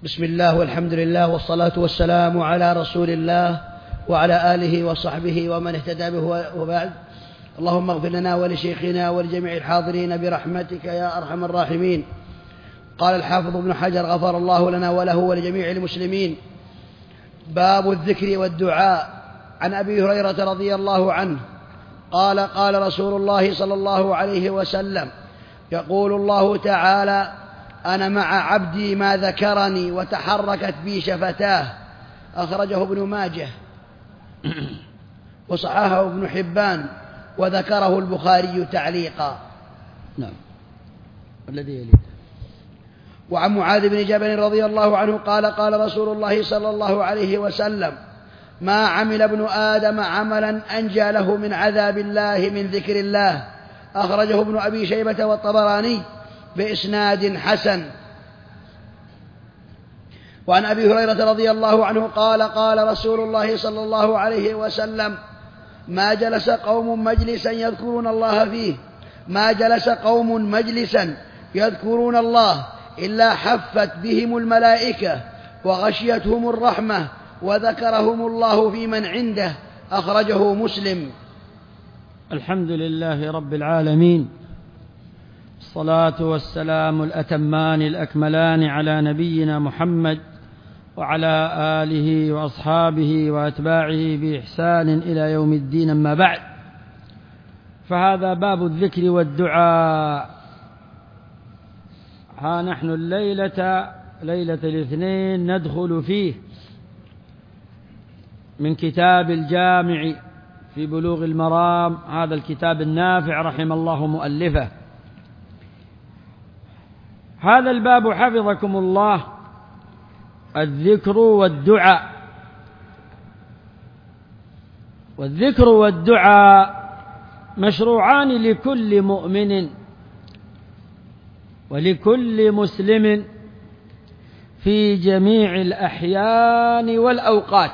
بسم الله والحمد لله والصلاة والسلام على رسول الله وعلى آله وصحبه ومن اهتدى به وبعد. اللهم اغفر لنا ولشيخنا ولجميع الحاضرين برحمتك يا أرحم الراحمين. قال الحافظ ابن حجر غفر الله لنا وله ولجميع المسلمين. باب الذكر والدعاء. عن أبي هريرة رضي الله عنه قال قال رسول الله صلى الله عليه وسلم: يقول الله تعالى: أنا مع عبدي ما ذكرني وتحركت بي شفتاه. أخرجه ابن ماجه وصححه ابن حبان وذكره البخاري تعليقا. نعم. الذي يليه. وعن معاذ بن جبل رضي الله عنه قال قال رسول الله صلى الله عليه وسلم: ما عمل ابن آدم عملا أنجى له من عذاب الله من ذكر الله. أخرجه ابن أبي شيبة والطبراني بإسناد حسن. وعن أبي هريرة رضي الله عنه قال قال رسول الله صلى الله عليه وسلم: ما جلس قوم مجلسا يذكرون الله فيه ما جلس قوم مجلسا يذكرون الله إلا حفت بهم الملائكة وغشيتهم الرحمة وذكرهم الله في من عنده. أخرجه مسلم. الحمد لله رب العالمين، الصلاة والسلام الأتمان الأكملان على نبينا محمد وعلى آله وأصحابه وأتباعه بإحسان إلى يوم الدين. أما بعد، فهذا باب الذكر والدعاء. ها نحن ليلة الاثنين ندخل فيه من كتاب الجامع في بلوغ المرام، هذا الكتاب النافع رحم الله مؤلفه. هذا الباب حفظكم الله الذكر والدعاء. والذكر والدعاء مشروعان لكل مؤمن ولكل مسلم في جميع الأحيان والأوقات،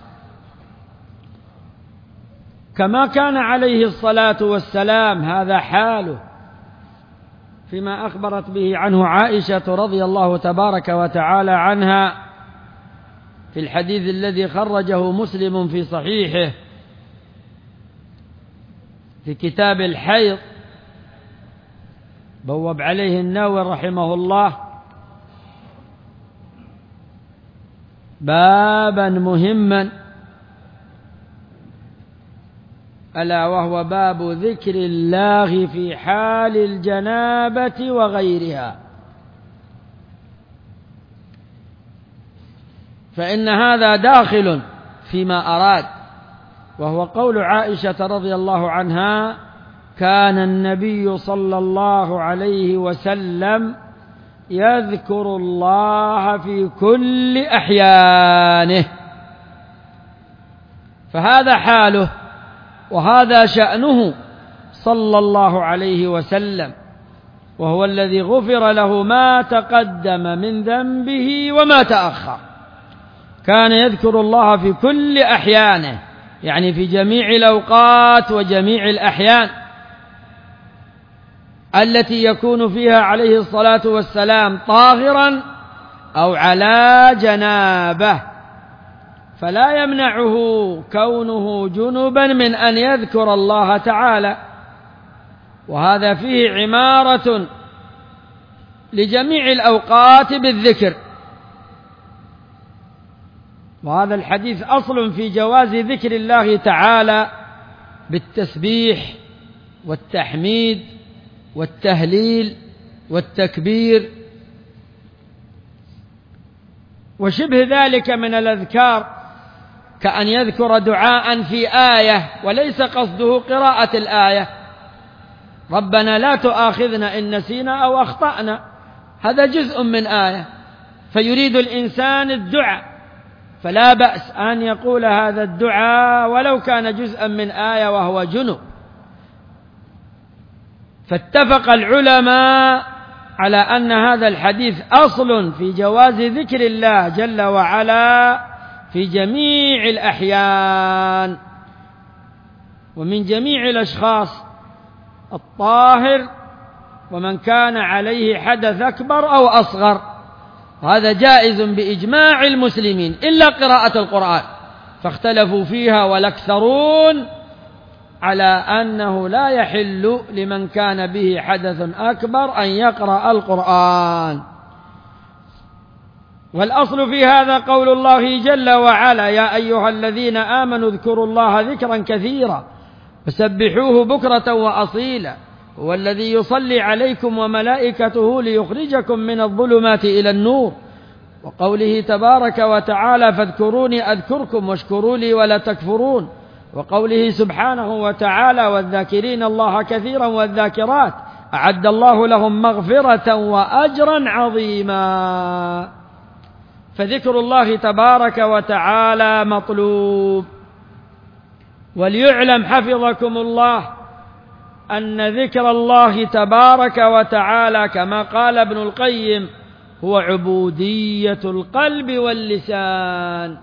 كما كان عليه الصلاة والسلام هذا حاله فيما أخبرت به عنه عائشة رضي الله تبارك وتعالى عنها في الحديث الذي خرجه مسلم في صحيحه في كتاب الحيض، بوب عليه النووي رحمه الله بابا مهما، ألا وهو باب ذكر الله في حال الجنابة وغيرها. فإن هذا داخل فيما أراد، وهو قول عائشة رضي الله عنها: كان النبي صلى الله عليه وسلم يذكر الله في كل أحيانه. فهذا حاله وهذا شأنه صلى الله عليه وسلم، وهو الذي غفر له ما تقدم من ذنبه وما تأخر. كان يذكر الله في كل أحيانه، يعني في جميع الأوقات وجميع الأحيان التي يكون فيها عليه الصلاة والسلام طاهرا أو على جنابه، فلا يمنعه كونه جنبا من أن يذكر الله تعالى. وهذا فيه عمارة لجميع الأوقات بالذكر. وهذا الحديث أصل في جواز ذكر الله تعالى بالتسبيح والتحميد والتهليل والتكبير وشبه ذلك من الأذكار، كأن يذكر دعاء في آية وليس قصده قراءة الآية: ربنا لا تؤاخذنا إن نسينا أو أخطأنا، هذا جزء من آية، فيريد الإنسان الدعاء، فلا بأس أن يقول هذا الدعاء ولو كان جزءا من آية وهو جنب. فاتفق العلماء على أن هذا الحديث أصل في جواز ذكر الله جل وعلا في جميع الأحيان ومن جميع الأشخاص، الطاهر ومن كان عليه حدث أكبر أو أصغر. هذا جائز بإجماع المسلمين إلا قراءة القرآن، فاختلفوا فيها، والأكثرون على أنه لا يحل لمن كان به حدث أكبر أن يقرأ القرآن. والأصل في هذا قول الله جل وعلا: يا أيها الذين آمنوا اذكروا الله ذكرا كثيرا وسبحوه بكرة وأصيلا هو الذي يصلي عليكم وملائكته ليخرجكم من الظلمات إلى النور. وقوله تبارك وتعالى: فاذكروني أذكركم واشكروا لي ولا تكفرون. وقوله سبحانه وتعالى: والذاكرين الله كثيرا والذاكرات أعد الله لهم مغفرة وأجرا عظيما. فذكر الله تبارك وتعالى مطلوب. وليعلم حفظكم الله أن ذكر الله تبارك وتعالى كما قال ابن القيم هو عبودية القلب واللسان.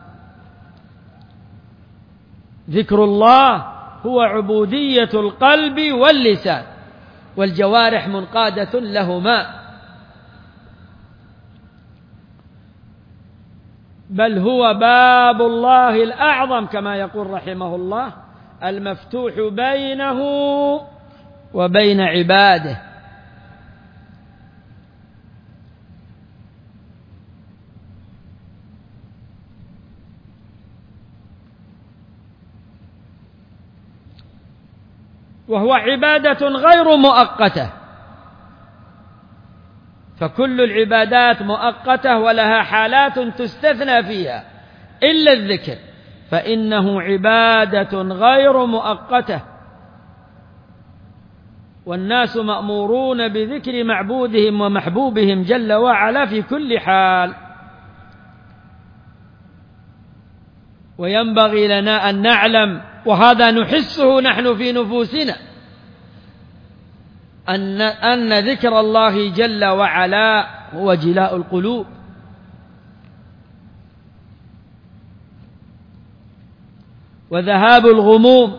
ذكر الله هو عبودية القلب واللسان، والجوارح منقادة لهما، بل هو باب الله الأعظم كما يقول رحمه الله: المفتوح بينه وبين عباده. وهو عبادة غير مؤقتة، فكل العبادات مؤقتة ولها حالات تستثنى فيها إلا الذكر، فإنه عبادة غير مؤقتة. والناس مأمورون بذكر معبودهم ومحبوبهم جل وعلا في كل حال. وينبغي لنا أن نعلم، وهذا نحسه نحن في نفوسنا، أن ذكر الله جل وعلا هو جلاء القلوب، وذهاب الغموم،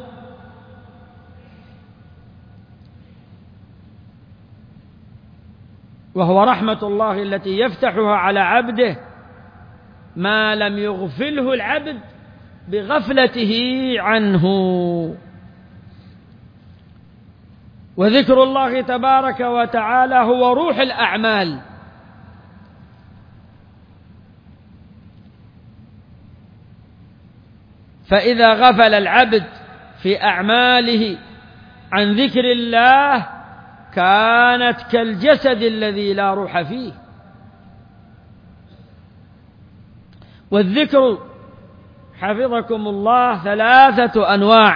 وهو رحمة الله التي يفتحها على عبده ما لم يغفله العبد بغفلته عنه. وذكر الله تبارك وتعالى هو روح الأعمال، فإذا غفل العبد في أعماله عن ذكر الله كانت كالجسد الذي لا روح فيه. والذكر حفظكم الله 3 أنواع: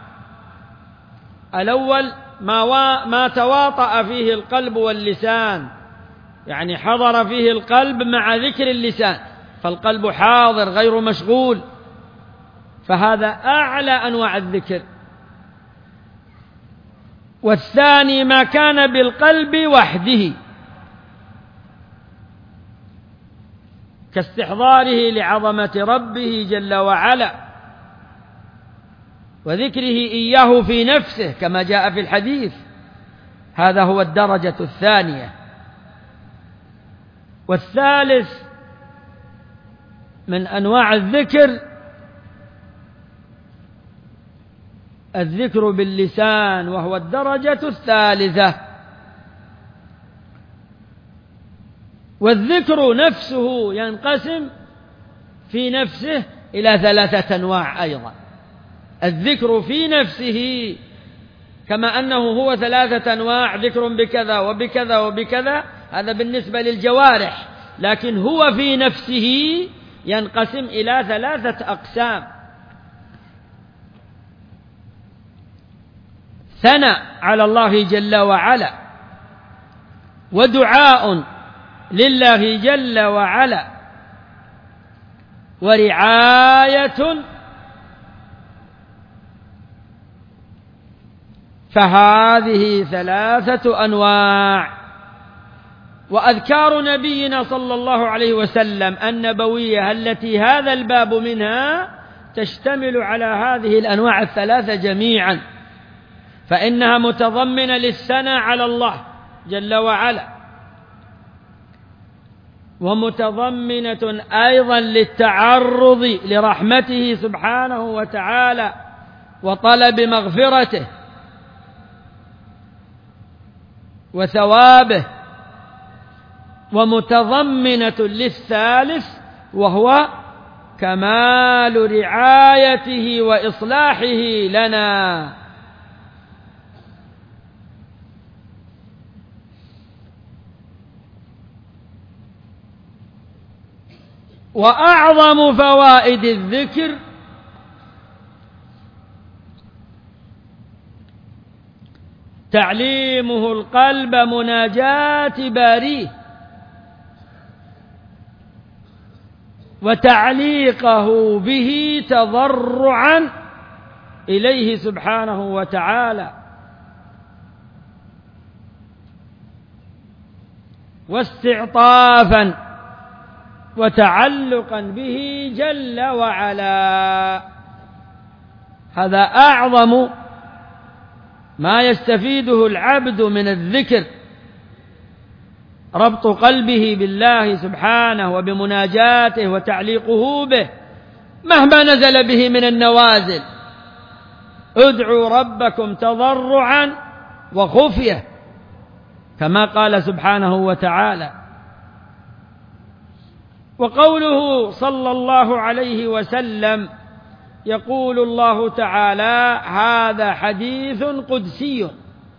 الأول ما تواطأ فيه القلب واللسان، يعني حضر فيه القلب مع ذكر اللسان، فالقلب حاضر غير مشغول، فهذا أعلى أنواع الذكر. والثاني ما كان بالقلب وحده، كاستحضاره لعظمة ربه جل وعلا وذكره إياه في نفسه كما جاء في الحديث، هذا هو الدرجة الثانية. والثالث من أنواع الذكر الذكر باللسان، وهو الدرجة الثالثة. والذكر نفسه ينقسم في نفسه إلى 3 أنواع أيضا. الذكر في نفسه كما أنه هو 3 أنواع: ذكر بكذا وبكذا وبكذا، هذا بالنسبة للجوارح، لكن هو في نفسه ينقسم إلى 3 أقسام: ثناء على الله جل وعلا، ودعاء لله جل وعلا، ورعاية. فهذه 3 أنواع. وأذكار نبينا صلى الله عليه وسلم النبوية التي هذا الباب منها تشتمل على هذه الأنواع 3 جميعا، فإنها متضمنة للثناء على الله جل وعلا، ومتضمنة أيضا للتعرض لرحمته سبحانه وتعالى وطلب مغفرته وثوابه، ومتضمنة للثالث وهو كمال رعايته وإصلاحه لنا. وأعظم فوائد الذكر تعليمه القلب مناجاة باريه، وتعليقه به تضرعا إليه سبحانه وتعالى، واستعطافا وتعلقا به جل وعلا. هذا أعظم ما يستفيده العبد من الذكر، ربط قلبه بالله سبحانه وبمناجاته وتعليقه به مهما نزل به من النوازل. ادعوا ربكم تضرعا وخفية كما قال سبحانه وتعالى. وقوله صلى الله عليه وسلم يقول الله تعالى: هذا حديث قدسي.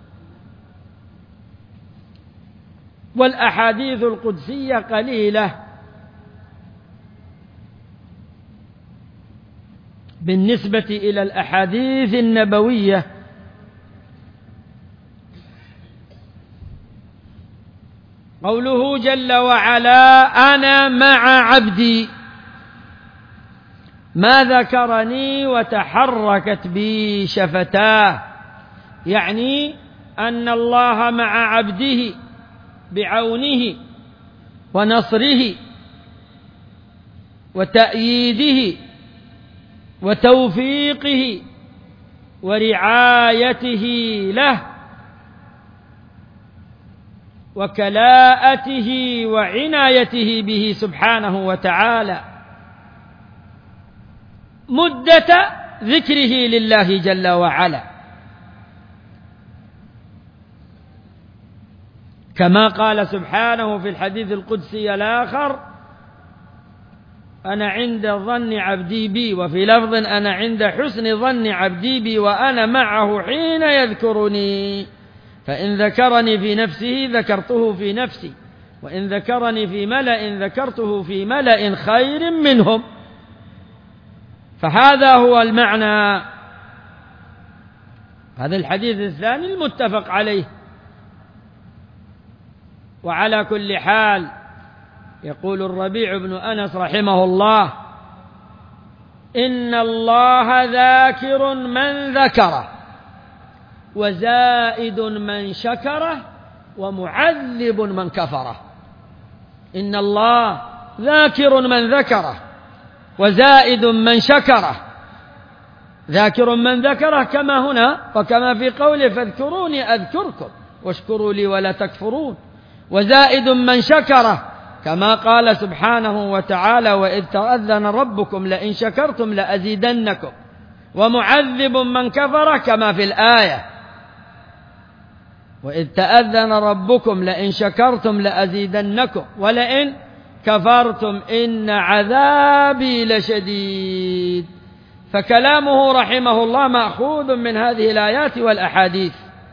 والأحاديث القدسية قليلة بالنسبة إلى الأحاديث النبوية، قوله جل وعلا: أنا مع عبدي، ما ذكرني وتحركت بي شفتاه، يعني أن الله مع عبده بعونه ونصره وتأييده وتوفيقه ورعايته له وكلاءته وعنايته به سبحانه وتعالى مدة ذكره لله جل وعلا، كما قال سبحانه في الحديث القدسي الآخر: أنا عند ظن عبدي بي، وفي لفظ: أنا عند حسن ظن عبدي بي وأنا معه حين يذكرني، فإن ذكرني في نفسه ذكرته في نفسي، وإن ذكرني في ملأ ذكرته في ملأ خير منهم. فهذا هو المعنى. هذا الحديث الثاني المتفق عليه. وعلى كل حال يقول الربيع بن أنس رحمه الله: إن الله ذاكر من ذكره، وزائد من شكره، ومعذب من كفره. إن الله ذاكر من ذكره، وزائد من شكره. ذاكر من ذكره كما هنا وكما في قوله: فاذكروني أذكركم واشكروا لي ولا تكفرون. وزائد من شكره كما قال سبحانه وتعالى: وإذ تأذن ربكم لئن شكرتم لأزيدنكم. ومعذب من كفر كما في الآية: وإذ تأذن ربكم لئن شكرتم لأزيدنكم ولئن كفرتم إن عذابي لشديد. فكلامه رحمه الله مأخوذ من هذه الآيات والأحاديث.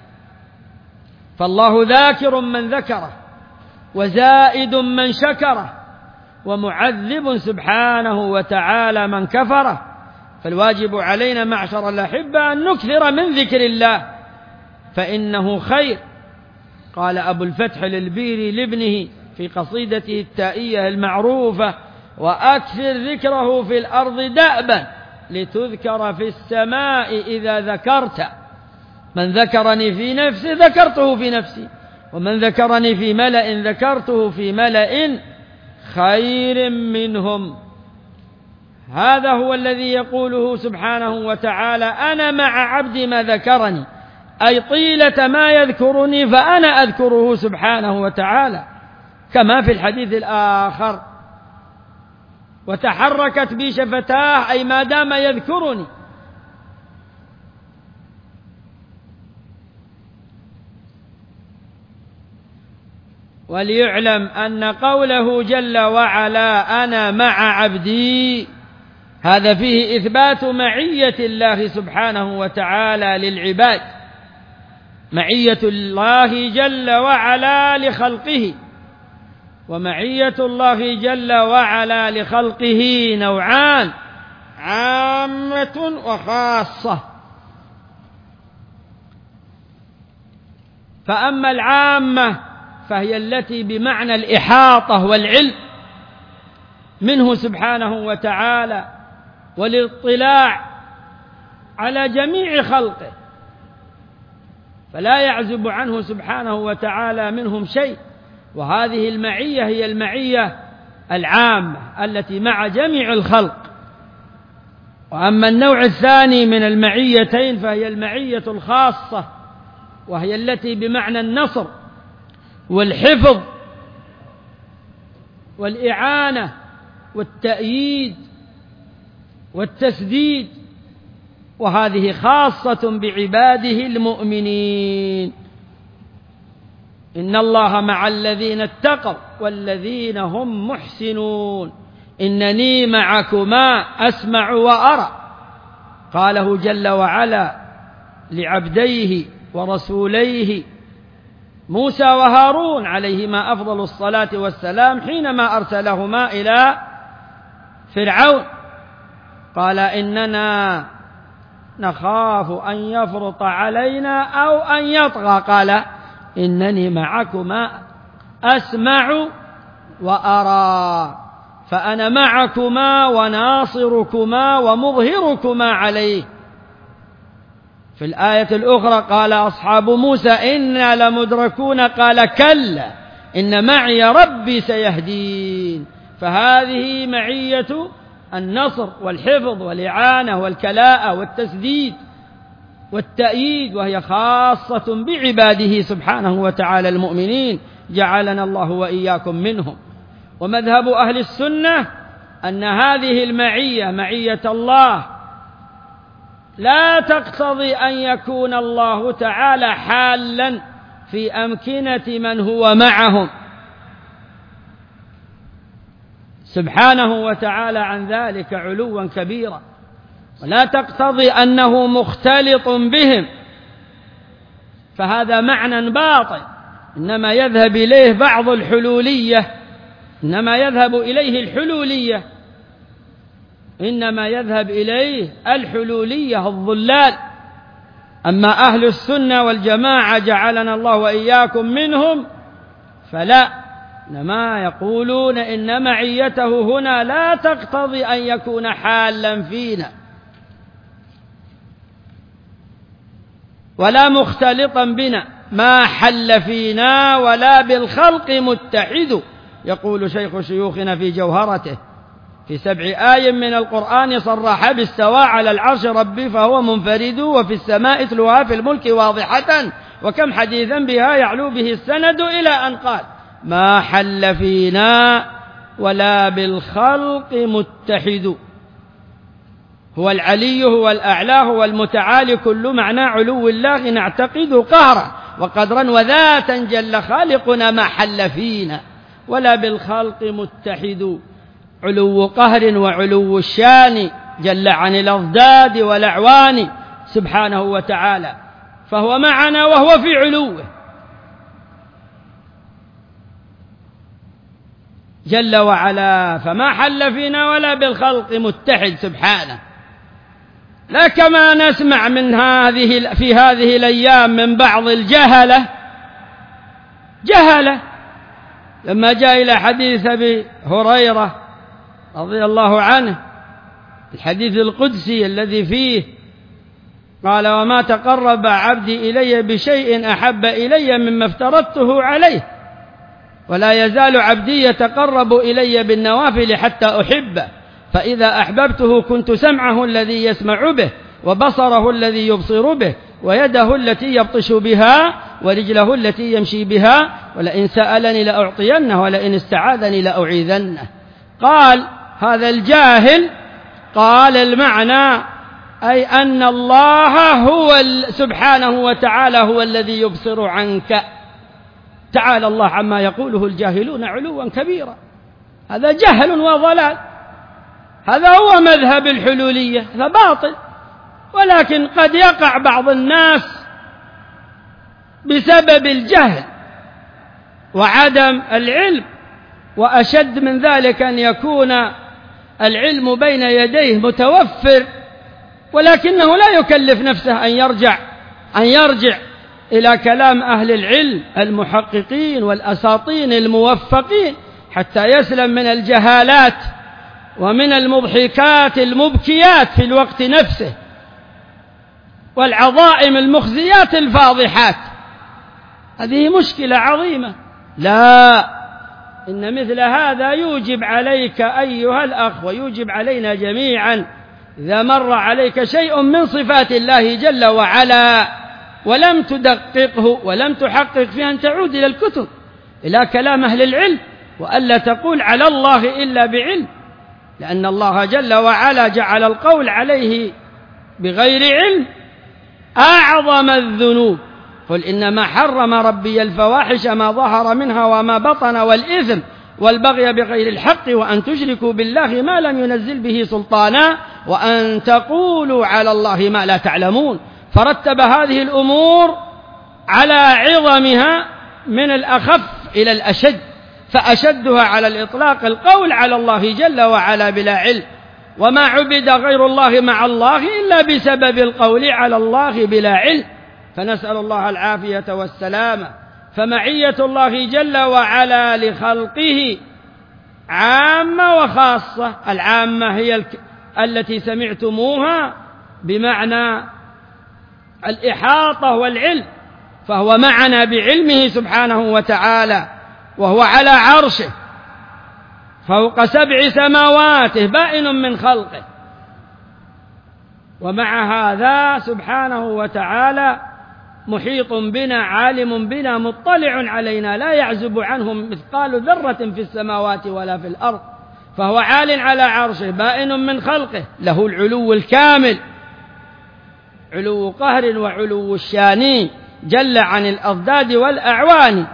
فالله ذاكر من ذكره، وزائد من شكره، ومعذب سبحانه وتعالى من كفره. فالواجب علينا معشر الأحبة أن نكثر من ذكر الله، فإنه خير. قال أبو الفتح للبيري لابنه في قصيدته التائية المعروفة: وأكثر ذكره في الأرض دأبا لتذكر في السماء إذا ذكرت. من ذكرني في نفسي ذكرته في نفسي، ومن ذكرني في ملأ ذكرته في ملأ خير منهم. هذا هو الذي يقوله سبحانه وتعالى: أنا مع عبدي ما ذكرني، أي طيلة ما يذكرني فأنا أذكره سبحانه وتعالى، كما في الحديث الآخر: وتحركت بي شفتاه، أي ما دام يذكرني. وليعلم أن قوله جل وعلا: أنا مع عبدي، هذا فيه إثبات معية الله سبحانه وتعالى للعباد، معية الله جل وعلا لخلقه. ومعية الله جل وعلا لخلقه نوعان: عامة وخاصة. فأما العامة فهي التي بمعنى الإحاطة والعلم منه سبحانه وتعالى، والاطلاع على جميع خلقه، فلا يعزب عنه سبحانه وتعالى منهم شيء. وهذه المعية هي المعية العامة التي مع جميع الخلق. وأما النوع الثاني من المعيتين فهي المعية الخاصة، وهي التي بمعنى النصر والحفظ والإعانة والتأييد والتسديد، وهذه خاصة بعباده المؤمنين. إن الله مع الذين اتقوا والذين هم محسنون، إنني معكما أسمع وأرى. قاله جل وعلا لعبديه ورسوليه موسى وهارون عليهما أفضل الصلاة والسلام حينما أرسلهما إلى فرعون، قال: إننا نخاف أن يفرط علينا أو أن يطغى، قال: إنني معكما أسمع وأرى، فأنا معكما وناصركما ومظهركما عليه. في الآية الأخرى قال أصحاب موسى: إنا لمدركون، قال: كلا إن معي ربي سيهدين. فهذه معية النصر والحفظ والإعانة والكلاء والتسديد والتأييد، وهي خاصة بعباده سبحانه وتعالى المؤمنين، جعلنا الله وإياكم منهم. ومذهب أهل السنة أن هذه المعية، معية الله، لا تقتضي أن يكون الله تعالى حالا في أمكنة من هو معهم سبحانه وتعالى عن ذلك علوا كبيرا، ولا تقتضي أنه مختلط بهم، فهذا معنى باطل. إنما يذهب إليه بعض الحلولية، إنما يذهب إليه الحلولية الضلال. أما أهل السنة والجماعة جعلنا الله وإياكم منهم فلا، إنما يقولون إن معيته هنا لا تقتضي أن يكون حالا فينا ولا مختلطا بنا، ما حل فينا ولا بالخلق متحد. يقول شيخ شيوخنا في جوهرته: في 7 آي من القرآن صرح باستواء على العرش ربي فهو منفرد، وفي السماء اتلوها في الملك واضحة، وكم حديثا بها يعلو به السند، إلى أن قال: ما حل فينا ولا بالخلق متحد. هو العلي، هو الأعلى، هو المتعالي، كل معنى علو الله نعتقد قهرا وقدرا وذاتا جل خالقنا، ما حل فينا ولا بالخلق متحد. علو قهر وعلو الشان جل عن الأضداد والأعوان سبحانه وتعالى، فهو معنا وهو في علوه جل وعلا، فما حل فينا ولا بالخلق متحد سبحانه. لا كما نسمع في هذه الأيام من بعض الجهلة لما جاء إلى حديث أبي هريرة رضي الله عنه، الحديث القدسي الذي فيه قال: وما تقرب عبدي إلي بشيء أحب إلي مما افترضته عليه، ولا يزال عبدي يتقرب إلي بالنوافل حتى أحبه، فإذا أحببته كنت سمعه الذي يسمع به، وبصره الذي يبصر به، ويده التي يبطش بها ورجله التي يمشي بها، ولئن سألني لأعطينه ولئن استعاذني لأعيذنه. قال هذا الجاهل، قال المعنى أي أن الله هو سبحانه وتعالى هو الذي يبصر عنك. تعالى الله عما يقوله الجاهلون علوا كبيرا. هذا جهل وضلال، هذا هو مذهب الحلولية، هذا باطل. ولكن قد يقع بعض الناس بسبب الجهل وعدم العلم، وأشد من ذلك أن يكون العلم بين يديه متوفر، ولكنه لا يكلف نفسه أن يرجع إلى كلام أهل العلم المحققين والأساطين الموفقين حتى يسلم من الجهالات ومن المضحكات المبكيات في الوقت نفسه والعظائم المخزيات الفاضحات. هذه مشكلة عظيمة. لا، إن مثل هذا يوجب عليك أيها الأخ ويوجب علينا جميعا إذا مر عليك شيء من صفات الله جل وعلا ولم تدققه ولم تحقق فيه أن تعود إلى الكتب، إلى كلام أهل العلم، وألا تقول على الله إلا بعلم، لأن الله جل وعلا جعل القول عليه بغير علم أعظم الذنوب. قل إنما حرم ربي الفواحش ما ظهر منها وما بطن والإثم والبغي بغير الحق وأن تشركوا بالله ما لم ينزل به سلطانا وأن تقولوا على الله ما لا تعلمون. فرتب هذه الأمور على عظمها من الأخف إلى الأشد، فأشدها على الإطلاق القول على الله جل وعلا بلا علم، وما عبد غير الله مع الله إلا بسبب القول على الله بلا علم، فنسأل الله العافية والسلامة. فمعية الله جل وعلا لخلقه عامة وخاصة. العامة هي التي سمعتموها بمعنى الإحاطة والعلم، فهو معنا بعلمه سبحانه وتعالى، وهو على عرشه فوق 7 سماوات بائن من خلقه، ومع هذا سبحانه وتعالى محيط بنا عالم بنا مطلع علينا، لا يعزب عنه مثقال ذرة في السماوات ولا في الأرض، فهو عال على عرشه بائن من خلقه، له العلو الكامل، علو قهر وعلو الشان، جل عن الأضداد والأعوان.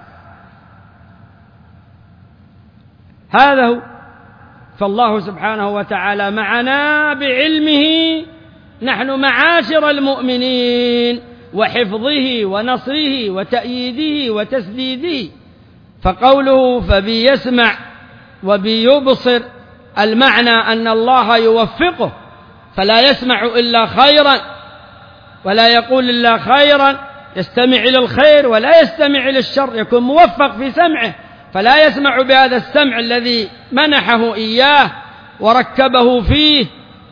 هذا هو. فالله سبحانه وتعالى معنا بعلمه نحن معاشر المؤمنين، وحفظه ونصره وتأييده وتسديده. فقوله فبي يسمع وبي يبصر، المعنى أن الله يوفقه فلا يسمع إلا خيرا ولا يقول إلا خيرا، يستمع إلى الخير ولا يستمع إلى الشر، يكون موفق في سمعه فلا يسمع بهذا السمع الذي منحه إياه وركبه فيه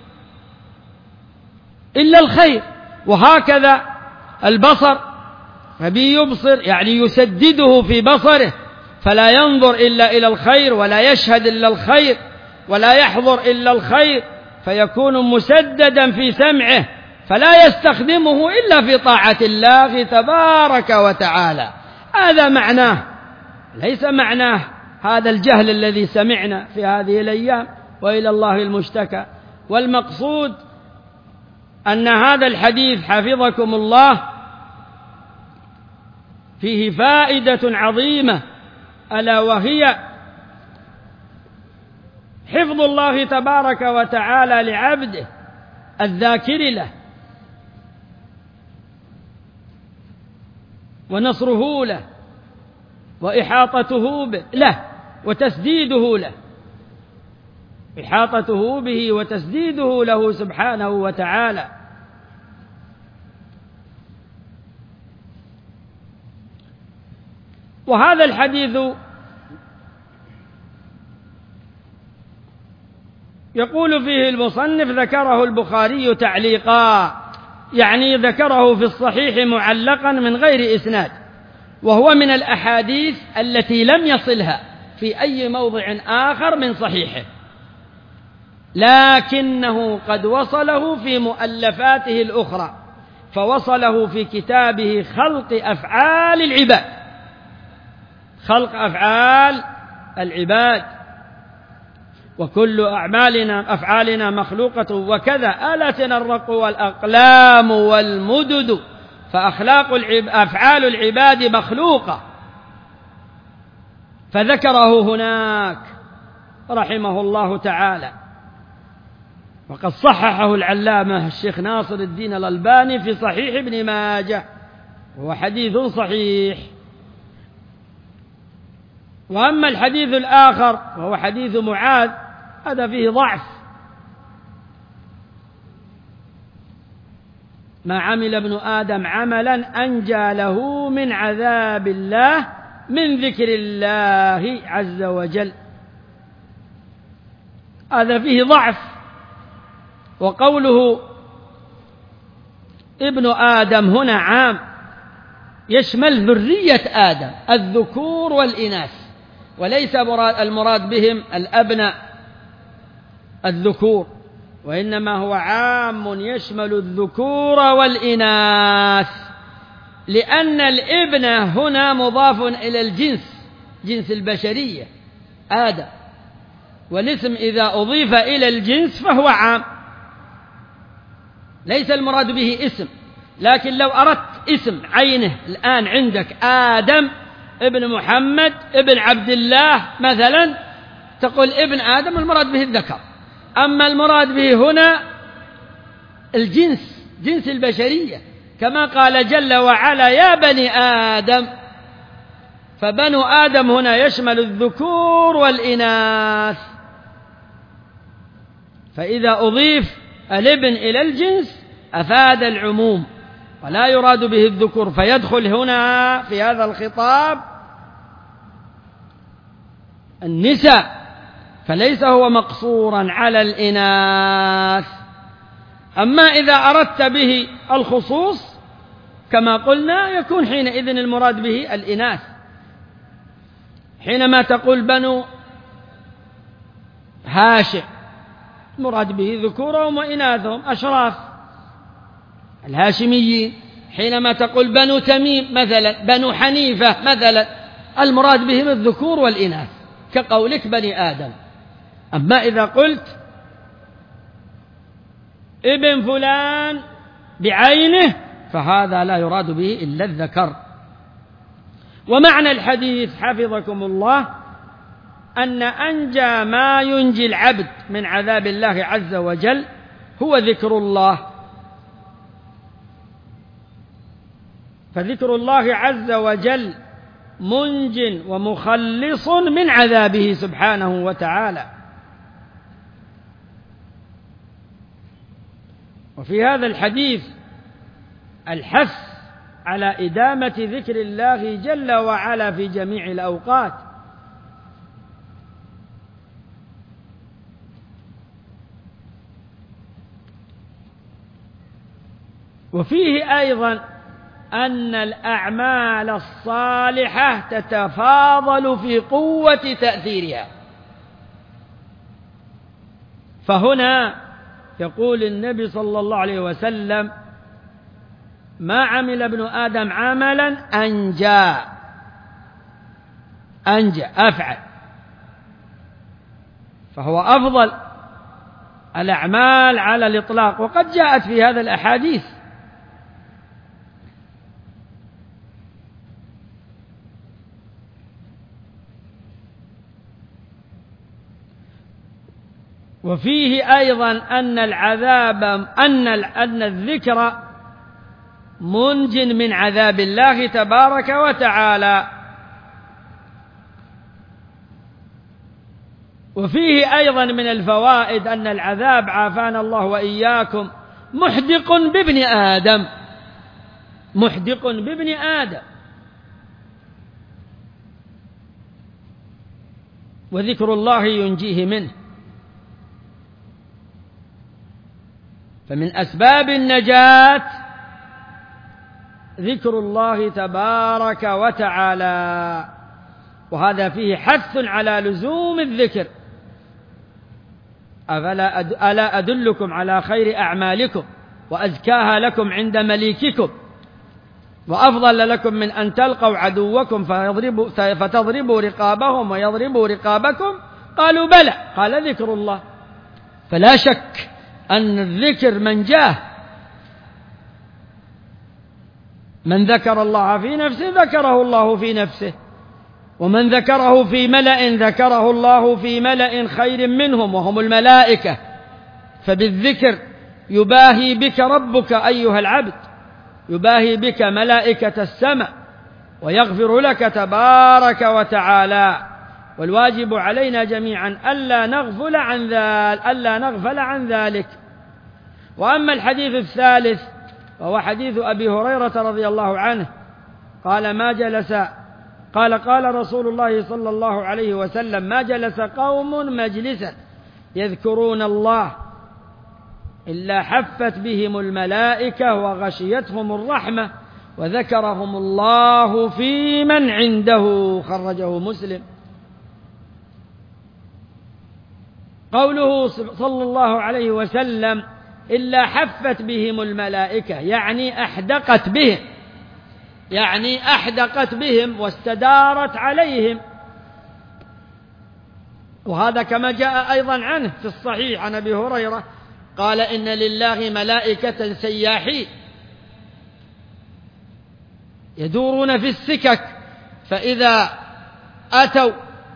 إلا الخير. وهكذا البصر، فبي يبصر يعني يسدده في بصره فلا ينظر إلا إلى الخير ولا يشهد إلا الخير ولا يحضر إلا الخير، فيكون مسددا في سمعه فلا يستخدمه إلا في طاعة الله تبارك وتعالى. هذا معناه، ليس معناه هذا الجهل الذي سمعنا في هذه الأيام، وإلى الله المشتكى. والمقصود أن هذا الحديث حفظكم الله فيه فائدة عظيمة، ألا وهي حفظ الله تبارك وتعالى لعبده الذاكر له، ونصره له، وإحاطته له وتسديده له، إحاطته به وتسديده له سبحانه وتعالى. وهذا الحديث يقول فيه المصنف ذكره البخاري تعليقا، يعني ذكره في الصحيح معلقا من غير إسناد، وهو من الأحاديث التي لم يصلها في أي موضع آخر من صحيحه، لكنه قد وصله في مؤلفاته الأخرى فوصله في كتابه خلق أفعال العباد، خلق أفعال العباد، وكل أفعالنا مخلوقة وكذا آلتنا الرق والأقلام والمدد، أفعال العباد مخلوقة، فذكره هناك رحمه الله تعالى. وقد صححه العلامة الشيخ ناصر الدين الألباني في صحيح ابن ماجه، وهو حديث صحيح. وأما الحديث الآخر وهو حديث معاذ هذا فيه ضعف، ما عمل ابن آدم عملا أنجى له من عذاب الله من ذكر الله عز وجل، هذا فيه ضعف. وقوله ابن آدم هنا عام يشمل ذرية آدم الذكور والإناث، وليس المراد بهم الأبناء الذكور، وإنما هو عام يشمل الذكور والإناث، لأن الابن هنا مضاف إلى الجنس، جنس البشرية آدم، والاسم إذا أضيف إلى الجنس فهو عام، ليس المراد به اسم. لكن لو أردت اسم عينه الآن عندك آدم ابن محمد ابن عبد الله مثلا، تقول ابن آدم، المراد به الذكر. أما المراد به هنا الجنس، جنس البشرية، كما قال جل وعلا يا بني آدم، فبنو آدم هنا يشمل الذكور والإناث، فإذا أضيف الابن إلى الجنس أفاد العموم ولا يراد به الذكور، فيدخل هنا في هذا الخطاب النساء، فليس هو مقصورا على الإناث. أما إذا أردت به الخصوص كما قلنا يكون حينئذ المراد به الإناث، حينما تقول بنو هاشم المراد به ذكورهم وإناثهم أشراف الهاشميين، حينما تقول بنو تميم مثلا، بنو حنيفة مثلا، المراد بهم الذكور والإناث كقولك بني آدم. أما إذا قلت ابن فلان بعينه فهذا لا يراد به إلا الذكر. ومعنى الحديث حفظكم الله أن أنجى ما ينجي العبد من عذاب الله عز وجل هو ذكر الله، فذكر الله عز وجل منج ومخلص من عذابه سبحانه وتعالى. وفي هذا الحديث الحث على إدامة ذكر الله جل وعلا في جميع الأوقات، وفيه أيضا أن الأعمال الصالحة تتفاضل في قوة تأثيرها. فهنا يقول النبي صلى الله عليه وسلم ما عمل ابن آدم عملا أنجى أفعل، فهو أفضل الأعمال على الإطلاق، وقد جاءت في هذا الأحاديث. وفيه أيضا أن العذاب أن الذكر منج من عذاب الله تبارك وتعالى. وفيه أيضا من الفوائد أن العذاب عافانا الله وإياكم محدق بابن آدم، محدق بابن آدم، وذكر الله ينجيه منه. فمن أسباب النجاة ذكر الله تبارك وتعالى، وهذا فيه حث على لزوم الذكر. ألا أدلكم على خير أعمالكم وأزكاها لكم عند مليككم وأفضل لكم من أن تلقوا عدوكم فتضربوا رقابهم ويضربوا رقابكم. قالوا بلى. قال ذكر الله. فلا شك أن الذكر منجاه. من ذكر الله في نفسه ذكره الله في نفسه، ومن ذكره في ملأ ذكره الله في ملأ خير منهم وهم الملائكة. فبالذكر يباهي بك ربك أيها العبد، يباهي بك ملائكة السماء ويغفر لك تبارك وتعالى. والواجب علينا جميعا ألا نغفل عن ذلك. وأما الحديث الثالث وهو حديث أبي هريرة رضي الله عنه قال رسول الله صلى الله عليه وسلم: ما جلس قوم مجلسا يذكرون الله إلا حفت بهم الملائكة وغشيتهم الرحمة وذكرهم الله في من عنده. خرجه مسلم. قوله صلى الله عليه وسلم إلا حفت بهم الملائكة يعني أحدقت بهم واستدارت عليهم. وهذا كما جاء أيضا عنه في الصحيح عن أبي هريرة قال: إن لله ملائكة سياحين يدورون في السكك، فإذا أتوا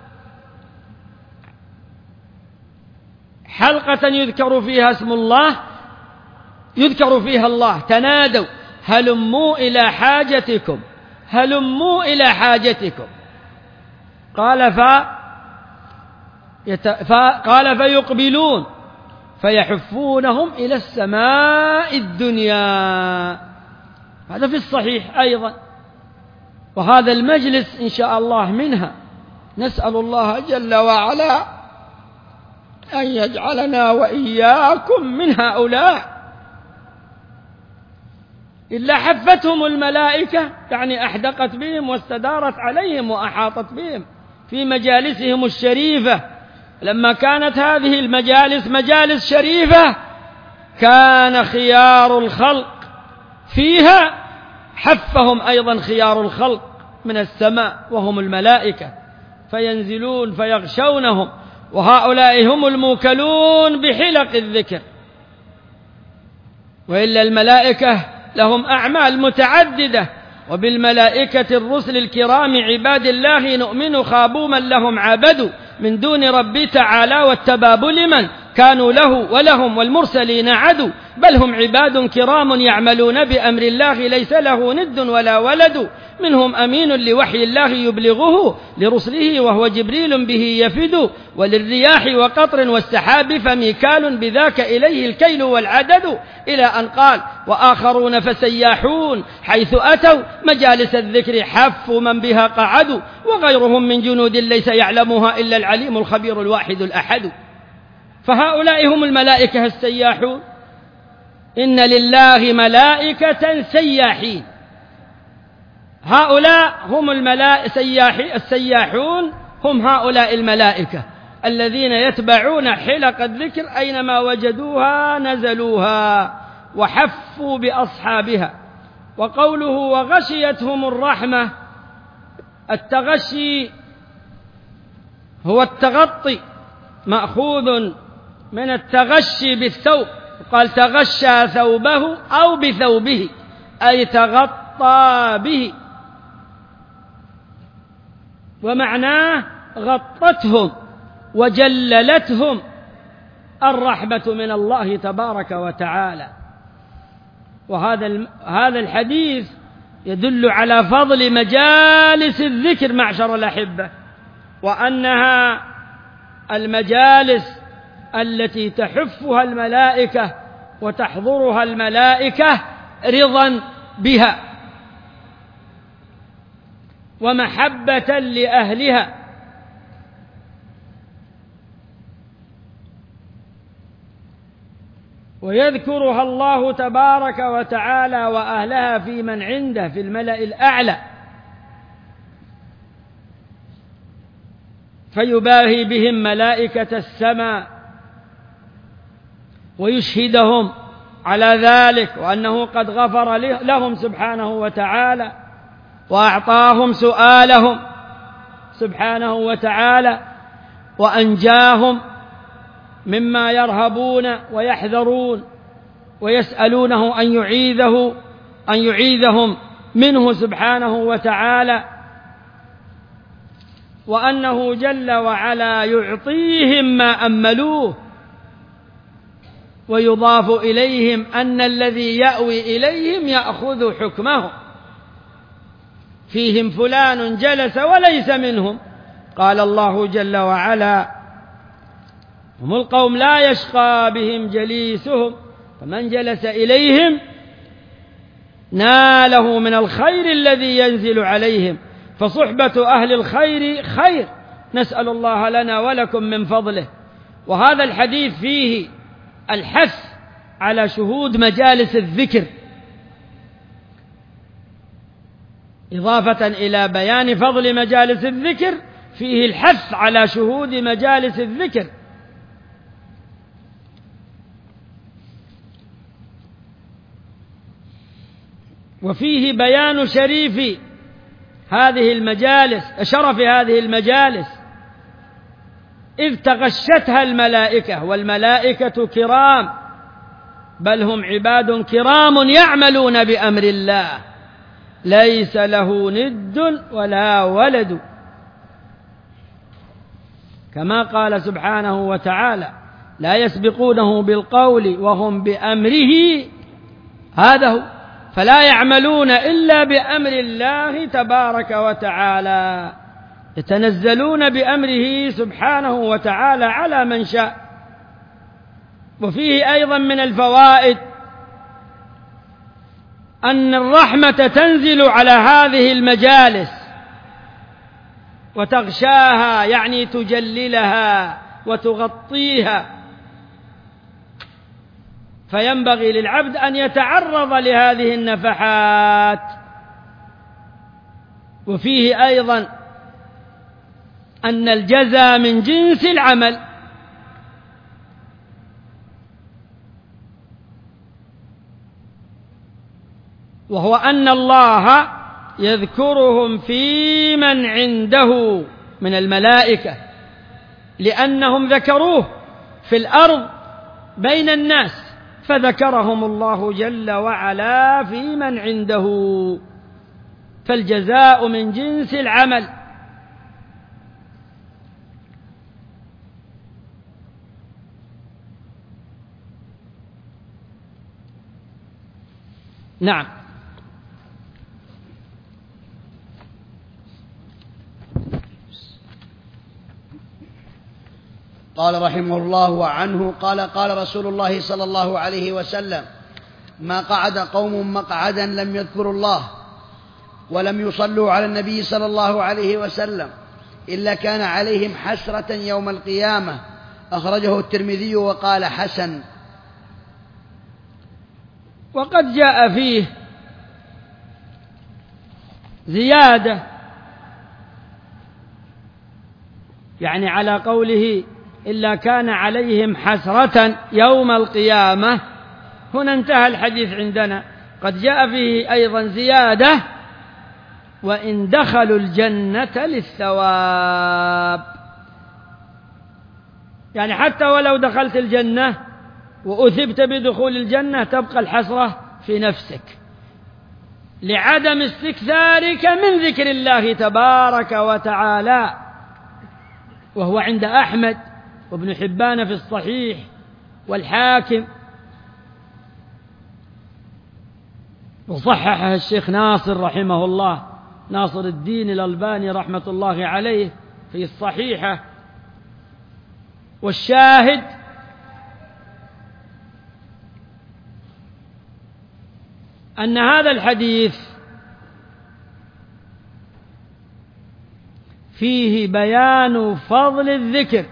حلقة يذكر فيها اسم الله يذكر فيها الله تنادوا هلموا إلى حاجتكم. قال فيقبلون فيحفونهم إلى السماء الدنيا. هذا في الصحيح أيضا. وهذا المجلس إن شاء الله منها. نسأل الله جل وعلا أن يجعلنا وإياكم من هؤلاء. إلا حفتهم الملائكة يعني أحدقت بهم واستدارت عليهم وأحاطت بهم في مجالسهم الشريفة. لما كانت هذه المجالس مجالس شريفة كان خيار الخلق فيها حفهم أيضا خيار الخلق من السماء وهم الملائكة، فينزلون فيغشونهم، وهؤلاء هم الموكلون بحلق الذكر. وإلا الملائكة لهم أعمال متعددة. وبالملائكة الرسل الكرام عباد الله نؤمن خابوا من لهم عبدوا من دون ربي تعالى والتباب لمن كانوا له ولهم والمرسلين عدوا بل هم عباد كرام يعملون بأمر الله ليس له ند ولا ولد منهم أمين لوحي الله يبلغه لرسله وهو جبريل به يفد وللرياح وقطر والسحاب فميكال بذاك إليه الكيل والعدد إلى أن قال وآخرون فسياحون حيث أتوا مجالس الذكر حفوا من بها قعدوا وغيرهم من جنود ليس يعلمها إلا العليم الخبير الواحد الأحد. فهؤلاء هم الملائكة السياحون. إن لله ملائكة سياحين. هؤلاء هم السياحون هم هؤلاء الملائكة الذين يتبعون حلق الذكر أينما وجدوها نزلوها وحفوا بأصحابها. وقوله وغشيتهم الرحمة، التغشي هو التغطي، مأخوذ من التغشي بالثوب، قال تغشى ثوبه أو بثوبه أي تغطى به، ومعناه غطتهم وجللتهم الرحمة من الله تبارك وتعالى. وهذا الحديث يدل على فضل مجالس الذكر معشر الأحبة، وأنها المجالس التي تحفها الملائكة وتحضرها الملائكة رضا بها ومحبة لأهلها. ويذكرها الله تبارك وتعالى وأهلها في من عنده في الملأ الأعلى، فيباهي بهم ملائكة السماء ويشهدهم على ذلك، وأنه قد غفر لهم سبحانه وتعالى وأعطاهم سؤالهم سبحانه وتعالى وأنجاهم مما يرهبون ويحذرون ويسألونه أن يعيذهم منه سبحانه وتعالى، وأنه جل وعلا يعطيهم ما أملوه، ويضاف إليهم أن الذي يأوي إليهم يأخذ حكمهم. فيهم فلان جلس وليس منهم، قال الله جل وعلا: هم القوم لا يشقى بهم جليسهم، فمن جلس إليهم ناله من الخير الذي ينزل عليهم، فصحبة أهل الخير خير، نسأل الله لنا ولكم من فضله. وهذا الحديث فيه الحث على شهود مجالس الذكر، إضافة إلى بيان فضل مجالس الذكر فيه الحث على شهود مجالس الذكر. وفيه بيان شرف هذه المجالس إذ تغشتها الملائكة، والملائكة كرام، بل هم عباد كرام يعملون بأمر الله، ليس له ند ولا ولد، كما قال سبحانه وتعالى: لا يسبقونه بالقول وهم بأمره، هذا هو، فلا يعملون إلا بأمر الله تبارك وتعالى، يتنزلون بأمره سبحانه وتعالى على من شاء. وفيه أيضا من الفوائد أن الرحمة تنزل على هذه المجالس وتغشاها، يعني تجللها وتغطيها، فينبغي للعبد أن يتعرض لهذه النفحات. وفيه أيضا أن الجزاء من جنس العمل، وهو أن الله يذكرهم في من عنده من الملائكة، لأنهم ذكروه في الأرض بين الناس، فذكرهم الله جل وعلا في من عنده، فالجزاء من جنس العمل. نعم. قال رحمه الله وعنه قال: قال رسول الله صلى الله عليه وسلم: ما قعد قوم مقعدا لم يذكروا الله ولم يصلوا على النبي صلى الله عليه وسلم إلا كان عليهم حسرة يوم القيامة. أخرجه الترمذي وقال: حسن. وقد جاء فيه زيادة، يعني على قوله إلا كان عليهم حسرة يوم القيامة، هنا انتهى الحديث عندنا. قد جاء فيه أيضا زيادة: وإن دخلوا الجنة للثواب، يعني حتى ولو دخلت الجنة وأثبت بدخول الجنة تبقى الحسرة في نفسك لعدم استكثارك من ذكر الله تبارك وتعالى. وهو عند أحمد وابن حبان في الصحيح والحاكم، وصححه الشيخ ناصر رحمه الله، ناصر الدين الألباني رحمة الله عليه في الصحيحة. والشاهد أن هذا الحديث فيه بيان فضل الذكر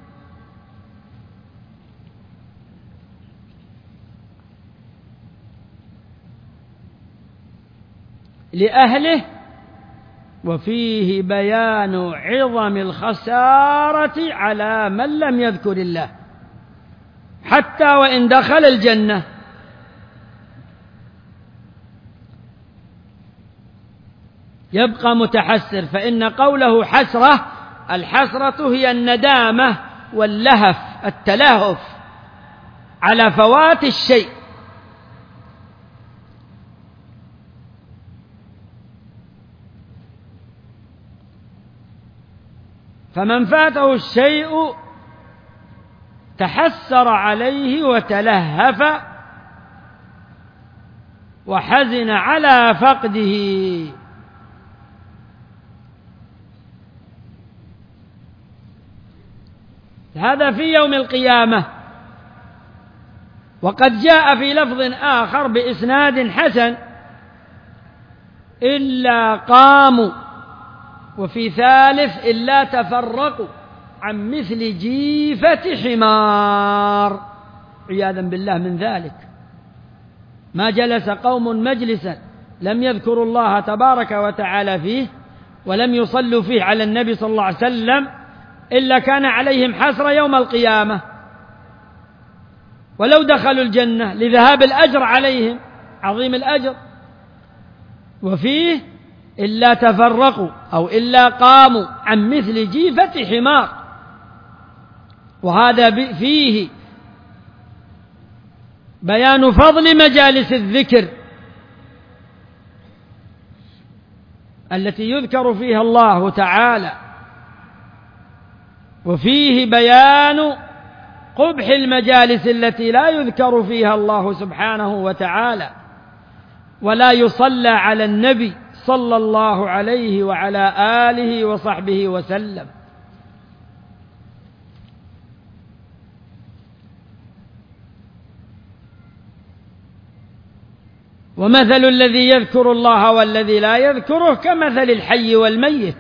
لأهله، وفيه بيان عظم الخسارة على من لم يذكر الله، حتى وإن دخل الجنة يبقى متحسر، فإن قوله حسرة، الحسرة هي الندامة واللهف، التلهف على فوات الشيء. فمن فاته الشيء تحسر عليه وتلهف وحزن على فقده. هذا في يوم القيامة. وقد جاء في لفظ آخر بإسناد حسن: إلا قاموا، وفي ثالث: إلا تفرقوا عن مثل جيفة حمار، عياذا بالله من ذلك. ما جلس قوم مجلسا لم يذكروا الله تبارك وتعالى فيه ولم يصلوا فيه على النبي صلى الله عليه وسلم إلا كان عليهم حسرة يوم القيامة، ولو دخلوا الجنة لذهاب الأجر عليهم، عظيم الأجر. وفيه: إلا تفرقوا أو إلا قاموا عن مثل جيفة حمار. وهذا فيه بيان فضل مجالس الذكر التي يذكر فيها الله تعالى، وفيه بيان قبح المجالس التي لا يذكر فيها الله سبحانه وتعالى ولا يصلى على النبي صلى الله عليه وعلى آله وصحبه وسلم. ومثل الذي يذكر الله والذي لا يذكره كمثل الحي والميت.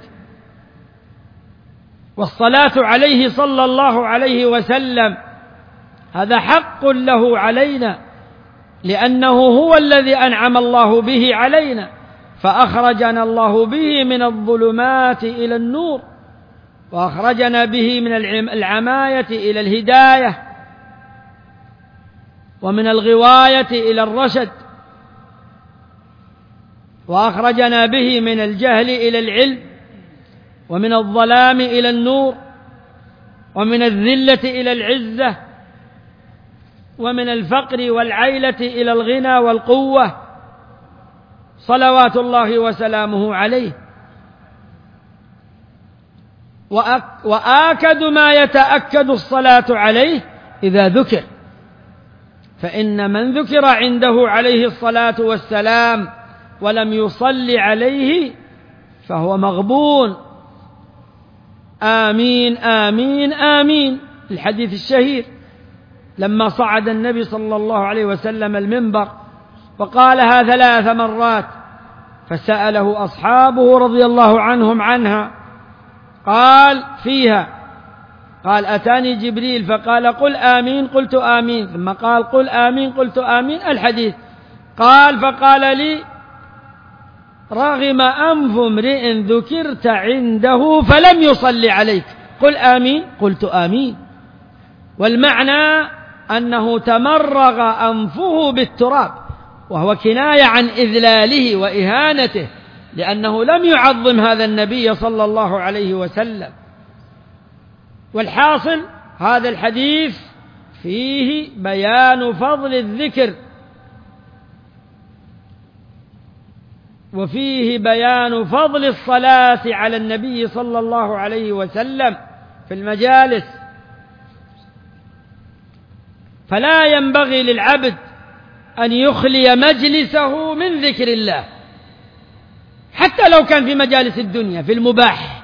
والصلاة عليه صلى الله عليه وسلم هذا حق له علينا، لأنه هو الذي أنعم الله به علينا، فأخرجنا الله به من الظلمات إلى النور، وأخرجنا به من العماية إلى الهداية، ومن الغواية إلى الرشد، وأخرجنا به من الجهل إلى العلم، ومن الظلام إلى النور، ومن الذلة إلى العزة، ومن الفقر والعيلة إلى الغنى والقوة، صلوات الله وسلامه عليه. وآكد ما يتأكد الصلاة عليه إذا ذكر، فإن من ذكر عنده عليه الصلاة والسلام ولم يصل عليه فهو مغبون. آمين آمين آمين. الحديث الشهير لما صعد النبي صلى الله عليه وسلم المنبر وقالها 3 مرات، فسأله أصحابه رضي الله عنهم عنها، قال فيها، قال: أتاني جبريل فقال: قل آمين، قلت آمين، ثم قال: قل آمين، قلت آمين، الحديث. قال: فقال لي: رغم أنف امرئ ذكرت عنده فلم يصلي عليك، قل آمين، قلت آمين. والمعنى أنه تمرغ أنفه بالتراب، وهو كناية عن إذلاله وإهانته، لأنه لم يعظم هذا النبي صلى الله عليه وسلم. والحاصل هذا الحديث فيه بيان فضل الذكر، وفيه بيان فضل الصلاة على النبي صلى الله عليه وسلم في المجالس. فلا ينبغي للعبد أن يخلي مجلسه من ذكر الله، حتى لو كان في مجالس الدنيا في المباح،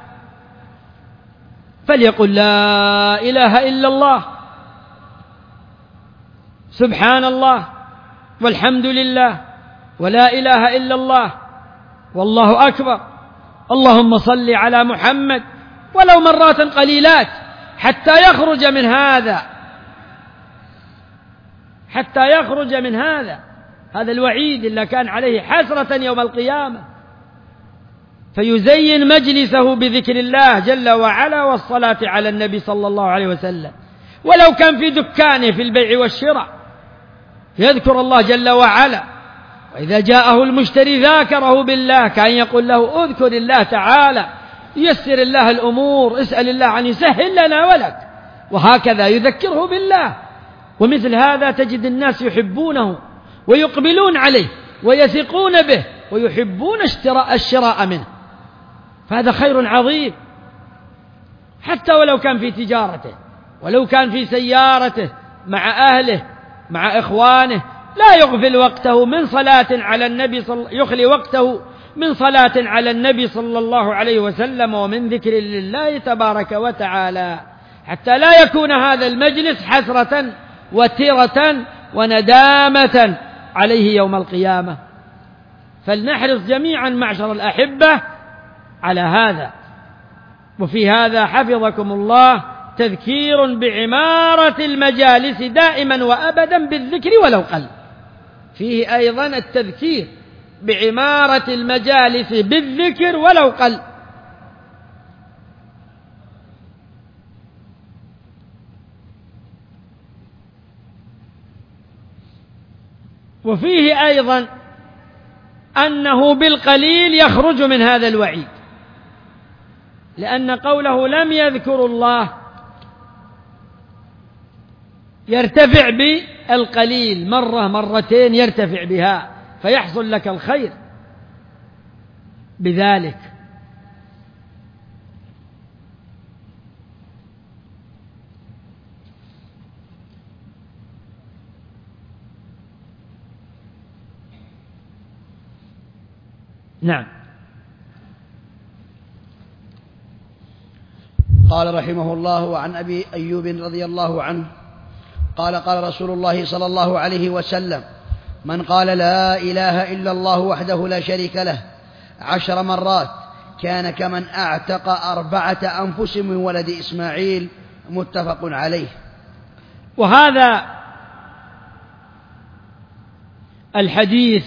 فليقل: لا إله إلا الله، سبحان الله، والحمد لله، ولا إله إلا الله، والله أكبر، اللهم صل على محمد، ولو مرات قليلات، حتى يخرج من هذا، حتى يخرج من هذا الوعيد اللي كان عليه حسرة يوم القيامة، فيزين مجلسه بذكر الله جل وعلا والصلاة على النبي صلى الله عليه وسلم. ولو كان في دكانه في البيع والشراء يذكر الله جل وعلا وإذا جاءه المشتري ذاكره بالله، كان يقول له اذكر الله تعالى، يسر الله الأمور، اسأل الله أن يسهل لنا ولك، وهكذا يذكره بالله. ومثل هذا تجد الناس يحبونه ويقبلون عليه ويثقون به ويحبون الشراء منه، فهذا خير عظيم. حتى ولو كان في تجارته، ولو كان في سيارته، مع أهله، مع إخوانه، لا يغفل وقته من صلاة على النبي يخلي وقته من صلاة على النبي صلى الله عليه وسلم ومن ذكر لله تبارك وتعالى، حتى لا يكون هذا المجلس حسرة وتيرة وندامة عليه يوم القيامة. فلنحرص جميعا معشر الأحبة على هذا. وفي هذا حفظكم الله تذكير بعمارة المجالس دائما وأبدا بالذكر ولو قل. فيه أيضا التذكير بعمارة المجالس بالذكر ولو قل. وفيه أيضا أنه بالقليل يخرج من هذا الوعيد، لأن قوله لم يذكروا الله يرتفع بالقليل، مرة مرتين يرتفع بها، فيحصل لك الخير بذلك. نعم. قال رحمه الله: عن أبي أيوب رضي الله عنه قال: قال رسول الله صلى الله عليه وسلم: من قال لا إله إلا الله وحده لا شريك له 10 مرات كان كمن أعتق 4 أنفس من ولد إسماعيل. متفق عليه. وهذا الحديث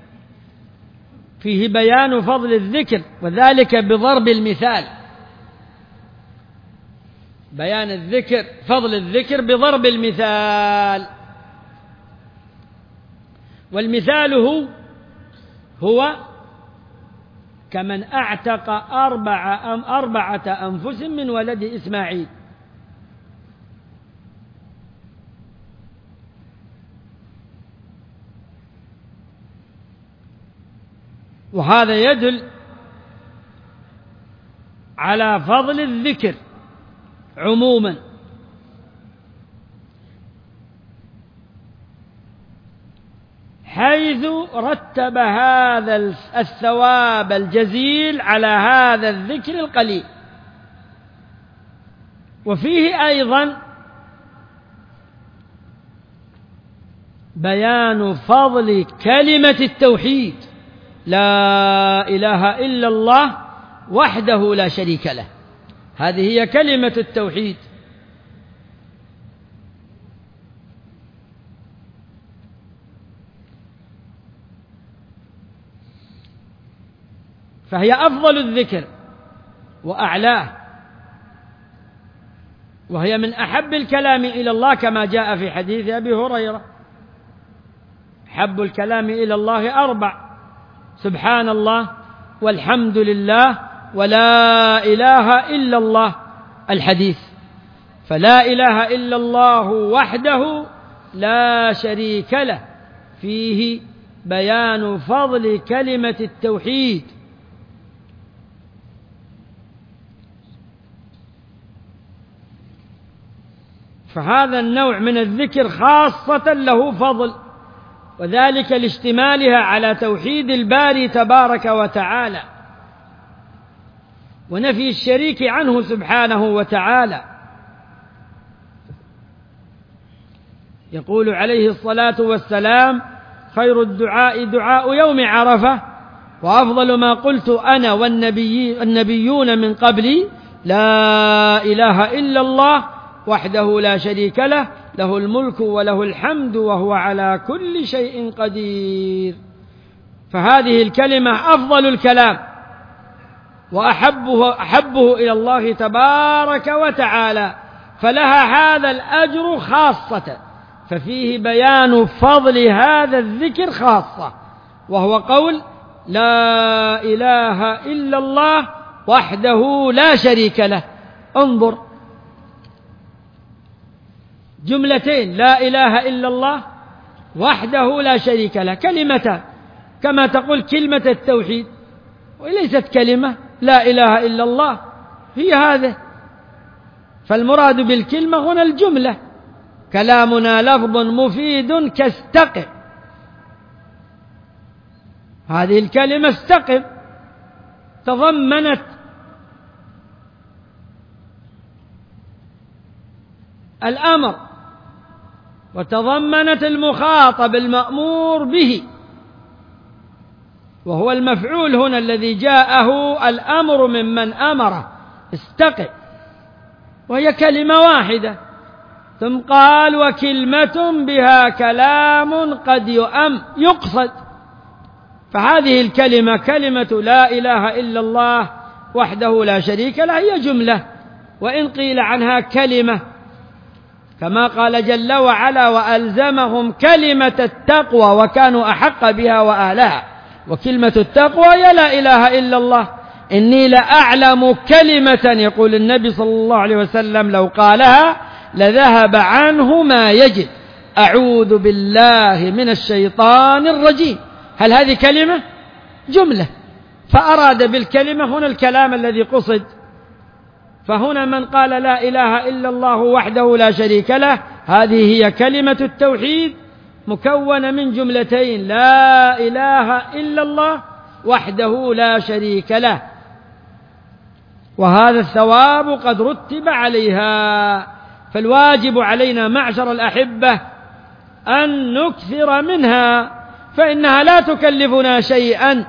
فيه بيان فضل الذكر، وذلك بضرب المثال. بيان الذكر، فضل الذكر بضرب المثال. والمثال هو كمن أعتق 4 أنفس من ولد إسماعيل. وهذا يدل على فضل الذكر عموما، حيث رتب هذا الثواب الجزيل على هذا الذكر القليل. وفيه أيضا بيان فضل كلمة التوحيد: لا إله إلا الله وحده لا شريك له. هذه هي كلمة التوحيد. فهي أفضل الذكر وأعلاه، وهي من أحب الكلام إلى الله، كما جاء في حديث أبي هريرة: حب الكلام إلى الله 4: سبحان الله، والحمد لله، ولا إله إلا الله. الحديث. فلا إله إلا الله وحده لا شريك له، فيه بيان فضل كلمة التوحيد. فهذا النوع من الذكر خاصة له فضل، وذلك لاشتمالها على توحيد الباري تبارك وتعالى ونفي الشريك عنه سبحانه وتعالى. يقول عليه الصلاة والسلام: خير الدعاء دعاء يوم عرفة، وأفضل ما قلت أنا والنبيون من قبلي: لا إله إلا الله وحده لا شريك له، له الملك وله الحمد وهو على كل شيء قدير. فهذه الكلمة أفضل الكلام وأحبه إلى الله تبارك وتعالى، فلها هذا الأجر خاصة. ففيه بيان فضل هذا الذكر خاصة، وهو قول لا إله إلا الله وحده لا شريك له. انظر، جملتين: لا إله إلا الله وحده لا شريك له، كلمتان، كما تقول كلمة التوحيد، وليست كلمة. لا إله إلا الله هي هذه، فالمراد بالكلمة هنا الجملة. كلامنا لفظ مفيد كاستقم، هذه الكلمة استقم تضمنت الأمر وتضمنت المخاطب المأمور به، وهو المفعول هنا الذي جاءه الأمر ممن أمره، استقم، وهي كلمة واحدة. ثم قال: وكلمة بها كلام قد يقصد. فهذه الكلمة كلمة لا إله إلا الله وحده لا شريك له هي جملة، وإن قيل عنها كلمة، كما قال جل وعلا: وألزمهم كلمة التقوى وكانوا أحق بها وأهلها. وكلمة التقوى هي لا إله إلا الله. إني لأعلم كلمة، يقول النبي صلى الله عليه وسلم، لو قالها لذهب عنه ما يجد، أعوذ بالله من الشيطان الرجيم. هل هذه كلمة؟ جملة، فأراد بالكلمة هنا الكلام الذي قصد. فهنا من قال لا إله إلا الله وحده لا شريك له، هذه هي كلمة التوحيد مكونة من جملتين: لا إله إلا الله وحده لا شريك له. وهذا الثواب قد رتب عليها، فالواجب علينا معشر الأحبة أن نكثر منها، فإنها لا تكلفنا شيئا،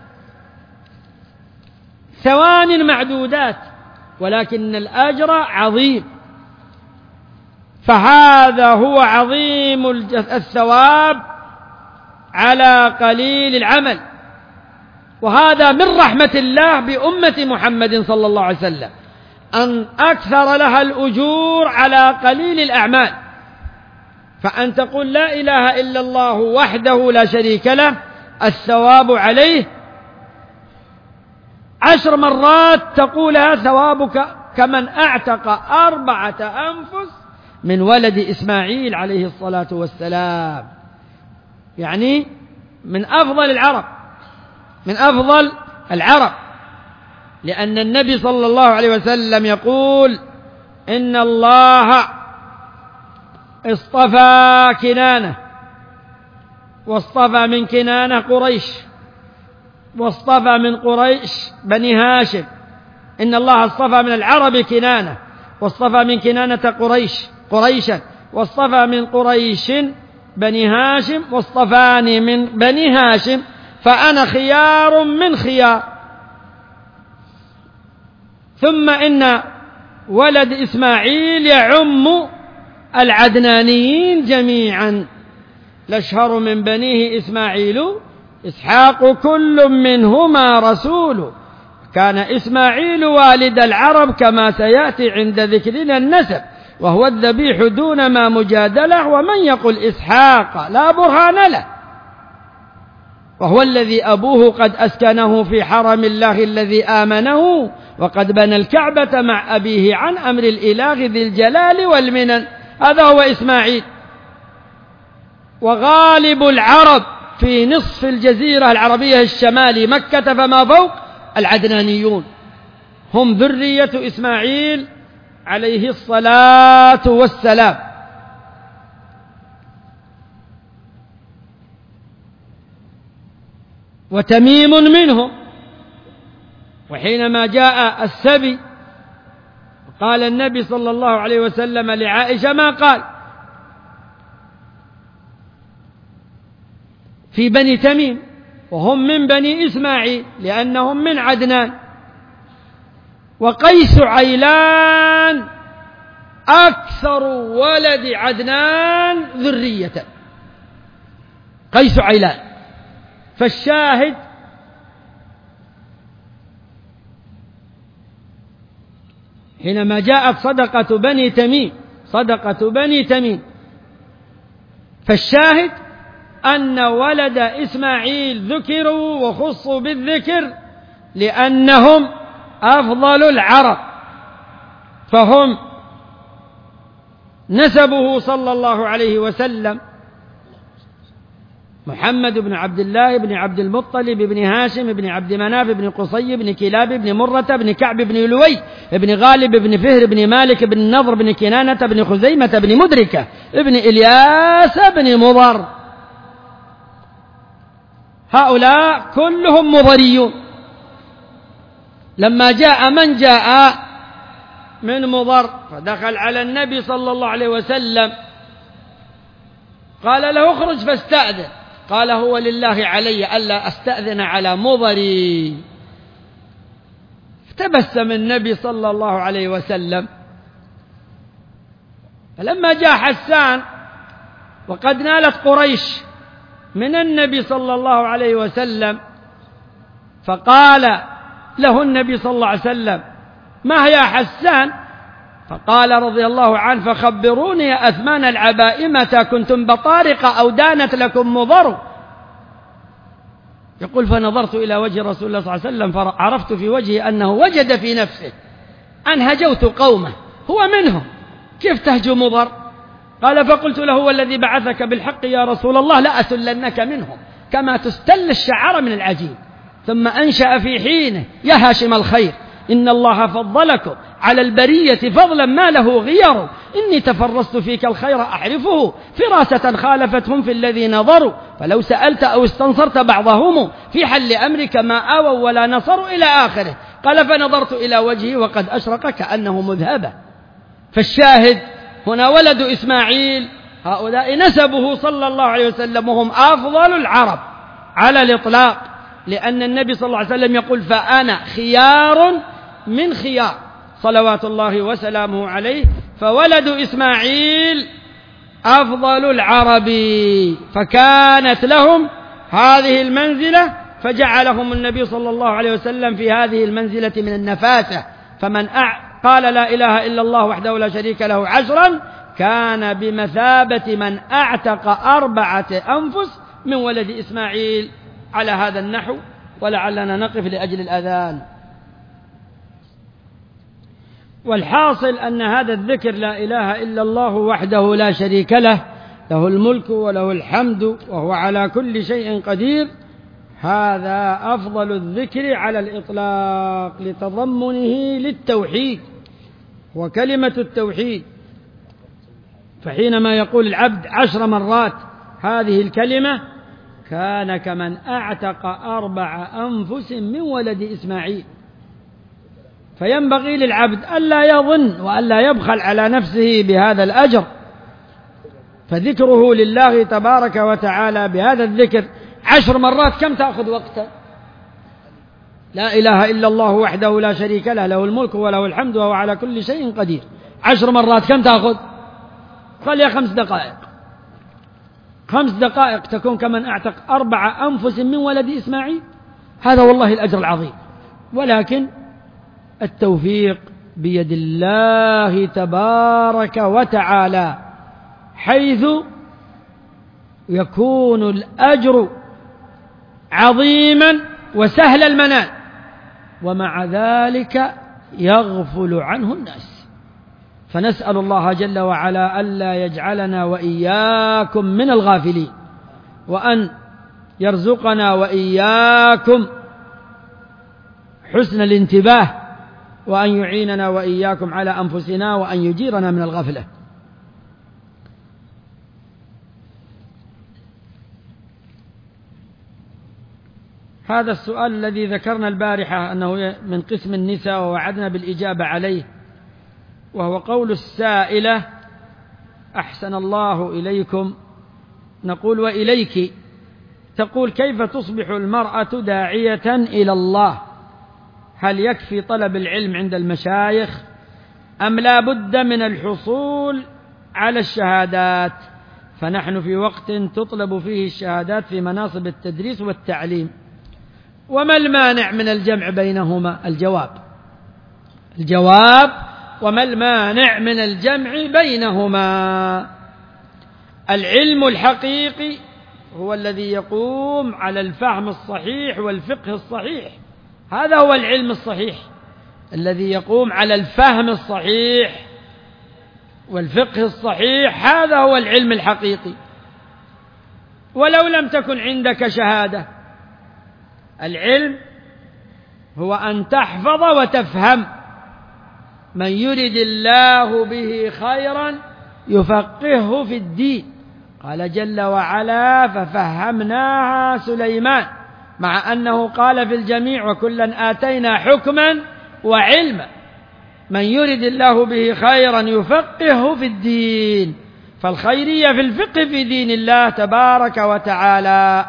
ثوان معدودات، ولكن الأجر عظيم. فهذا هو عظيم الثواب على قليل العمل، وهذا من رحمة الله بأمة محمد صلى الله عليه وسلم، أن أكثر لها الأجور على قليل الأعمال. فأن تقول لا إله إلا الله وحده لا شريك له، الثواب عليه 10 مرات تقولها ثوابك كمن أعتق 4 أنفس من ولد إسماعيل عليه الصلاة والسلام، يعني من أفضل العرب، من أفضل العرب، لأن النبي صلى الله عليه وسلم يقول: إن الله اصطفى كنانة، واصطفى من كنانة قريش، واصطفى من قريش بني هاشم. إن الله اصطفى من العرب كنانة، واصطفى من كنانة قريشا، واصطفى من قريش بني هاشم، واصطفاني من بني هاشم، فأنا خيار من خيار. ثم إن ولد إسماعيل يعم العدنانيين جميعا. الأشهر من بنيه إسماعيل إسحاق كل منهما رسول، كان إسماعيل والد العرب كما سيأتي عند ذكرنا النسب، وهو الذبيح دون ما مجادلة، ومن يقل إسحاق لا برهان له، وهو الذي أبوه قد أسكنه في حرم الله الذي آمنه، وقد بنى الكعبة مع أبيه عن أمر الإله ذي الجلال والمنن. هذا هو إسماعيل. وغالب العرب في نصف الجزيرة العربية الشمالي مكة فما فوق العدنانيون، هم ذرية إسماعيل عليه الصلاة والسلام. وتميم منهم. وحينما جاء السبي قال النبي صلى الله عليه وسلم لعائشة ما قال في بني تميم، وهم من بني إسماعيل لأنهم من عدنان. وقيس عيلان أكثر ولد عدنان ذرية، قيس عيلان. فالشاهد حينما جاءت صدقة بني تميم، فالشاهد أن ولد إسماعيل ذكروا وخصوا بالذكر لأنهم أفضل العرب، فهم نسبه صلى الله عليه وسلم محمد بن عبد الله بن عبد المطلب بن هاشم بن عبد مناف بن قصي بن كلاب بن مرة بن كعب بن لؤي بن غالب بن فهر بن مالك بن نضر بن كنانة بن خزيمة بن مدركة بن إلياس بن مضر. هؤلاء كلهم مضريون. لما جاء من جاء من مضر فدخل على النبي صلى الله عليه وسلم قال له اخرج فاستأذن، قال هو لله علي ألا أستأذن على مضري. فتبسم النبي صلى الله عليه وسلم. فلما جاء حسان وقد نالت قريش من النبي صلى الله عليه وسلم فقال له النبي صلى الله عليه وسلم ما هي حسان؟ فقال رضي الله عنه فخبروني يا أثمان العباء متى كنتم بطارق أو دانت لكم مضر. يقول فنظرت إلى وجه رسول الله صلى الله عليه وسلم فعرفت في وجهه أنه وجد في نفسه أن هجوت قومه، هو منهم، كيف تهجو مضر؟ قال فقلت له والذي بعثك بالحق يا رسول الله لأسلنك منهم كما تستل الشعر من العجين. ثم أنشأ في حينه يا هاشم الخير إن الله فضلكم على البرية فضلا ما له غير، إني تفرست فيك الخير أعرفه فراسة خالفتهم في الذي نظروا، فلو سألت أو استنصرت بعضهم في حل أمرك ما آووا ولا نصروا إلى آخره. قال فنظرت إلى وجهه وقد أشرق كأنه مذهبة. فالشاهد هنا ولد إسماعيل هؤلاء نسبه صلى الله عليه وسلم وهم أفضل العرب على الإطلاق، لأن النبي صلى الله عليه وسلم يقول فأنا خيار من خيار صلوات الله وسلامه عليه. فولد إسماعيل أفضل العرب، فكانت لهم هذه المنزلة، فجعلهم النبي صلى الله عليه وسلم في هذه المنزلة من النفاسة. فمن قال لا إله إلا الله وحده لا شريك له 10 كان بمثابة من أعتق 4 أنفس من ولد إسماعيل على هذا النحو. ولعلنا نقف لأجل الأذان. والحاصل أن هذا الذكر لا إله إلا الله وحده لا شريك له له الملك وله الحمد وهو على كل شيء قدير، هذا أفضل الذكر على الإطلاق لتضمنه للتوحيد وكلمة التوحيد. فحينما يقول العبد 10 مرات هذه الكلمة كان كمن أعتق 4 أنفس من ولد إسماعيل. فينبغي للعبد ألا يظن وألا يبخل على نفسه بهذا الأجر، فذكره لله تبارك وتعالى بهذا الذكر 10 مرات كم تأخذ وقتا؟ لا إله إلا الله وحده لا شريك له له الملك وله الحمد وهو على كل شيء قدير. 10 مرات كم تأخذ؟ خليها 5 دقائق. 5 دقائق تكون كمن أعتق 4 أنفس من ولد إسماعيل. هذا والله الأجر العظيم، ولكن التوفيق بيد الله تبارك وتعالى، حيث يكون الأجر عظيما وسهل المنال، ومع ذلك يغفل عنه الناس. فنسأل الله جل وعلا ألا يجعلنا وإياكم من الغافلين، وأن يرزقنا وإياكم حسن الانتباه، وأن يعيننا وإياكم على أنفسنا، وأن يجيرنا من الغفلة. هذا السؤال الذي ذكرنا البارحة أنه من قسم النساء ووعدنا بالإجابة عليه، وهو قول السائلة: أحسن الله إليكم، نقول وإليك، تقول: كيف تصبح المرأة داعية إلى الله؟ هل يكفي طلب العلم عند المشايخ أم لا بد من الحصول على الشهادات؟ فنحن في وقت تطلب فيه الشهادات في مناصب التدريس والتعليم، وما المانع من الجمع بينهما؟ الجواب وما المانع من الجمع بينهما؟ العلم الحقيقي هو الذي يقوم على الفهم الصحيح والفقه الصحيح. هذا هو العلم الصحيح الذي يقوم على الفهم الصحيح والفقه الصحيح. هذا هو العلم الحقيقي. ولو لم تكن عندك شهادة، العلم هو أن تحفظ وتفهم. من يرد الله به خيرا يفقهه في الدين. قال جل وعلا: ففهمناها سليمان، مع أنه قال في الجميع: وكلا آتينا حكما وعلما. من يرد الله به خيرا يفقهه في الدين. فالخيرية في الفقه في دين الله تبارك وتعالى.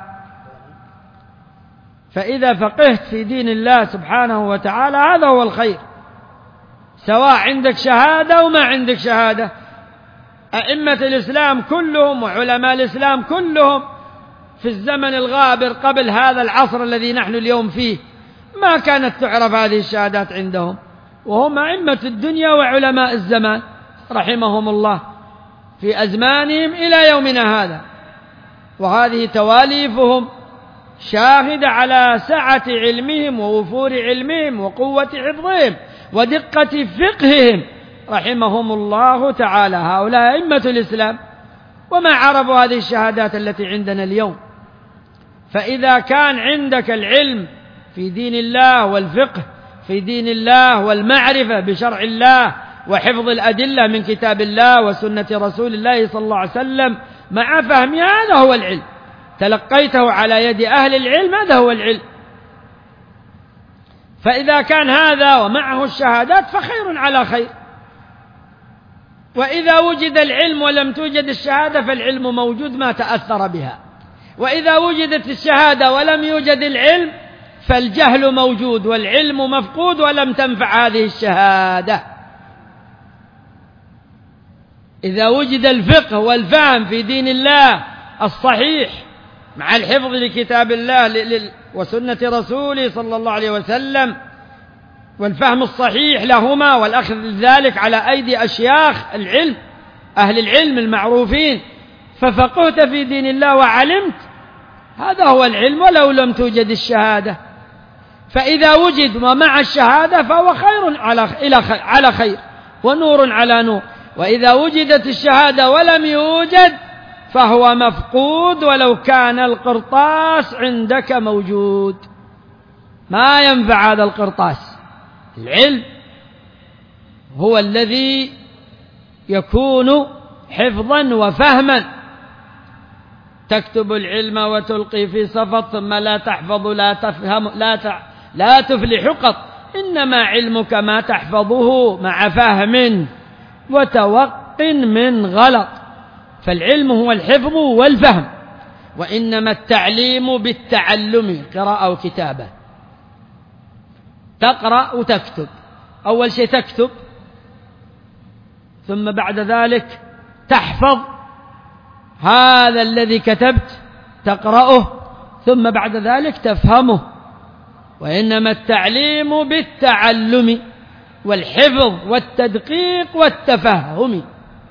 فإذا فقهت في دين الله سبحانه وتعالى هذا هو الخير، سواء عندك شهادة وما عندك شهادة. أئمة الإسلام كلهم وعلماء الإسلام كلهم في الزمن الغابر قبل هذا العصر الذي نحن اليوم فيه ما كانت تعرف هذه الشهادات عندهم، وهم أئمة الدنيا وعلماء الزمان رحمهم الله في أزمانهم إلى يومنا هذا. وهذه تواليفهم شاهدة على سعة علمهم ووفور علمهم وقوة حفظهم ودقة فقههم رحمهم الله تعالى. هؤلاء أئمة الإسلام وما عرفوا هذه الشهادات التي عندنا اليوم. فإذا كان عندك العلم في دين الله والفقه في دين الله والمعرفة بشرع الله وحفظ الأدلة من كتاب الله وسنة رسول الله صلى الله عليه وسلم مع فهمها، هذا هو العلم. تلقيته على يد أهل العلم، هذا هو العلم. فإذا كان هذا ومعه الشهادات فخير على خير. وإذا وجد العلم ولم توجد الشهادة فالعلم موجود ما تأثر بها. وإذا وجدت الشهادة ولم يوجد العلم فالجهل موجود والعلم مفقود ولم تنفع هذه الشهادة. إذا وجد الفقه والفهم في دين الله الصحيح مع الحفظ لكتاب الله وسنة رسوله صلى الله عليه وسلم والفهم الصحيح لهما والأخذ ذلك على أيدي أشياخ العلم أهل العلم المعروفين، ففقهت في دين الله وعلمت، هذا هو العلم ولو لم توجد الشهادة. فإذا وجد ومع الشهادة فهو خير على خير ونور على نور. وإذا وجدت الشهادة ولم يوجد فهو مفقود ولو كان القرطاس عندك موجود، ما ينفع هذا القرطاس. العلم هو الذي يكون حفظا وفهما. تكتب العلم وتلقي في صفط ثم لا تحفظ لا تفهم لا تفلح قط، إنما علمك ما تحفظه مع فهم وتوق من غلط. فالعلم هو الحفظ والفهم، وإنما التعليم بالتعلم، قراءة وكتابة. تقرأ وتكتب، أول شيء تكتب ثم بعد ذلك تحفظ هذا الذي كتبت تقرأه ثم بعد ذلك تفهمه. وإنما التعليم بالتعلم والحفظ والتدقيق والتفهم.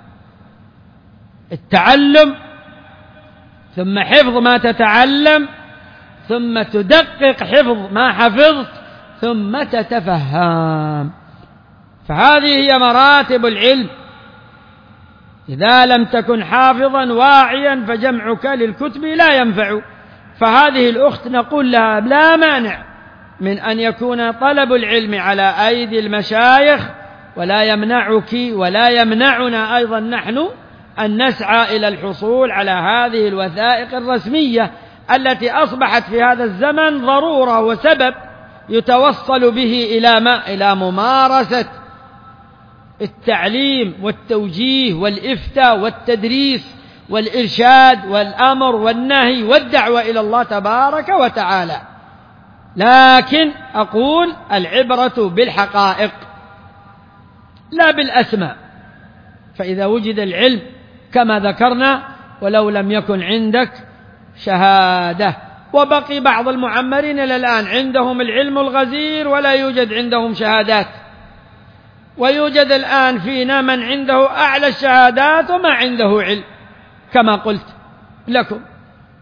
التعلم ثم حفظ ما تتعلم ثم تدقق حفظ ما حفظت ثم تتفهم. فهذه هي مراتب العلم. إذا لم تكن حافظا واعيا فجمعك للكتب لا ينفع. فهذه الأخت نقول لها لا مانع من أن يكون طلب العلم على أيدي المشايخ، ولا يمنعك ولا يمنعنا أيضا نحن أن نسعى إلى الحصول على هذه الوثائق الرسمية التي أصبحت في هذا الزمن ضرورة وسبب يتوصل به إلى ممارسة التعليم والتوجيه والإفتاء والتدريس والإرشاد والأمر والنهي والدعوة إلى الله تبارك وتعالى. لكن أقول العبرة بالحقائق لا بالأسماء. فإذا وجد العلم كما ذكرنا ولو لم يكن عندك شهادة، وبقي بعض المعمرين إلى الآن عندهم العلم الغزير ولا يوجد عندهم شهادات، ويوجد الآن فينا من عنده أعلى الشهادات وما عنده علم كما قلت لكم.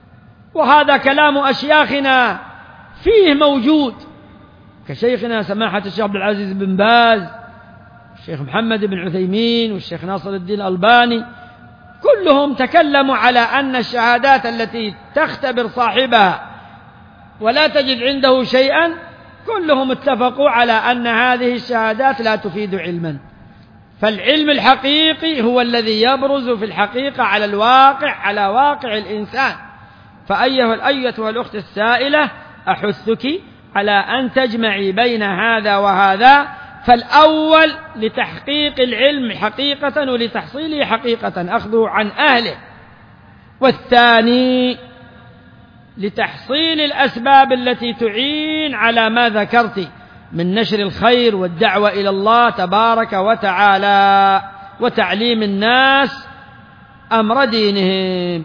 وهذا كلام أشياخنا فيه موجود، كشيخنا سماحة الشيخ عبد العزيز بن باز، الشيخ محمد بن عثيمين، والشيخ ناصر الدين الألباني، كلهم تكلموا على أن الشهادات التي تختبر صاحبها ولا تجد عنده شيئا، كلهم اتفقوا على أن هذه الشهادات لا تفيد علما. فالعلم الحقيقي هو الذي يبرز في الحقيقة على الواقع، على واقع الإنسان. فأيتها الأخت السائلة، أحثك على أن تجمعي بين هذا وهذا، فالأول لتحقيق العلم حقيقة ولتحصيله حقيقة أخذه عن أهله، والثاني لتحصيل الأسباب التي تعين على ما ذكرت من نشر الخير والدعوة إلى الله تبارك وتعالى وتعليم الناس أمر دينهم.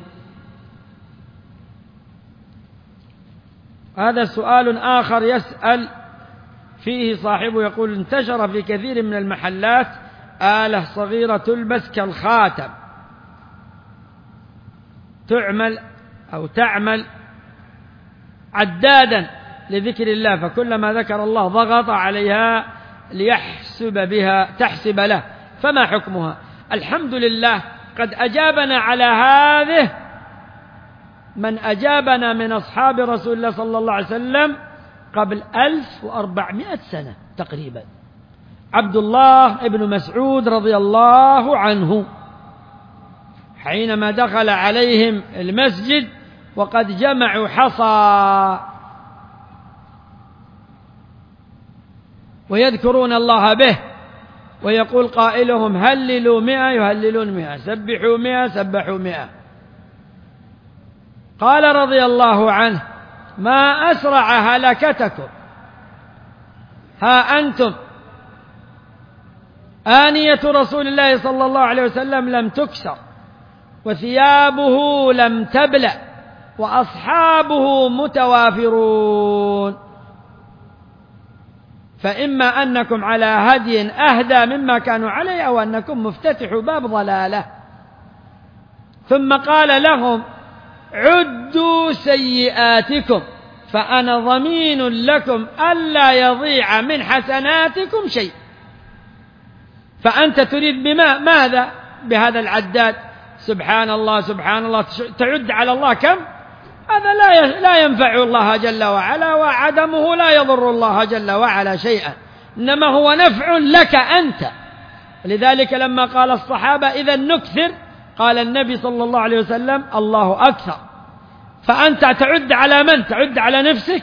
هذا سؤال آخر يسأل فيه صاحبه، يقول: انتشر في كثير من المحلات آلة صغيرة تلبس كالخاتم، تعمل عدادا لذكر الله، فكلما ذكر الله ضغط عليها تحسب له، فما حكمها؟ الحمد لله قد أجابنا على هذه من أجابنا من أصحاب رسول الله صلى الله عليه وسلم قبل 1400 سنة تقريبا، عبد الله بن مسعود رضي الله عنه، حينما دخل عليهم المسجد وقد جمعوا حصى ويذكرون الله به، ويقول قائلهم: هللوا 100 يهللون 100، سبحوا 100 سبحوا 100. قال رضي الله عنه: ما أسرع هلكتكم، ها أنتم آنية رسول الله صلى الله عليه وسلم لم تكسر، وثيابه لم تبلى، وأصحابه متوافرون، فإما أنكم على هدي أهدى مما كانوا عليه، أو أنكم مفتتحوا باب ضلالة. ثم قال لهم: عدوا سيئاتكم فأنا ضمين لكم ألا يضيع من حسناتكم شيء. فأنت تريد ماذا بهذا العداد؟ سبحان الله سبحان الله، تعد على الله كم؟ هذا لا ينفع الله جل وعلا، وعدمه لا يضر الله جل وعلا شيئا، إنما هو نفع لك أنت. لذلك لما قال الصحابة: إذا نكثر، قال النبي صلى الله عليه وسلم: الله أكثر. فأنت تعد على من؟ تعد على نفسك.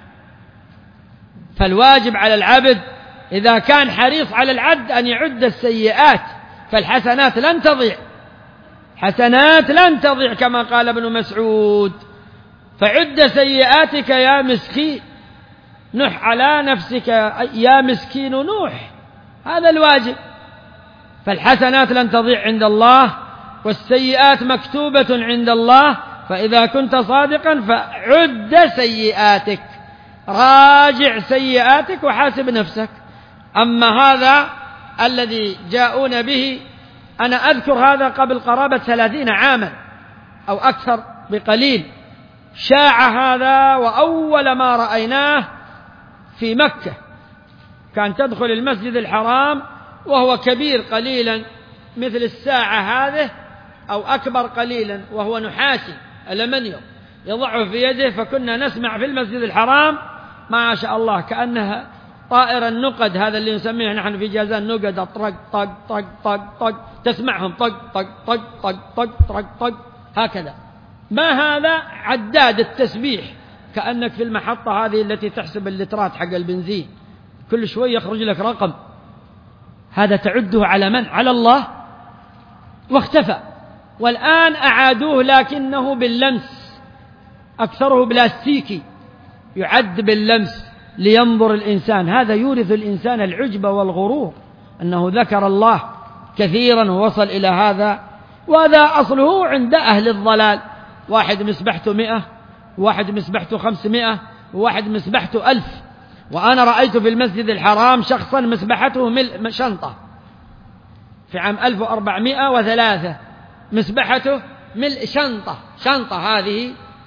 فالواجب على العبد إذا كان حريص على العد أن يعد السيئات، فالحسنات لن تضيع، حسنات لن تضيع كما قال ابن مسعود. فعد سيئاتك يا مسكين، نح على نفسك يا مسكين نوح، هذا الواجب. فالحسنات لن تضيع عند الله، والسيئات مكتوبة عند الله، فإذا كنت صادقا فعد سيئاتك، راجع سيئاتك وحاسب نفسك. أما هذا الذي جاءون به، أنا أذكر هذا قبل قرابة 30 عاما أو أكثر بقليل، شاع هذا، وأول ما رأيناه في مكة كان تدخل المسجد الحرام وهو كبير قليلا مثل الساعة هذه أو أكبر قليلا، وهو نحاسي ألمنيوم يضعه في يده، فكنا نسمع في المسجد الحرام ما شاء الله كأنها طائر النقد، هذا اللي نسميه نحن في جازان نقد، طق طق طق طق طق، تسمعهم طق طق طق طق طق طق طق هكذا. ما هذا؟ عداد التسبيح، كأنك في المحطة هذه التي تحسب اللترات حق البنزين، كل شوي يخرج لك رقم. هذا تعده على من؟ على الله، واختفى. والآن أعادوه لكنه باللمس، أكثره بلاستيكي، يعد باللمس لينظر الإنسان. هذا يورث الإنسان العجب والغرور، أنه ذكر الله كثيرا ووصل إلى هذا. وهذا أصله عند أهل الضلال، واحد مسبحته 100، وواحد مسبحته 500، وواحد مسبحته 1000. وأنا رأيت في المسجد الحرام شخصا مسبحته ملء شنطة في عام 1403، مسبحته ملء شنطة هذه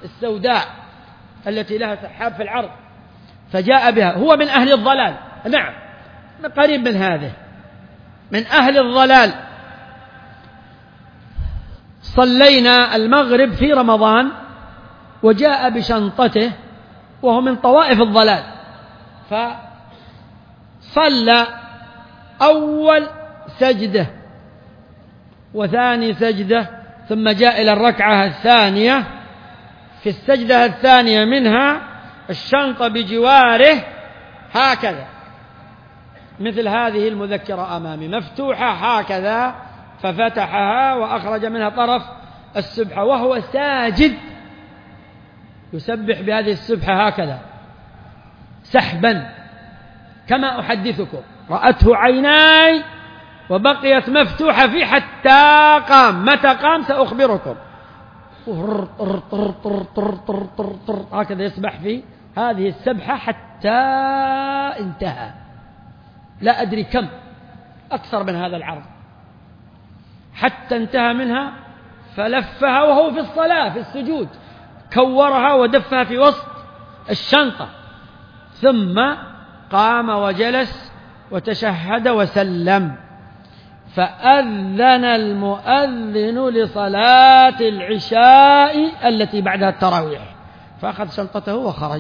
السوداء التي لها سحاب في العرض، فجاء بها. هو من أهل الضلال، نعم، قريب من هذه، من أهل الضلال. صلينا المغرب في رمضان وجاء بشنطته وهو من طوائف الضلال، فصلى أول سجدة وثاني سجدة، ثم جاء إلى الركعة الثانية. في السجدة الثانية منها الشنطة بجواره هكذا، مثل هذه المذكرة أمامي مفتوحة هكذا، ففتحها وأخرج منها طرف السبحة وهو ساجد يسبح بهذه السبحة هكذا سحبا كما أحدثكم. رأته عيناي وبقيت مفتوحة في حتى قام. متى قام سأخبركم. هكذا يسبح في هذه السبحة حتى انتهى، لا أدري كم، أكثر من هذا العرض، حتى انتهى منها، فلفها وهو في الصلاة في السجود، كورها ودفها في وسط الشنطة، ثم قام وجلس وتشهد وسلم. فأذن المؤذن لصلاة العشاء التي بعدها التراويح، فأخذ شنطته وخرج.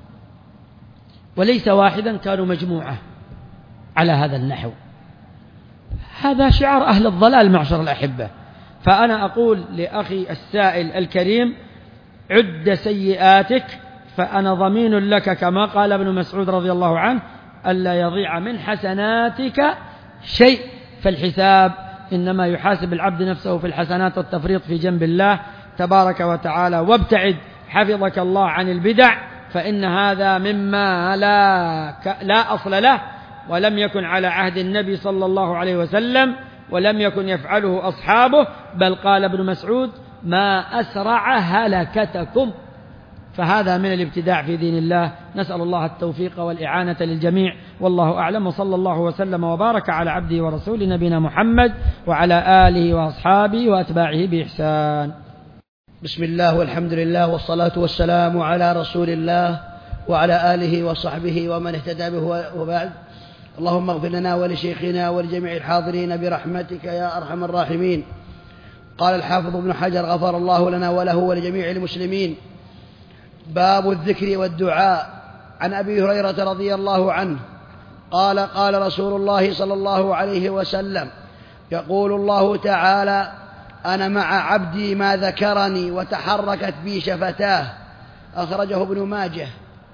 وليس واحدا، كانوا مجموعة على هذا النحو. هذا شعار أهل الضلال معشر الأحبة. فأنا أقول لأخي السائل الكريم: عد سيئاتك فأنا ضمين لك، كما قال ابن مسعود رضي الله عنه: ألا يضيع من حسناتك شيء. فالحساب إنما يحاسب العبد نفسه في الحسنات والتفريط في جنب الله تبارك وتعالى. وابتعد حفظك الله عن البدع، فإن هذا مما لا أصل له، ولم يكن على عهد النبي صلى الله عليه وسلم، ولم يكن يفعله أصحابه، بل قال ابن مسعود: ما أسرع هلكتكم. فهذا من الابتداع في دين الله. نسأل الله التوفيق والإعانة للجميع، والله أعلم، وصلى الله وسلم وبارك على عبده ورسوله نبينا محمد وعلى آله وأصحابه وأتباعه بإحسان. بسم الله والحمد لله والصلاة والسلام على رسول الله وعلى آله وصحبه ومن اهتدى به، وبعد. اللهم اغفر لنا ولشيخنا ولجميع الحاضرين برحمتك يا أرحم الراحمين. قال الحافظ ابن حجر غفر الله لنا وله ولجميع المسلمين: باب الذكر والدعاء. عن أبي هريرة رضي الله عنه قال: قال رسول الله صلى الله عليه وسلم: يقول الله تعالى: أنا مع عبدي ما ذكرني وتحركت بي شفتاه. أخرجه ابن ماجه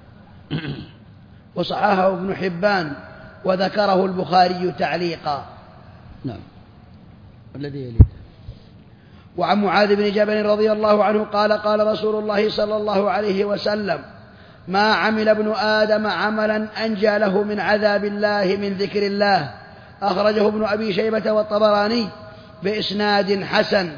وصححه ابن حبان وذكره البخاري تعليقا. نعم. الذي يليه: وعن معاذ بن جبل رضي الله عنه قال: قال رسول الله صلى الله عليه وسلم: ما عمل ابن آدم عملا أنجى له من عذاب الله من ذكر الله. أخرجه ابن أبي شيبة والطبراني بإسناد حسن.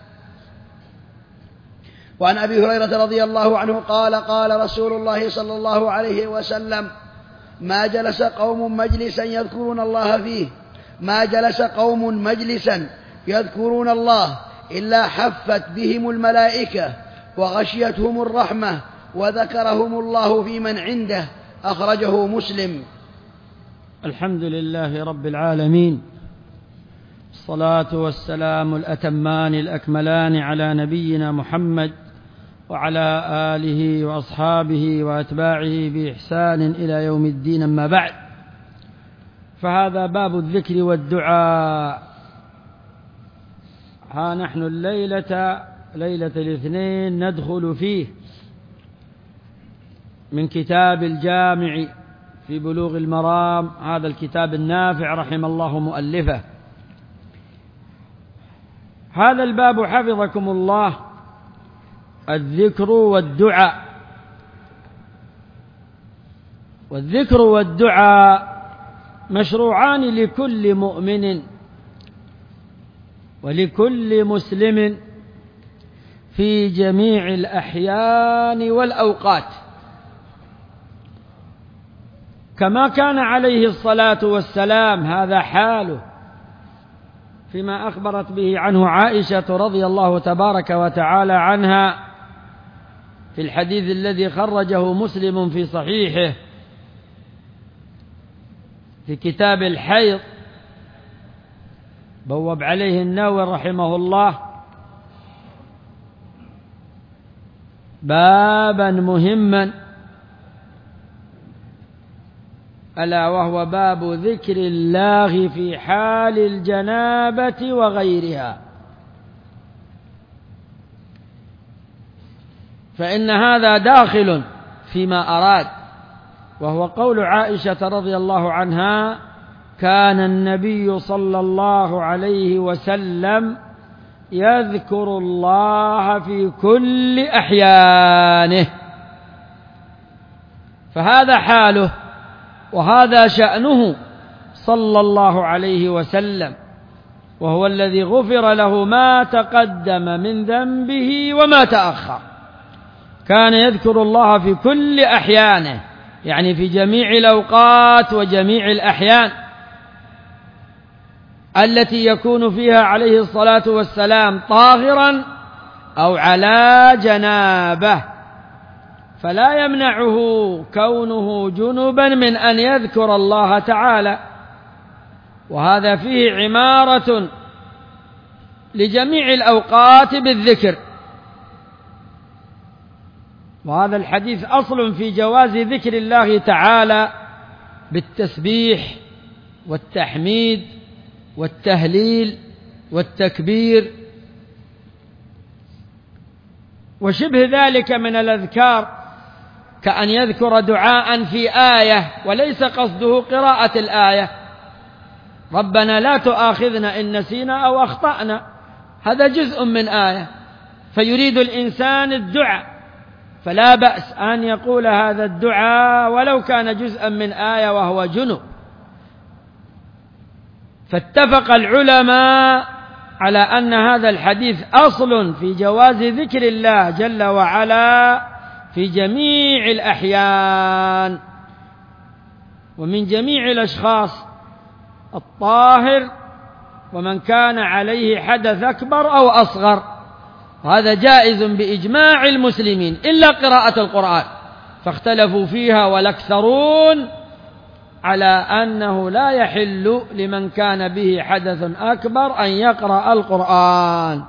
وعن أبي هريرة رضي الله عنه قال: قال رسول الله صلى الله عليه وسلم: ما جلس قوم مجلسا يذكرون الله فيه، ما جلس قوم مجلسا يذكرون الله إلا حفت بهم الملائكة وغشيتهم الرحمة وذكرهم الله في من عنده. أخرجه مسلم. الحمد لله رب العالمين، الصلاة والسلام الأتمان الأكملان على نبينا محمد وعلى آله وأصحابه وأتباعه بإحسان إلى يوم الدين. أما بعد، فهذا باب الذكر والدعاء. ها نحن الليلة ليلة الاثنين ندخل فيه من كتاب الجامع في بلوغ المرام، هذا الكتاب النافع رحم الله مؤلفه. هذا الباب حفظكم الله الذكر والدعاء. والذكر والدعاء مشروعان لكل مؤمن ولكل مسلم في جميع الأحيان والأوقات، كما كان عليه الصلاة والسلام هذا حاله فيما أخبرت به عنه عائشة رضي الله تبارك وتعالى عنها في الحديث الذي خرجه مسلم في صحيحه في كتاب الحيض، بوب عليه النووي رحمه الله بابا مهما، ألا وهو باب ذكر الله في حال الجنابة وغيرها. فإن هذا داخل فيما أراد، وهو قول عائشة رضي الله عنها: كان النبي صلى الله عليه وسلم يذكر الله في كل أحيانه. فهذا حاله وهذا شأنه صلى الله عليه وسلم، وهو الذي غفر له ما تقدم من ذنبه وما تأخر. كان يذكر الله في كل أحيانه، يعني في جميع الأوقات وجميع الأحيان التي يكون فيها عليه الصلاة والسلام طاهرا أو على جنابه، فلا يمنعه كونه جنبا من أن يذكر الله تعالى. وهذا فيه عمارة لجميع الأوقات بالذكر. وهذا الحديث أصل في جواز ذكر الله تعالى بالتسبيح والتحميد والتهليل والتكبير وشبه ذلك من الأذكار، كأن يذكر دعاء في آية وليس قصده قراءة الآية: ربنا لا تؤاخذنا إن نسينا أو أخطأنا، هذا جزء من آية، فيريد الإنسان الدعاء، فلا بأس أن يقول هذا الدعاء ولو كان جزءا من آية وهو جنب. فاتفق العلماء على أن هذا الحديث أصل في جواز ذكر الله جل وعلا في جميع الأحيان ومن جميع الأشخاص، الطاهر ومن كان عليه حدث أكبر أو أصغر. هذا جائز بإجماع المسلمين إلا قراءة القرآن، فاختلفوا فيها والأكثرون على أنه لا يحل لمن كان به حدث أكبر أن يقرأ القرآن.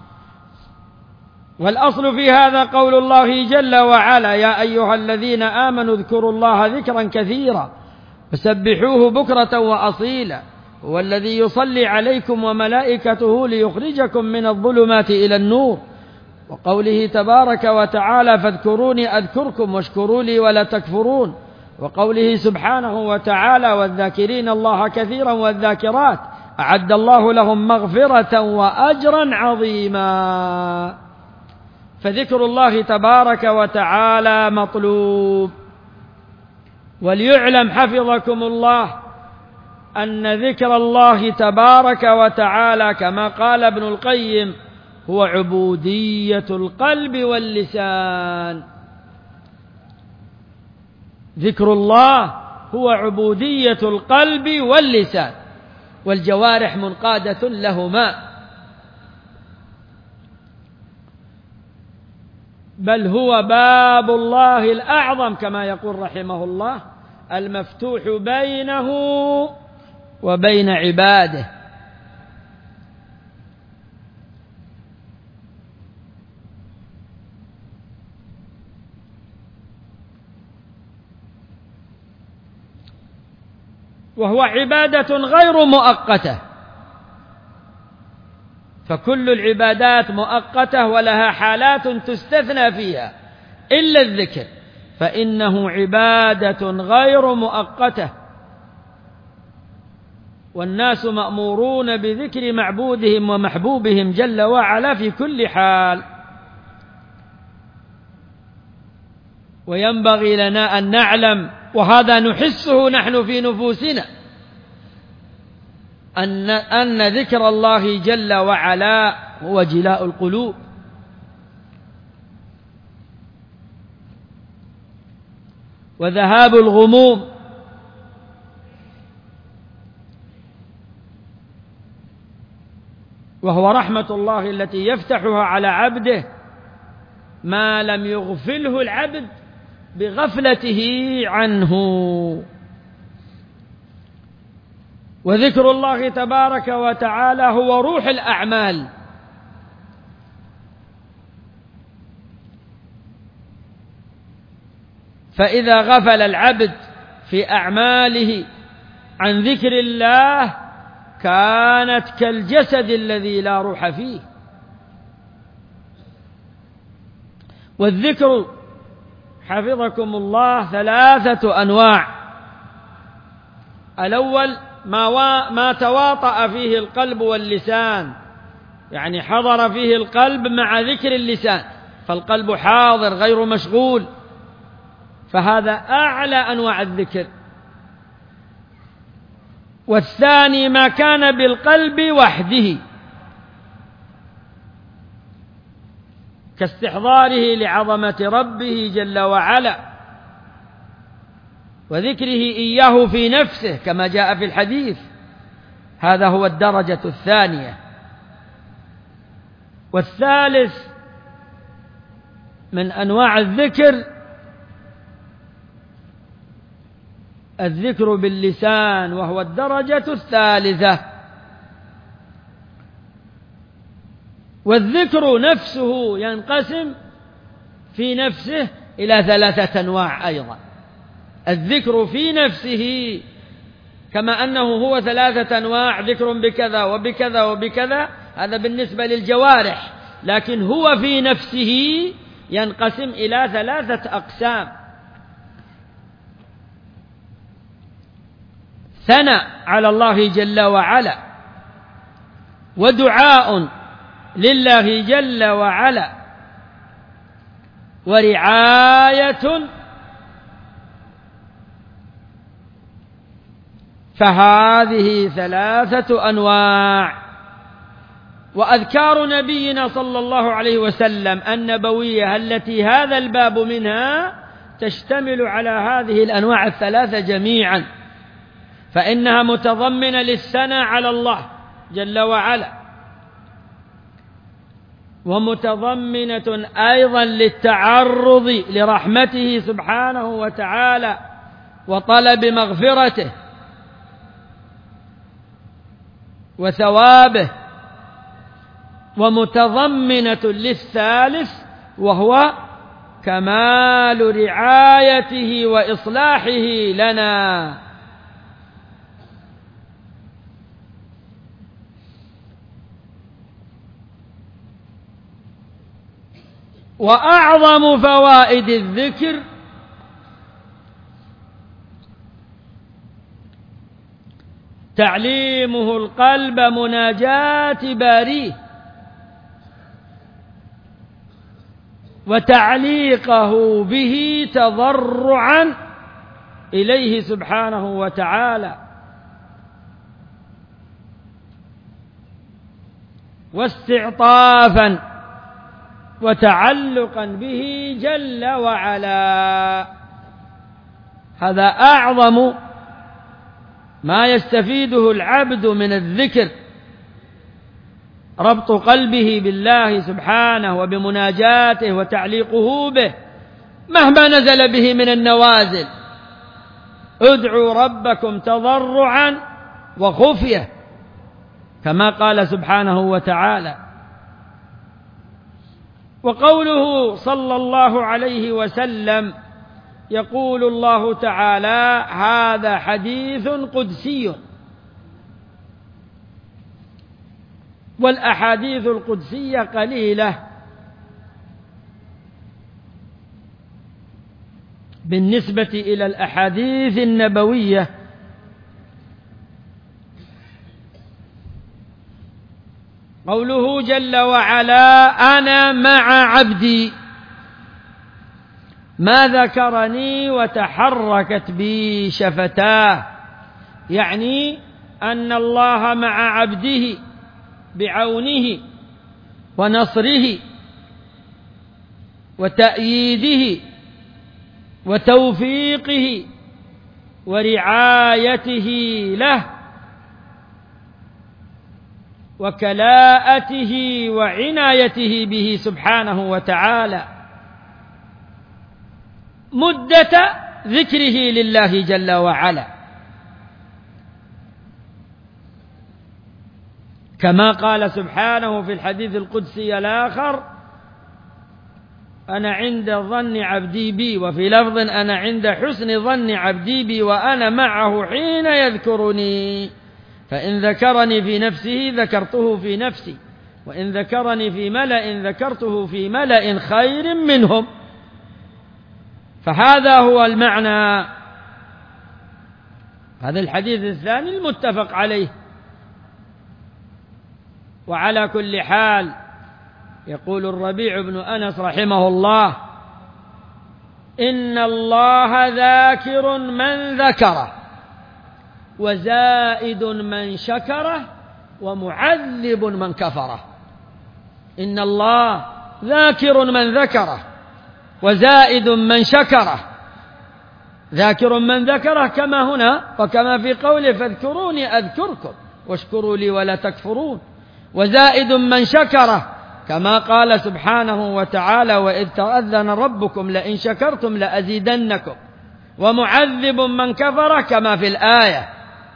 والأصل في هذا قول الله جل وعلا: يا أيها الذين آمنوا اذكروا الله ذكرا كثيرا وسبحوه بكرة وأصيلا، هو الذي يصلي عليكم وملائكته ليخرجكم من الظلمات إلى النور. وقوله تبارك وتعالى: فاذكروني أذكركم واشكروا لي ولا تكفرون. وقوله سبحانه وتعالى: والذاكرين الله كثيرا والذاكرات أعد الله لهم مغفرة وأجرا عظيما. فذكر الله تبارك وتعالى مطلوب. وليعلم حفظكم الله أن ذكر الله تبارك وتعالى كما قال ابن القيم هو عبودية القلب واللسان. ذكر الله هو عبودية القلب واللسان، والجوارح منقادة لهما، بل هو باب الله الأعظم كما يقول رحمه الله: المفتوح بينه وبين عباده. وهو عبادة غير مؤقتة، فكل العبادات مؤقتة ولها حالات تستثنى فيها إلا الذكر، فإنه عبادة غير مؤقتة. والناس مأمورون بذكر معبودهم ومحبوبهم جل وعلا في كل حال. وينبغي لنا أن نعلم، وهذا نحسه نحن في نفوسنا، أن ذكر الله جل وعلا هو جلاء القلوب. وذهاب الغموم، وهو رحمة الله التي يفتحها على عبده ما لم يغفله العبد بغفلته عنه. وذكر الله تبارك وتعالى هو روح الأعمال، فإذا غفل العبد في أعماله عن ذكر الله كانت كالجسد الذي لا روح فيه. والذكر حفظكم الله 3 أنواع. الأول ما تواطأ فيه القلب واللسان، يعني حضر فيه القلب مع ذكر اللسان، فالقلب حاضر غير مشغول، فهذا أعلى أنواع الذكر. والثاني ما كان بالقلب وحده، كاستحضاره لعظمة ربه جل وعلا وذكره إياه في نفسه كما جاء في الحديث، هذا هو الدرجة الثانية. والثالث من أنواع الذكر الذكر باللسان، وهو الدرجة الثالثة. والذكر نفسه ينقسم في نفسه إلى 3 أنواع أيضا. الذكر في نفسه كما أنه هو 3 أنواع، ذكر بكذا وبكذا وبكذا، هذا بالنسبة للجوارح، لكن هو في نفسه ينقسم إلى 3 أقسام: ثناء على الله جل وعلا، ودعاء لله جل وعلا، ورعاية. فهذه 3 أنواع. وأذكار نبينا صلى الله عليه وسلم النبوية التي هذا الباب منها تشتمل على هذه الأنواع 3 جميعا، فإنها متضمنة للثناء على الله جل وعلا، ومتضمنة أيضا للتعرض لرحمته سبحانه وتعالى وطلب مغفرته وثوابه، ومتضمنة للثالث وهو كمال رعايته وإصلاحه لنا. وأعظم فوائد الذكر تعليمه القلب مناجاة باريه، وتعليقه به تضرعا إليه سبحانه وتعالى، واستعطافا وتعلقا به جل وعلا. هذا أعظم ما يستفيده العبد من الذكر، ربط قلبه بالله سبحانه وبمناجاته وتعليقه به مهما نزل به من النوازل. ادعوا ربكم تضرعا وخفية كما قال سبحانه وتعالى. وقوله صلى الله عليه وسلم يقول الله تعالى: هذا حديث قدسي. والأحاديث القدسية قليلة بالنسبة إلى الأحاديث النبوية، قوله جل وعلا: أنا مع عبدي ما ذكرني وتحركت بي شفتاه، يعني أن الله مع عبده بعونه ونصره وتأييده وتوفيقه ورعايته له وكلاءته وعنايته به سبحانه وتعالى. مدة ذكره لله جل وعلا، كما قال سبحانه في الحديث القدسي الآخر: أنا عند ظن عبدي بي، وفي لفظ: أنا عند حسن ظن عبدي بي وأنا معه حين يذكرني، فإن ذكرني في نفسه ذكرته في نفسي، وإن ذكرني في ملأ ذكرته في ملأ خير منهم. فهذا هو المعنى. هذا الحديث الثاني المتفق عليه. وعلى كل حال يقول الربيع بن أنس رحمه الله: إن الله ذاكر من ذكره، وزائد من شكره، ومعذب من كفره. إن الله ذاكر من ذكره، وزائد من شكره. ذاكر من ذكره كما هنا وكما في قوله: فاذكروني أذكركم واشكروا لي ولا تكفرون. وزائد من شكره كما قال سبحانه وتعالى: وإذ تأذن ربكم لئن شكرتم لأزيدنكم. ومعذب من كفر كما في الآية: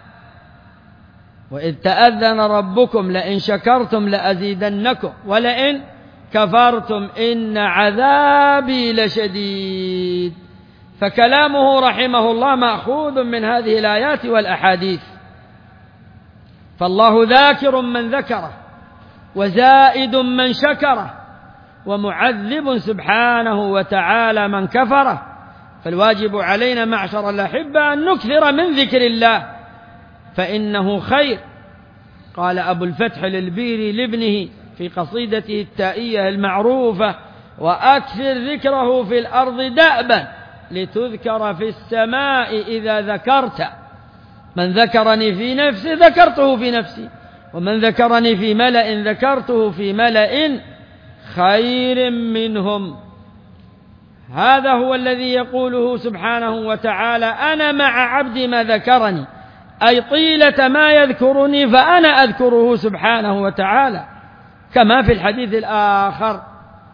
وإذ تأذن ربكم لئن شكرتم لأزيدنكم ولئن كفرتم إن عذابي لشديد. فكلامه رحمه الله مأخوذ من هذه الآيات والأحاديث. فالله ذاكر من ذكره، وزائد من شكره، ومعذب سبحانه وتعالى من كفره. فالواجب علينا معشر الأحبة أن نكثر من ذكر الله، فإنه خير. قال أبو الفتح للبيري لابنه في قصيدته التائية المعروفة: وأكثر ذكره في الأرض دأبا لتذكر في السماء إذا ذكرت. من ذكرني في نفسي ذكرته في نفسي، ومن ذكرني في ملأ ذكرته في ملأ خير منهم. هذا هو الذي يقوله سبحانه وتعالى: أنا مع عبدي ما ذكرني، أي طيلة ما يذكرني فأنا أذكره سبحانه وتعالى، كما في الحديث الآخر: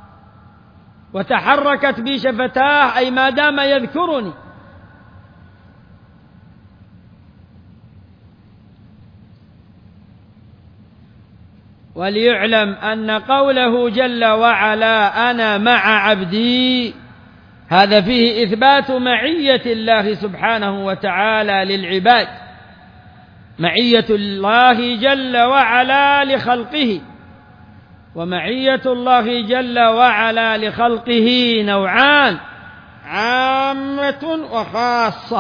وتحركت بي شفتاه، أي ما دام يذكرني. وليعلم أن قوله جل وعلا: أنا مع عبدي، هذا فيه إثبات معية الله سبحانه وتعالى للعباد، معية الله جل وعلا لخلقه. ومعية الله جل وعلا لخلقه نوعان: عامة وخاصة.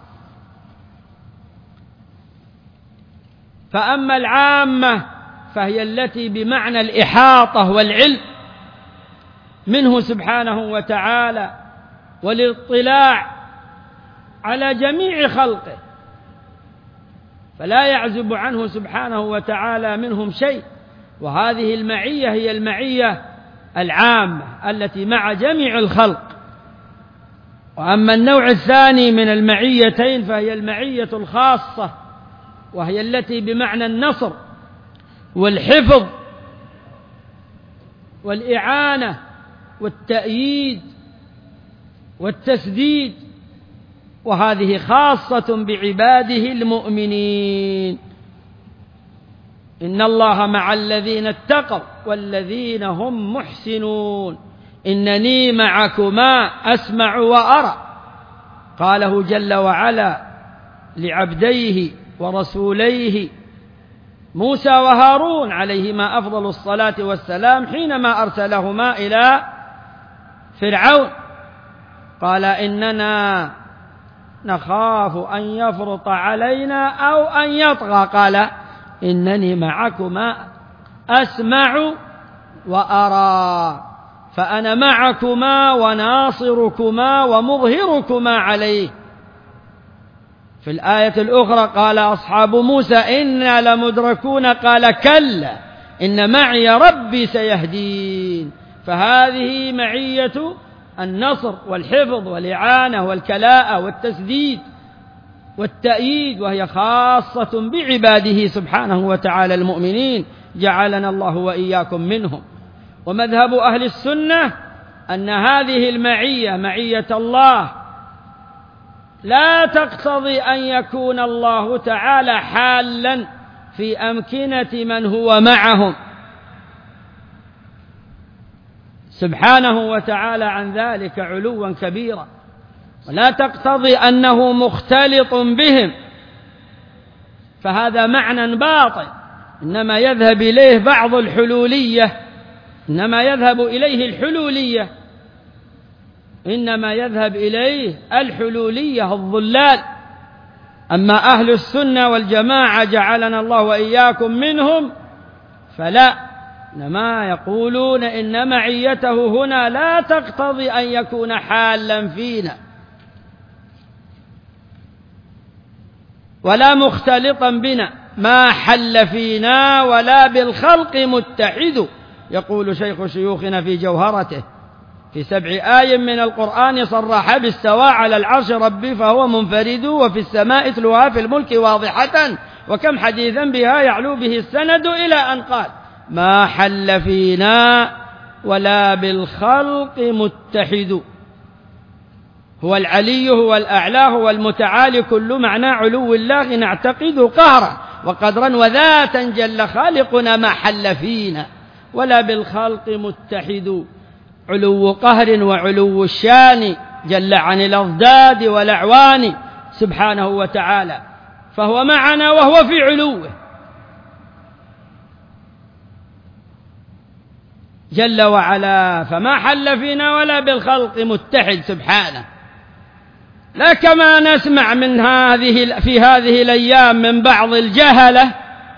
فأما العامة فهي التي بمعنى الإحاطة والعلم منه سبحانه وتعالى، والاطلاع على جميع خلقه، فلا يعزب عنه سبحانه وتعالى منهم شيء. وهذه المعية هي المعية العامة التي مع جميع الخلق. وأما النوع الثاني من المعيتين فهي المعية الخاصة، وهي التي بمعنى النصر والحفظ والإعانة والتأييد والتسديد، وهذه خاصة بعباده المؤمنين. إن الله مع الذين اتقوا والذين هم محسنون، إنني معكما أسمع وأرى. قاله جل وعلا لعبديه ورسوليه موسى وهارون عليهما أفضل الصلاة والسلام حينما أرسلهما إلى فرعون، قال: إننا نخاف أن يفرط علينا أو أن يطغى، قال: إنني معكما أسمع وأرى، فأنا معكما وناصركما ومظهركما عليه. في الآية الأخرى قال أصحاب موسى: إنا لمدركون، قال: كلا إن معي ربي سيهدين. فهذه معية النصر والحفظ والإعانة والكلاء والتسديد والتأييد، وهي خاصة بعباده سبحانه وتعالى المؤمنين، جعلنا الله وإياكم منهم. ومذهب أهل السنة أن هذه المعية معية الله لا تقتضي أن يكون الله تعالى حالا في أمكنة من هو معهم سبحانه وتعالى عن ذلك علوا كبيرا، ولا تقتضي أنه مختلط بهم، فهذا معنى باطل إنما يذهب إليه بعض الحلولية، إنما يذهب إليه الحلولية الضلال. أما أهل السنة والجماعة جعلنا الله وإياكم منهم فلا، إنما يقولون إن معيته هنا لا تقتضي أن يكون حالا فينا ولا مختلطا بنا، ما حل فينا ولا بالخلق متحد. يقول شيخ شيوخنا في جوهرته في 7 آي من القرآن صرح باستواء على العرش ربي فهو منفرد، وفي السماء اتلوها في الملك واضحة، وكم حديثا بها يعلو به السند، إلى أن قال ما حل فينا ولا بالخلق متحد. هو العلي، هو الأعلى، هو المتعالي، كل معنى علو الله نعتقد قهرا وقدرا وذاتا جل خالقنا، ما حل فينا ولا بالخلق متحد. علو قهر وعلو الشان جل عن الأضداد والأعوان سبحانه وتعالى، فهو معنا وهو في علوه جل وعلا، فما حل فينا ولا بالخلق متحد سبحانه. لا كما نسمع في هذه الأيام من بعض الجهلة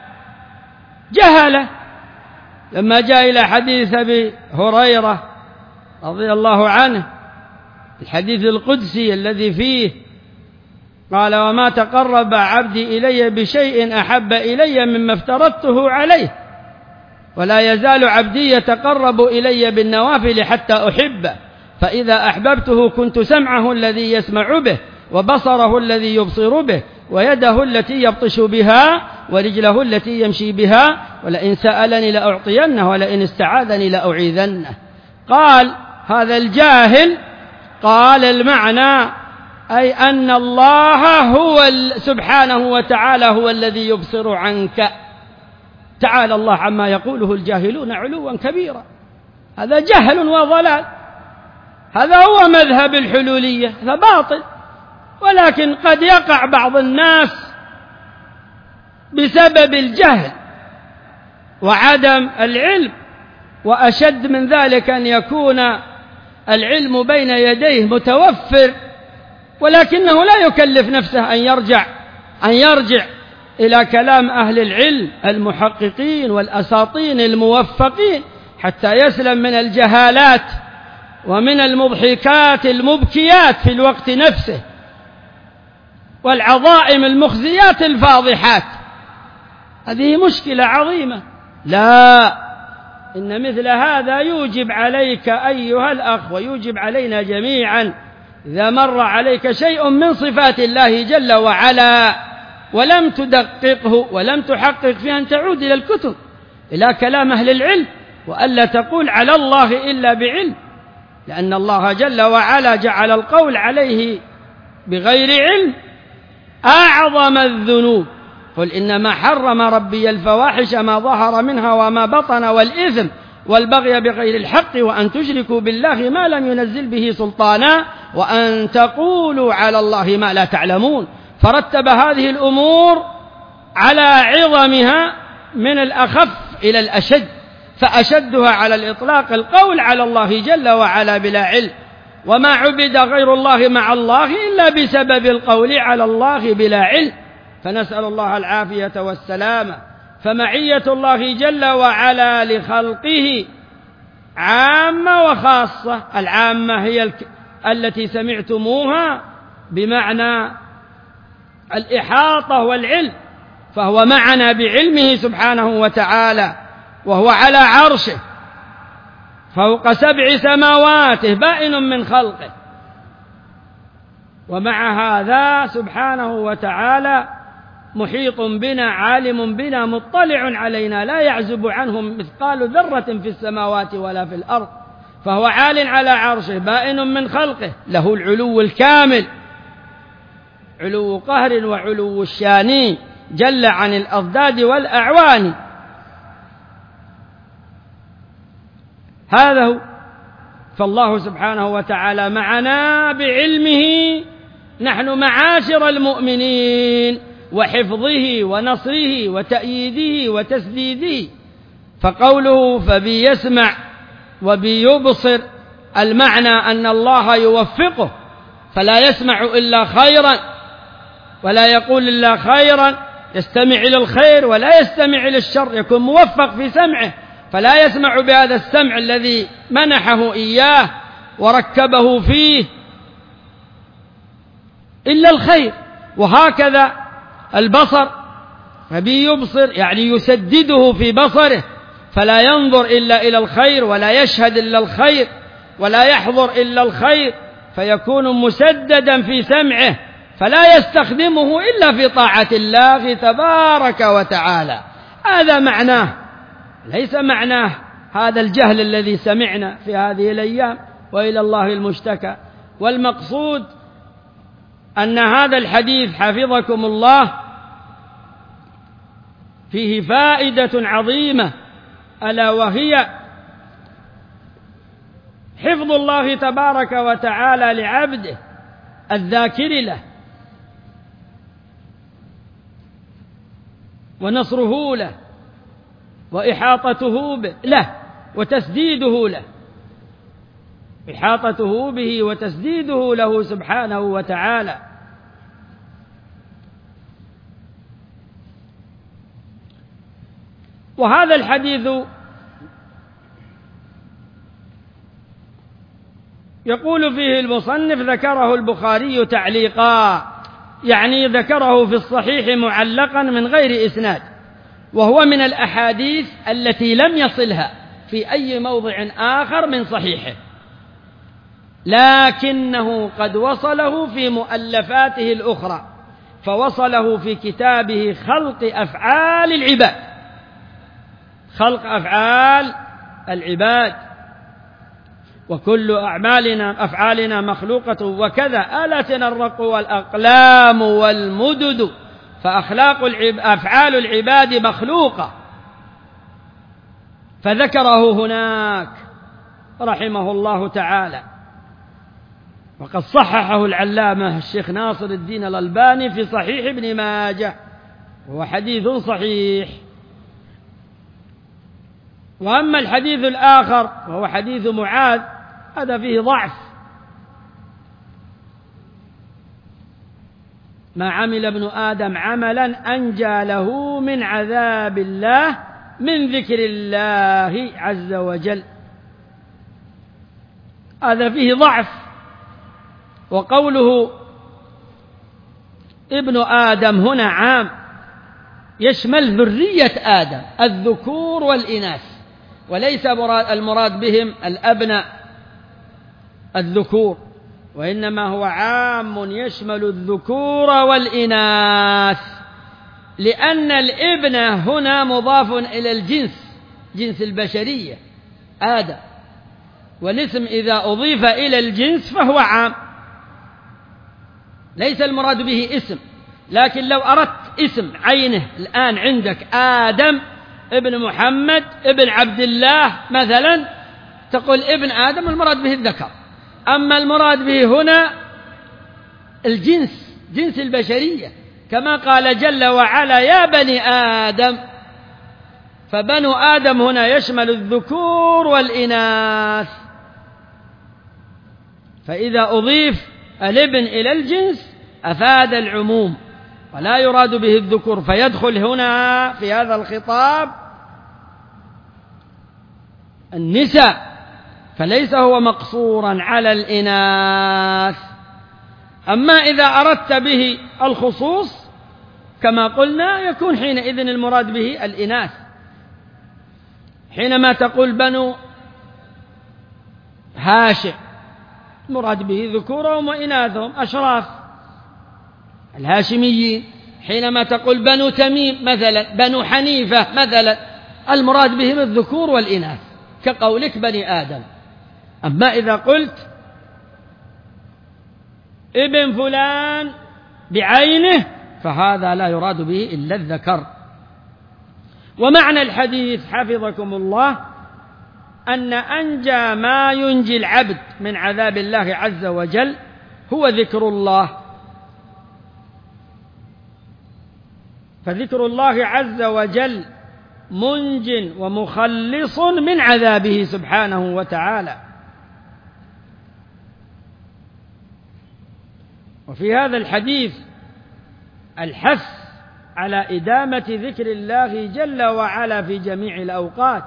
لما جاء إلى حديث أبي هريرة رضي الله عنه، الحديث القدسي الذي فيه قال وما تقرب عبدي إلي بشيء أحب إلي مما افترضته عليه، ولا يزال عبدي يتقرب إلي بالنوافل حتى أحبه، فإذا أحببته كنت سمعه الذي يسمع به، وبصره الذي يبصر به، ويده التي يبطش بها، ورجله التي يمشي بها، ولئن سألني لأعطينه، ولئن استعاذني لأعيذنه. قال هذا الجاهل قال المعنى أي أن الله هو سبحانه وتعالى هو الذي يبصر عنك. تعالى الله عما يقوله الجاهلون علوا كبيرا. هذا جهل وضلال، هذا هو مذهب الحلولية، فباطل. ولكن قد يقع بعض الناس بسبب الجهل وعدم العلم، وأشد من ذلك أن يكون العلم بين يديه متوفر، ولكنه لا يكلف نفسه أن يرجع إلى كلام أهل العلم المحققين والأساطين الموفقين حتى يسلم من الجهالات ومن المضحكات المبكيات في الوقت نفسه والعظائم المخزيات الفاضحات. هذه مشكلة عظيمة. لا، إن مثل هذا يوجب عليك أيها الأخ ويوجب علينا جميعا إذا مر عليك شيء من صفات الله جل وعلا ولم تدققه ولم تحقق فيه أن تعود إلى الكتب، إلى كلام أهل العلم، وألا تقول على الله إلا بعلم، لأن الله جل وعلا جعل القول عليه بغير علم أعظم الذنوب. قل إنما حرم ربي الفواحش ما ظهر منها وما بطن والإثم والبغي بغير الحق وأن تشركوا بالله ما لم ينزل به سلطانا وأن تقولوا على الله ما لا تعلمون. فرتب هذه الأمور على عظمها من الأخف إلى الأشد، فأشدها على الإطلاق القول على الله جل وعلا بلا علم، وما عبد غير الله مع الله إلا بسبب القول على الله بلا علم، فنسأل الله العافية والسلامة. فمعية الله جل وعلا لخلقه عامة وخاصة. العامة هي التي سمعتموها بمعنى الإحاطة والعلم، فهو معنا بعلمه سبحانه وتعالى، وهو على عرشه فوق 7 سماوات بائن من خلقه، ومع هذا سبحانه وتعالى محيط بنا، عالم بنا، مطلع علينا، لا يعزب عنه مثقال ذرة في السماوات ولا في الأرض. فهو عال على عرشه بائن من خلقه، له العلو الكامل، علو قهر وعلو الشان، جل عن الأضداد والأعوان. هذا هو. فالله سبحانه وتعالى معنا بعلمه نحن معاشر المؤمنين، وحفظه ونصره وتأييده وتسديده. فقوله فبي يسمع وبي يبصر، المعنى أن الله يوفقه فلا يسمع إلا خيرا ولا يقول إلا خيرا، يستمع إلى الخير ولا يستمع إلى الشر، يكون موفق في سمعه فلا يسمع بهذا السمع الذي منحه إياه وركبه فيه إلا الخير. وهكذا البصر، فبي يبصر يعني يسدده في بصره فلا ينظر إلا إلى الخير ولا يشهد إلا الخير ولا يحضر إلا الخير، فيكون مسددا في سمعه فلا يستخدمه إلا في طاعة الله تبارك وتعالى. هذا معناه، ليس معناه هذا الجهل الذي سمعنا في هذه الأيام، وإلى الله المشتكى. والمقصود أن هذا الحديث حفظكم الله فيه فائدة عظيمة، ألا وهي حفظ الله تبارك وتعالى لعبده الذاكر له، ونصره له، وإحاطته له وتسديده له، إحاطته به وتسديده له سبحانه وتعالى. وهذا الحديث يقول فيه المصنف ذكره البخاري تعليقا، يعني ذكره في الصحيح معلقا من غير إسناد، وهو من الأحاديث التي لم يصلها في أي موضع آخر من صحيحه، لكنه قد وصله في مؤلفاته الأخرى، فوصله في كتابه خلق أفعال العباد، خلق أفعال العباد. وكل أفعالنا مخلوقة وكذا آلتنا الرق والأقلام والمدد، أفعال العباد مخلوقة، فذكره هناك رحمه الله تعالى. وقد صححه العلامة الشيخ ناصر الدين الألباني في صحيح ابن ماجه، وهو حديث صحيح. وأما الحديث الآخر وهو حديث معاذ، هذا فيه ضعف، ما عمل ابن آدم عملا أنجى له من عذاب الله من ذكر الله عز وجل، هذا فيه ضعف. وقوله ابن آدم هنا عام، يشمل ذرية آدم الذكور والإناث، وليس المراد بهم الأبناء الذكور، وإنما هو عام يشمل الذكور والإناث، لأن الابن هنا مضاف إلى الجنس، جنس البشرية آدم، والاسم إذا أضيف إلى الجنس فهو عام، ليس المراد به اسم. لكن لو أردت اسم عينه الآن عندك آدم ابن محمد ابن عبد الله مثلا، تقول ابن آدم، المراد به الذكر. أما المراد به هنا الجنس، جنس البشرية، كما قال جل وعلا يا بني آدم، فبنو آدم هنا يشمل الذكور والإناث، فإذا أضيف الابن إلى الجنس أفاد العموم ولا يراد به الذكور، فيدخل هنا في هذا الخطاب النساء، فليس هو مقصورا على الإناث. أما إذا أردت به الخصوص كما قلنا يكون حينئذ المراد به الإناث، حينما تقول بنو هاشم مراد به ذكورهم وإناثهم أشراف الهاشميين، حينما تقول بنو تميم مثلا، بنو حنيفة مثلا، المراد بهم الذكور والإناث، كقولك بني آدم. أما إذا قلت ابن فلان بعينه فهذا لا يراد به إلا الذكر. ومعنى الحديث حفظكم الله أن أنجى ما ينجي العبد من عذاب الله عز وجل هو ذكر الله، فذكر الله عز وجل منج ومخلص من عذابه سبحانه وتعالى. وفي هذا الحديث الحث على إدامة ذكر الله جل وعلا في جميع الأوقات.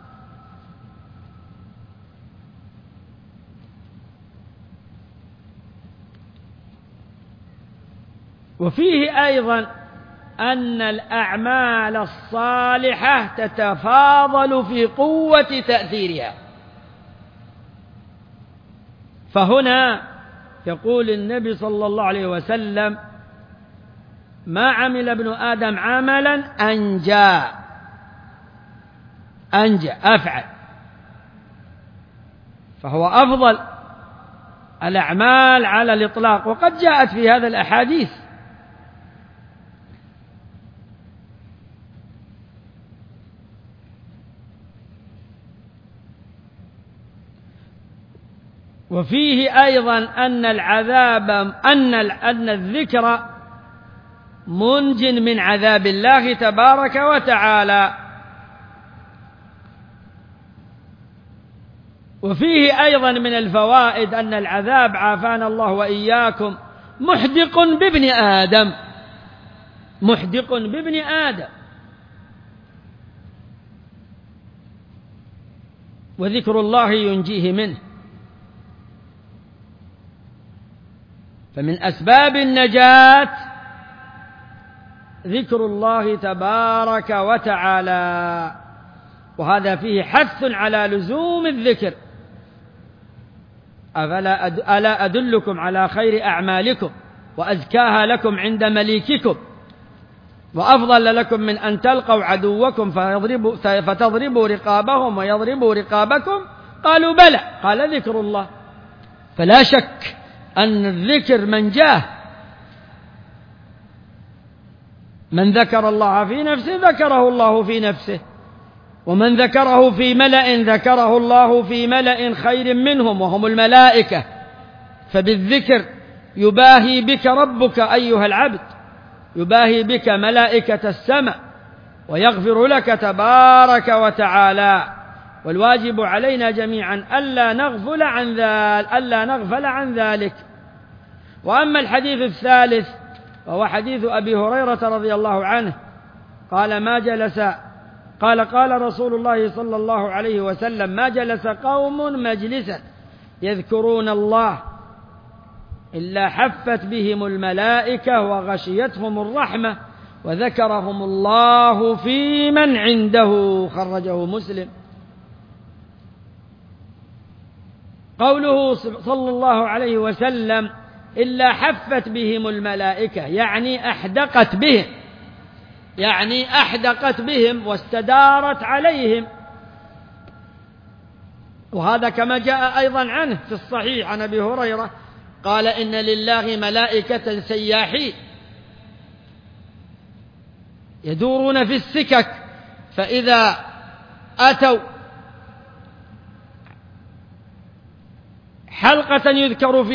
وفيه أيضا أن الأعمال الصالحة تتفاضل في قوة تأثيرها. فهنا يقول النبي صلى الله عليه وسلم: ما عمل ابن آدم عملا أنجى أفعل، فهو أفضل الأعمال على الإطلاق، وقد جاءت في هذا الأحاديث. وفيه أيضا أن العذاب أن الذكر منج من عذاب الله تبارك وتعالى. وفيه أيضا من الفوائد أن العذاب عافانا الله وإياكم محدق بابن آدم، محدق بابن آدم، وذكر الله ينجيه منه. فمن أسباب النجاة ذكر الله تبارك وتعالى، وهذا فيه حث على لزوم الذكر. ألا أدلكم على خير أعمالكم وأزكاها لكم عند مليككم وأفضل لكم من أن تلقوا عدوكم فتضربوا رقابهم ويضربوا رقابكم؟ قالوا بلى، قال ذكر الله. فلا شك أن الذكر منجاه. من ذكر الله في نفسه ذكره الله في نفسه، ومن ذكره في ملأ ذكره الله في ملأ خير منهم وهم الملائكة. فبالذكر يباهي بك ربك أيها العبد، يباهي بك ملائكة السماء، ويغفر لك تبارك وتعالى. والواجب علينا جميعا ألا نغفل عن ذلك. وأما الحديث الثالث وهو حديث أبي هريرة رضي الله عنه قال رسول الله صلى الله عليه وسلم: ما جلس قوم مجلسا يذكرون الله إلا حفت بهم الملائكة وغشيتهم الرحمة وذكرهم الله في من عنده. خرجه مسلم. قوله صلى الله عليه وسلم إلا حفت بهم الملائكة يعني أحدقت بهم واستدارت عليهم. وهذا كما جاء أيضا عنه في الصحيح عن أبي هريرة قال: إن لله ملائكة سياحين يدورون في السكك، فإذا أتوا حلقة يذكر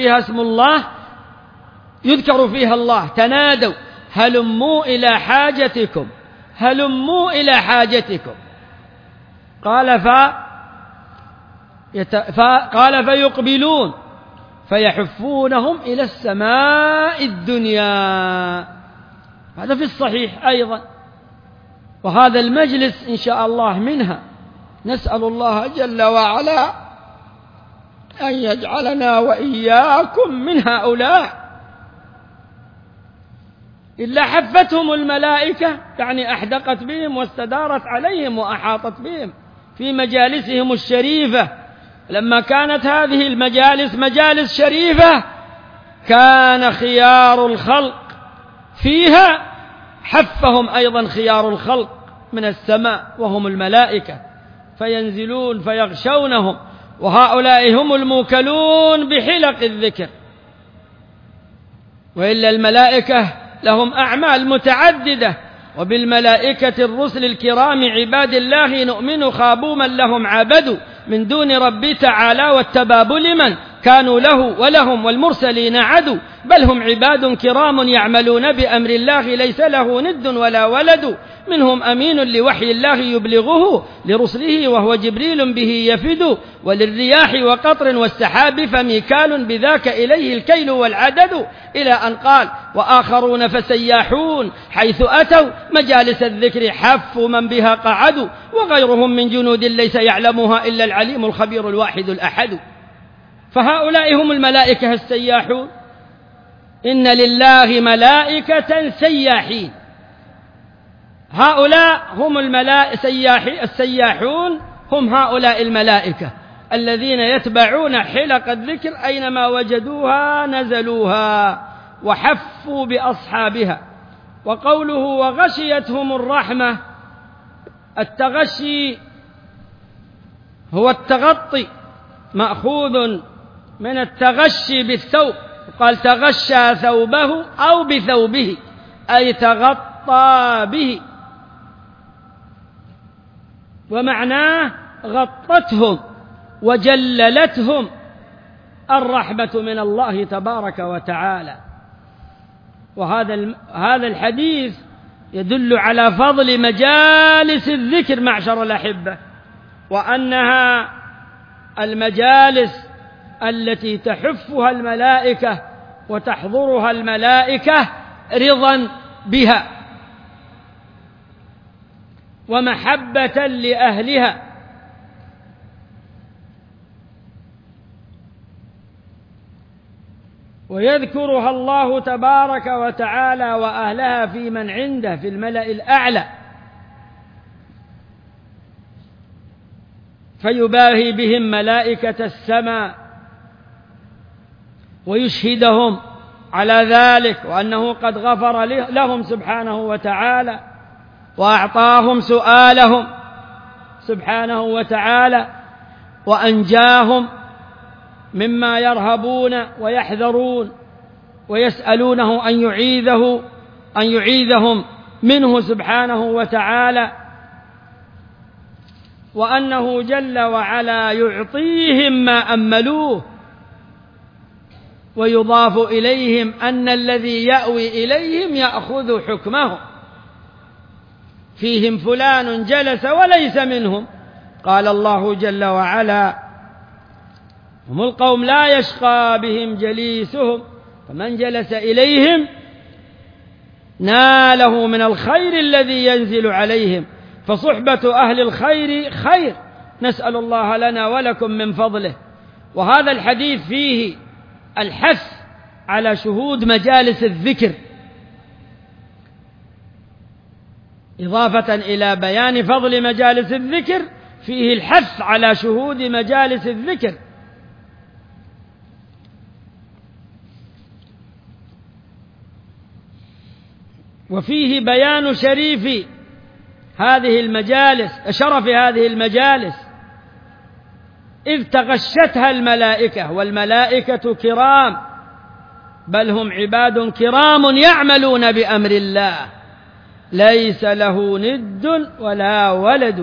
فيها الله تنادوا هلموا إلى حاجتكم. قال فيقبلون فيحفونهم إلى السماء الدنيا. هذا في الصحيح أيضا. وهذا المجلس إن شاء الله منها. نسأل الله جل وعلا أن يجعلنا وإياكم من هؤلاء. إلا حفتهم الملائكة يعني أحدقت بهم واستدارت عليهم وأحاطت بهم في مجالسهم الشريفة. لما كانت هذه المجالس مجالس شريفة كان خيار الخلق فيها، حفهم أيضا خيار الخلق من السماء وهم الملائكة، فينزلون فيغشونهم وهؤلاء هم الموكلون بحلق الذكر. وإلا الملائكة لهم أعمال متعددة، وبالملائكة الرسل الكرام عباد الله نؤمن خابوا من لهم عبدوا من دون ربي تعالى والتباب لمن كانوا له ولهم والمرسلين عدوا، بل هم عباد كرام يعملون بأمر الله ليس له ند ولا ولد، منهم أمين لوحي الله يبلغه لرسله وهو جبريل به يفد، وللرياح وقطر والسحاب فميكال بذاك إليه الكيل والعدد، إلى أن قال وآخرون فسياحون حيث أتوا مجالس الذكر حفوا من بها قعدوا، وغيرهم من جنود ليس يعلمها إلا العليم الخبير الواحد الأحد. فهؤلاء هم الملائكة السياحون، إن لله ملائكة سياحين. هؤلاء هم السياحون، هم هؤلاء الملائكة الذين يتبعون حلق الذكر أينما وجدوها نزلوها وحفوا بأصحابها. وقوله وغشيتهم الرحمة، التغشي هو التغطي، مأخوذ من التغشي بالثوب، قال تغشى ثوبه أو بثوبه أي تغطى به، ومعناه غطتهم وجللتهم الرحمة من الله تبارك وتعالى. وهذا الحديث يدل على فضل مجالس الذكر معشر الأحبة، وأنها المجالس التي تحفها الملائكة وتحضرها الملائكة رضا بها ومحبة لأهلها. ويذكرها الله تبارك وتعالى وأهلها في من عنده في الملأ الأعلى، فيباهي بهم ملائكة السماء ويشهدهم على ذلك، وأنه قد غفر لهم سبحانه وتعالى وأعطاهم سؤالهم سبحانه وتعالى، وأنجاهم مما يرهبون ويحذرون، ويسألونه أن يعيذهم منه سبحانه وتعالى، وأنه جل وعلا يعطيهم ما أملوه. ويضاف إليهم أن الذي يأوي إليهم يأخذ حكمه، فيهم فلان جلس وليس منهم، قال الله جل وعلا هم القوم لا يشقى بهم جليسهم، فمن جلس إليهم ناله من الخير الذي ينزل عليهم، فصحبة أهل الخير خير، نسأل الله لنا ولكم من فضله. وهذا الحديث فيه الحث على شهود مجالس الذكر، إضافة إلى بيان فضل مجالس الذكر فيه الحث على شهود مجالس الذكر. وفيه بيان شرف هذه المجالس إذ تغشتها الملائكة، والملائكة كرام، بل هم عباد كرام يعملون بأمر الله ليس له ند ولا ولد،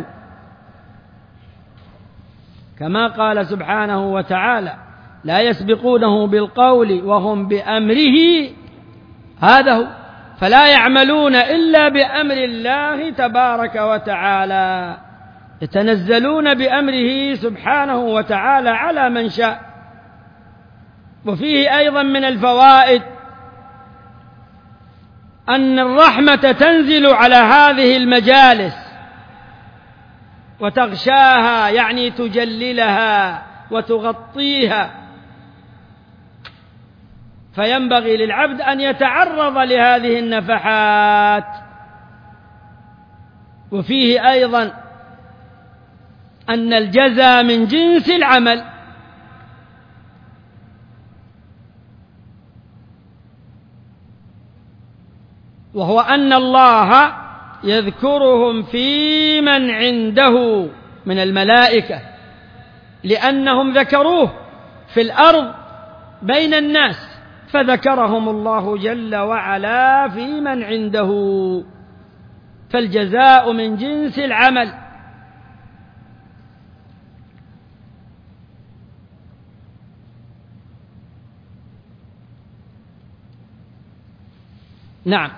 كما قال سبحانه وتعالى لا يسبقونه بالقول وهم بأمره، هذا هو، فلا يعملون إلا بأمر الله تبارك وتعالى، يتنزلون بأمره سبحانه وتعالى على من شاء. وفيه أيضا من الفوائد أن الرحمة تنزل على هذه المجالس وتغشاها، يعني تجللها وتغطيها، فينبغي للعبد أن يتعرض لهذه النفحات. وفيه أيضا أن الجزاء من جنس العمل، وهو أن الله يذكرهم في من عنده من الملائكة لأنهم ذكروه في الأرض بين الناس، فذكرهم الله جل وعلا في من عنده، فالجزاء من جنس العمل. نعم.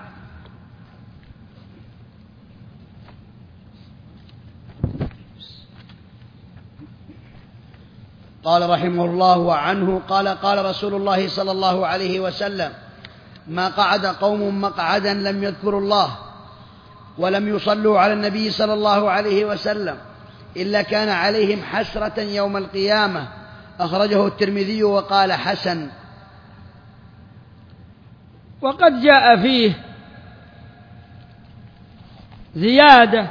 قال رحمه الله وعنه قال قال رسول الله صلى الله عليه وسلم: ما قعد قوم مقعدا لم يذكروا الله ولم يصلوا على النبي صلى الله عليه وسلم إلا كان عليهم حسرة يوم القيامة. أخرجه الترمذي وقال حسن. وقد جاء فيه زيادة،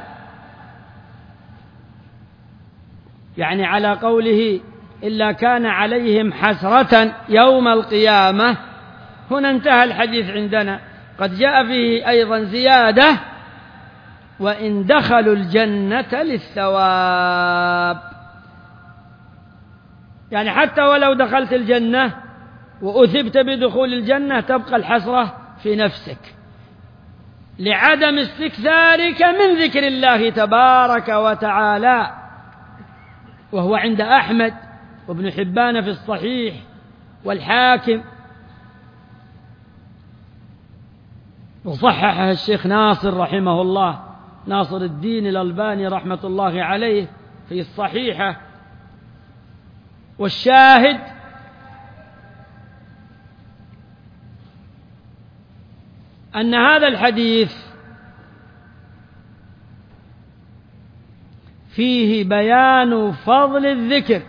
يعني على قوله إلا كان عليهم حسرة يوم القيامة، هنا انتهى الحديث عندنا. قد جاء فيه أيضا زيادة: وإن دخلوا الجنة للثواب، يعني حتى ولو دخلت الجنة وأثبت بدخول الجنة تبقى الحسرة في نفسك لعدم استكثارك من ذكر الله تبارك وتعالى. وهو عند أحمد وابن حبان في الصحيح والحاكم، وصححه الشيخ ناصر رحمه الله، ناصر الدين الألباني رحمة الله عليه في الصحيحة. والشاهد أن هذا الحديث فيه بيان فضل الذكر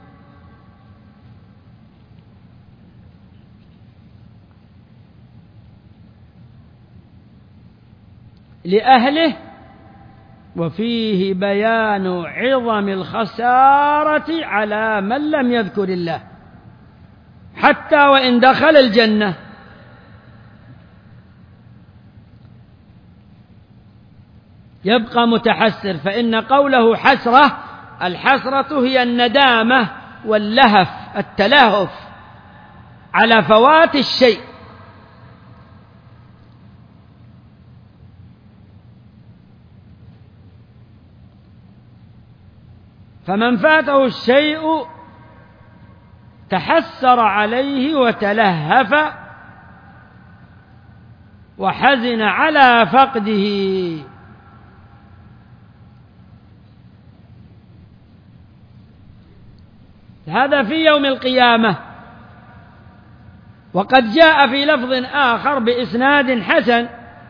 لأهله، وفيه بيان عظم الخسارة على من لم يذكر الله حتى وإن دخل الجنة. يبقى متحسر، فإن قوله حسرة، الحسرة هي الندامة واللهف، التلهف على فوات الشيء. فمن فاته الشيء تحسر عليه وتلهف وحزن على فقده. هذا في يوم القيامة. وقد جاء في لفظ آخر بإسناد حسن: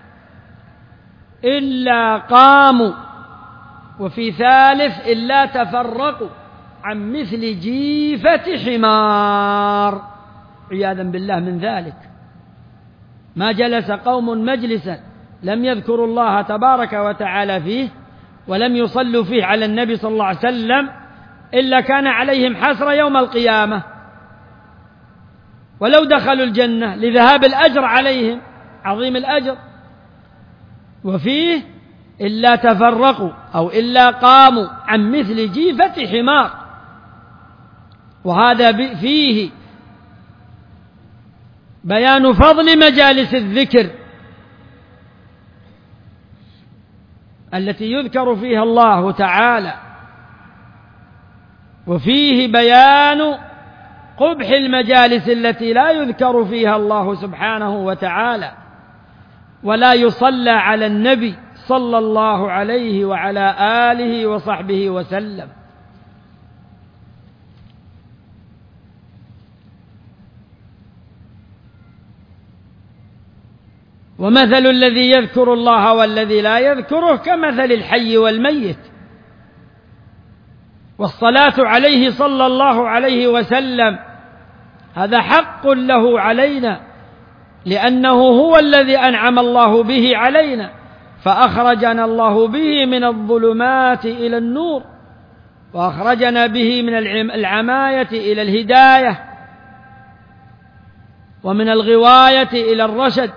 إلا قاموا، وفي ثالث: إلا تفرقوا عن مثل جيفة حمار، عياذا بالله من ذلك. ما جلس قوم مجلسا لم يذكروا الله تبارك وتعالى فيه ولم يصلوا فيه على النبي صلى الله عليه وسلم إلا كان عليهم حسرة يوم القيامة، ولو دخلوا الجنة لذهاب الأجر عليهم، عظيم الأجر. وفيه: إلا تفرقوا أو إلا قاموا عن مثل جيفة حمار. وهذا فيه بيان فضل مجالس الذكر التي يذكر فيها الله تعالى، وفيه بيان قبح المجالس التي لا يذكر فيها الله سبحانه وتعالى ولا يصلى على النبي صلى الله عليه وعلى آله وصحبه وسلم. ومثل الذي يذكر الله والذي لا يذكره كمثل الحي والميت. والصلاة عليه صلى الله عليه وسلم هذا حق له علينا، لأنه هو الذي أنعم الله به علينا، فأخرجنا الله به من الظلمات إلى النور، وأخرجنا به من العماية إلى الهداية، ومن الغواية إلى الرشد،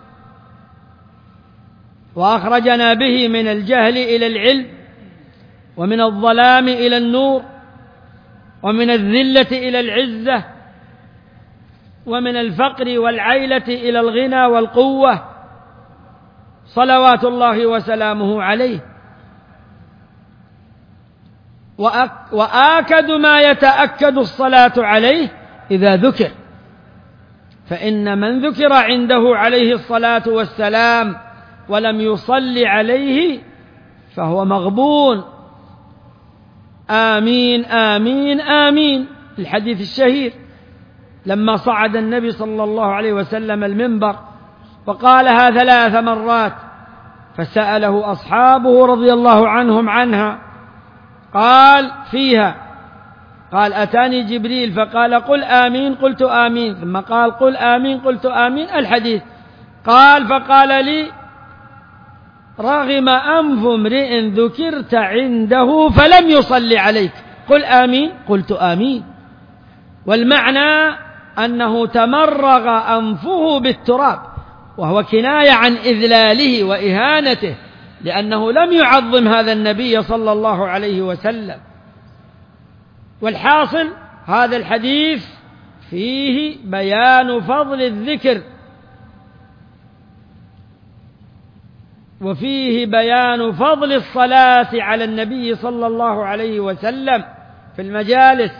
وأخرجنا به من الجهل إلى العلم، ومن الظلام إلى النور، ومن الذلة إلى العزة، ومن الفقر والعيلة إلى الغنى والقوة، صلوات الله وسلامه عليه. وآكد ما يتأكد الصلاة عليه إذا ذكر، فإن من ذكر عنده عليه الصلاة والسلام ولم يصل عليه فهو مغبون. آمين آمين آمين. الحديث الشهير لما صعد النبي صلى الله عليه وسلم المنبر وقالها 3 مرات، فسأله أصحابه رضي الله عنهم عنها، قال فيها، قال أتاني جبريل فقال قل آمين قلت آمين، ثم قال قل آمين قلت آمين، الحديث. قال فقال لي رغم أنف امرئ ذكرت عنده فلم يصلي عليك، قل آمين قلت آمين. والمعنى أنه تمرغ أنفه بالتراب، وهو كناية عن إذلاله وإهانته، لأنه لم يعظم هذا النبي صلى الله عليه وسلم. والحاصل هذا الحديث فيه بيان فضل الذكر، وفيه بيان فضل الصلاة على النبي صلى الله عليه وسلم في المجالس.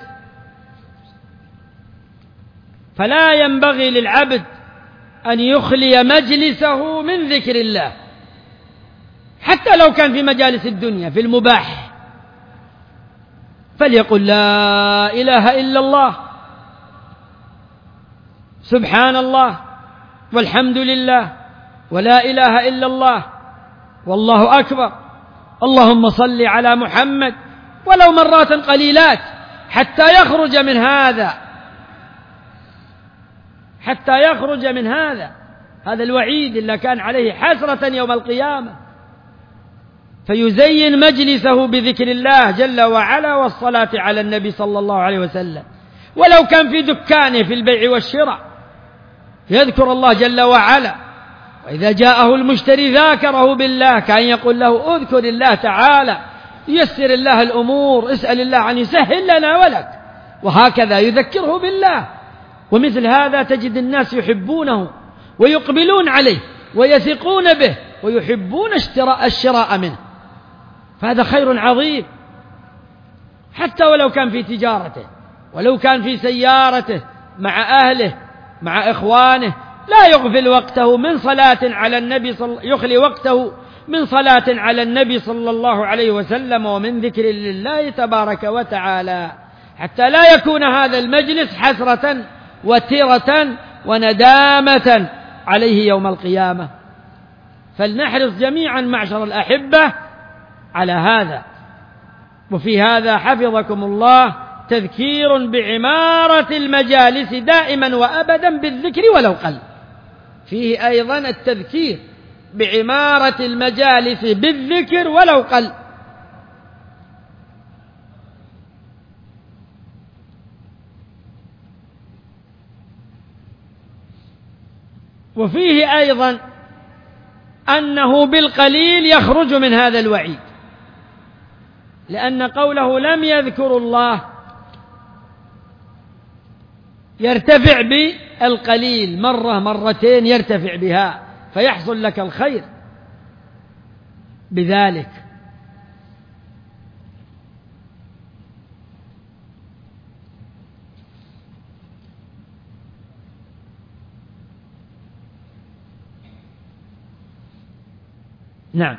فلا ينبغي للعبد أن يخلي مجلسه من ذكر الله، حتى لو كان في مجالس الدنيا في المباح، فليقل لا إله إلا الله، سبحان الله، والحمد لله، ولا إله إلا الله، والله أكبر، اللهم صل على محمد، ولو مرات قليلات، حتى يخرج من هذا الوعيد اللي كان عليه حسرة يوم القيامة. فيزين مجلسه بذكر الله جل وعلا والصلاة على النبي صلى الله عليه وسلم. ولو كان في دكانه في البيع والشراء يذكر الله جل وعلا، وإذا جاءه المشتري ذاكره بالله، كأن يقول له اذكر الله تعالى، يسر الله الأمور، اسأل الله أن يسهل لنا ولك، وهكذا يذكره بالله. ومثل هذا تجد الناس يحبونه ويقبلون عليه ويثقون به ويحبون الشراء منه، فهذا خير عظيم. حتى ولو كان في تجارته، ولو كان في سيارته، مع أهله، مع إخوانه، لا يغفل وقته من صلاة على النبي يخلي وقته من صلاة على النبي صلى الله عليه وسلم ومن ذكر لله تبارك وتعالى، حتى لا يكون هذا المجلس حسرة وتيرة وندامة عليه يوم القيامة. فلنحرص جميعا معشر الأحبة على هذا. وفي هذا حفظكم الله تذكير بعمارة المجالس دائما وأبدا بالذكر ولو قل. فيه أيضا التذكير بعمارة المجالس بالذكر ولو قل. وفيه أيضا أنه بالقليل يخرج من هذا الوعيد، لأن قوله لم يذكروا الله يرتفع بالقليل، مرة مرتين يرتفع بها، فيحصل لك الخير بذلك. نعم.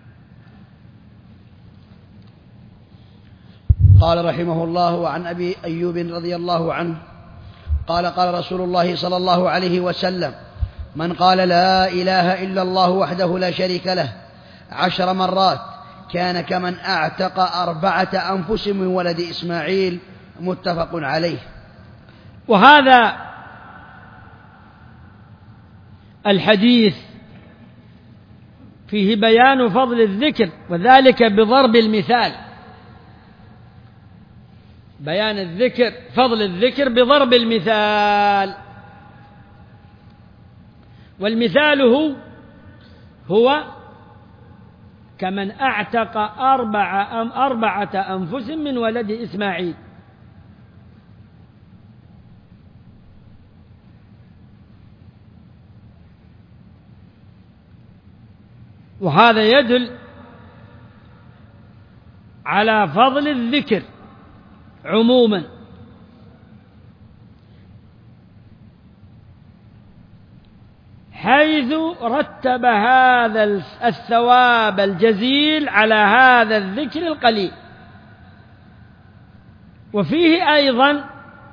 قال رحمه الله: عن أبي أيوب رضي الله عنه قال: قال رسول الله صلى الله عليه وسلم: من قال لا إله إلا الله وحده لا شريك له 10 مرات كان كمن أعتق 4 أنفس من ولد إسماعيل. متفق عليه. وهذا الحديث فيه بيان فضل الذكر، وذلك بضرب المثال. بيان الذكر، فضل الذكر بضرب المثال. والمثال هو كمن أعتق 4 أنفس من ولد إسماعيل. وهذا يدل على فضل الذكر عموما، حيث رتب هذا الثواب الجزيل على هذا الذكر القليل. وفيه أيضا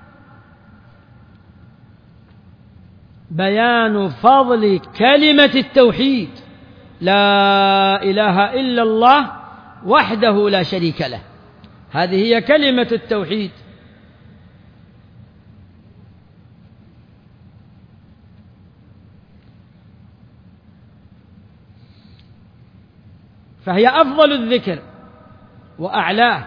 بيان فضل كلمة التوحيد، لا إله إلا الله وحده لا شريك له. هذه هي كلمة التوحيد. فهي أفضل الذكر وأعلاه،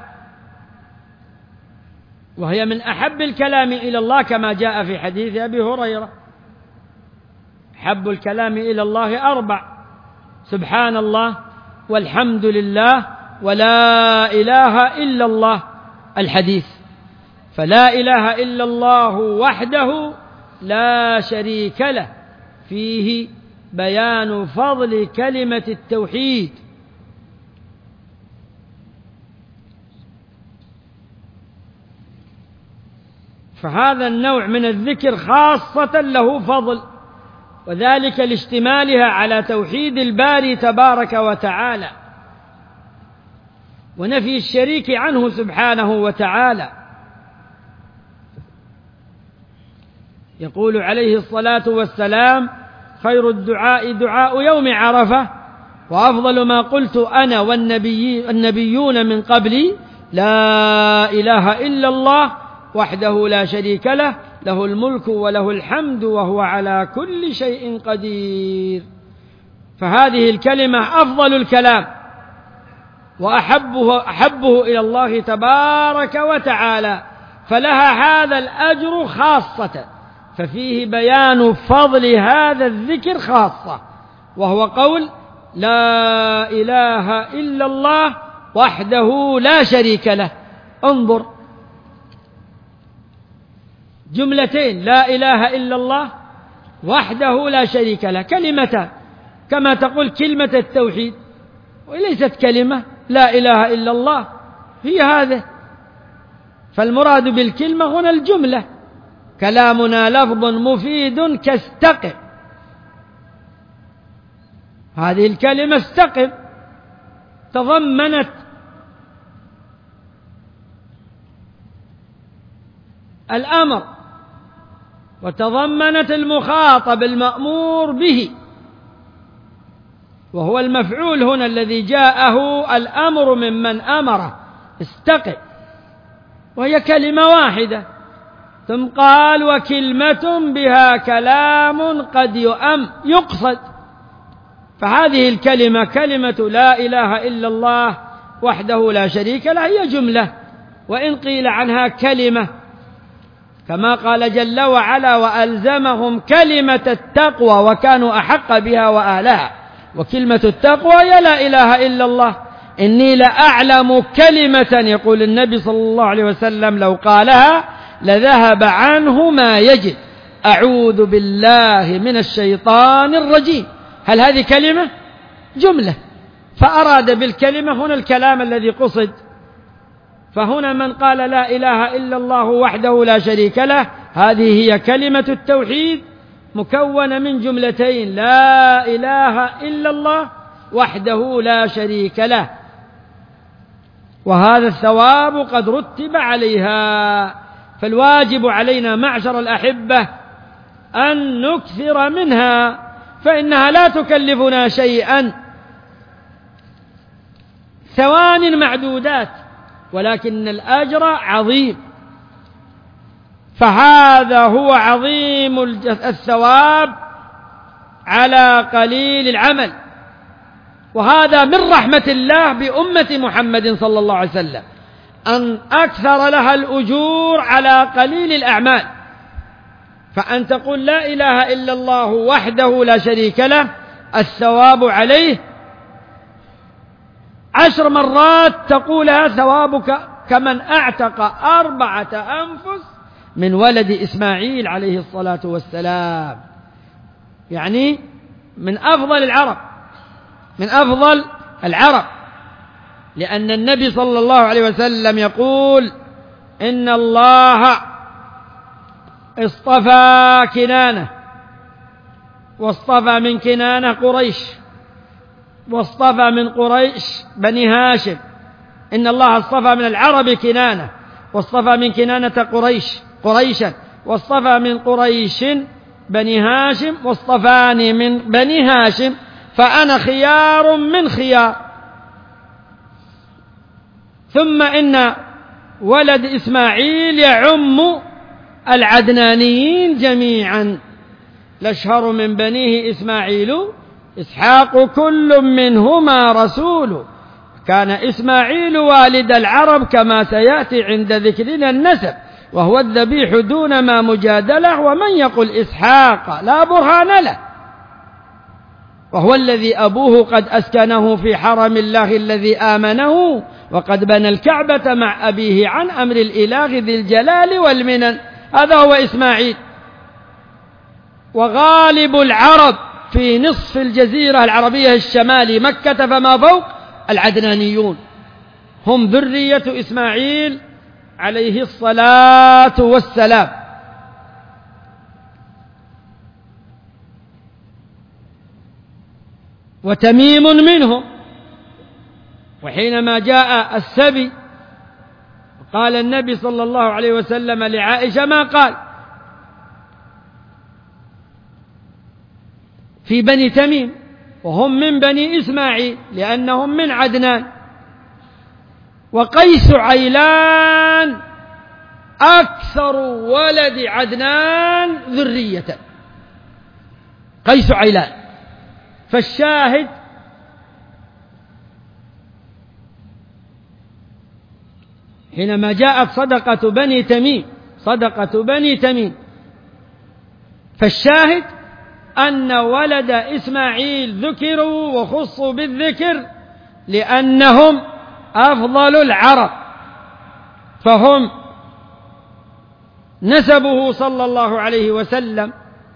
وهي من أحب الكلام إلى الله كما جاء في حديث أبي هريرة: أحب الكلام إلى الله 4: سبحان الله، والحمد لله، ولا إله إلا الله. الحديث. فلا إله إلا الله وحده لا شريك له، فيه بيان فضل كلمة التوحيد. فهذا النوع من الذكر خاصة له فضل، وذلك لاشتمالها على توحيد الباري تبارك وتعالى ونفي الشريك عنه سبحانه وتعالى. يقول عليه الصلاة والسلام: خير الدعاء دعاء يوم عرفة، وأفضل ما قلت أنا والنبيون من قبلي: لا إله إلا الله وحده لا شريك له، له الملك وله الحمد وهو على كل شيء قدير. فهذه الكلمة أفضل الكلام وأحبه إلى الله تبارك وتعالى، فلها هذا الأجر خاصة. ففيه بيان فضل هذا الذكر خاصة، وهو قول لا إله إلا الله وحده لا شريك له. انظر، جملتين: لا إله إلا الله وحده لا شريك له، كلمتان، كما تقول كلمة التوحيد، وليست كلمة. لا إله إلا الله هي هذا، فالمراد بالكلمة هنا الجملة. كلامنا لفظ مفيد كاستقم، هذه الكلمة استقم تضمنت الأمر وتضمنت المخاطب المأمور به، وهو المفعول هنا الذي جاءه الأمر ممن أمره: استقم. وهي كلمة واحدة، ثم قال: وكلمة بها كلام قد يقصد. فهذه الكلمة كلمة لا إله إلا الله وحده لا شريك له هي جملة، وإن قيل عنها كلمة، كما قال جل وعلا: وألزمهم كلمة التقوى وكانوا أحق بها وأهلها. وكلمة التقوى هي لا إله إلا الله. إني لأعلم كلمة، يقول النبي صلى الله عليه وسلم، لو قالها لذهب عنه ما يجد. أعوذ بالله من الشيطان الرجيم. هل هذه كلمة؟ جملة. فأراد بالكلمة هنا الكلام الذي قصد. فهنا من قال لا إله إلا الله وحده لا شريك له، هذه هي كلمة التوحيد مكونة من جملتين: لا إله إلا الله وحده لا شريك له. وهذا الثواب قد رتب عليها، فالواجب علينا معشر الأحبة أن نكثر منها، فإنها لا تكلفنا شيئا، ثوان معدودات، ولكن الأجر عظيم. فهذا هو عظيم الثواب على قليل العمل، وهذا من رحمة الله بأمة محمد صلى الله عليه وسلم، أن أكثر لها الأجور على قليل الأعمال. فأن تقول لا إله إلا الله وحده لا شريك له، الثواب عليه 10 مرات تقولها ثوابك كمن أعتق 4 أنفس من ولد إسماعيل عليه الصلاة والسلام، يعني من أفضل العرب. من أفضل العرب، لأن النبي صلى الله عليه وسلم يقول إن الله اصطفى كنانة، واصطفى من كنانة قريش، واصطفى من قريش بني هاشم. إن الله اصطفى من العرب كنانة، واصطفى من كنانة قريشا، واصطفى من قريش بني هاشم، واصطفاني من بني هاشم، فأنا خيار من خيار. ثم إن ولد إسماعيل يعم العدنانيين جميعا، الأشهر من بنيه إسماعيل إسحاق كل منهما رسول، كان إسماعيل والد العرب كما سيأتي عند ذكرنا النسب، وهو الذبيح دون ما مجادلة، ومن يقل إسحاق لا برهان له، وهو الذي أبوه قد أسكنه في حرم الله الذي آمنه، وقد بنى الكعبة مع أبيه عن أمر الإله ذي الجلال والمنن. هذا هو إسماعيل. وغالب العرب في نصف الجزيرة العربية الشمالي مكة فما فوق العدنانيون، هم ذرية إسماعيل عليه الصلاة والسلام. وتميم منهم. وحينما جاء السبي قال النبي صلى الله عليه وسلم لعائشة ما قال في بني تميم، وهم من بني إسماعيل لأنهم من عدنان. وقيس عيلان أكثر ولد عدنان ذرية، قيس عيلان. فالشاهد حينما جاءت صدقة بني تميم، فالشاهد أن ولد إسماعيل ذكروا وخصوا بالذكر لأنهم أفضل العرب، فهم نسبه صلى الله عليه وسلم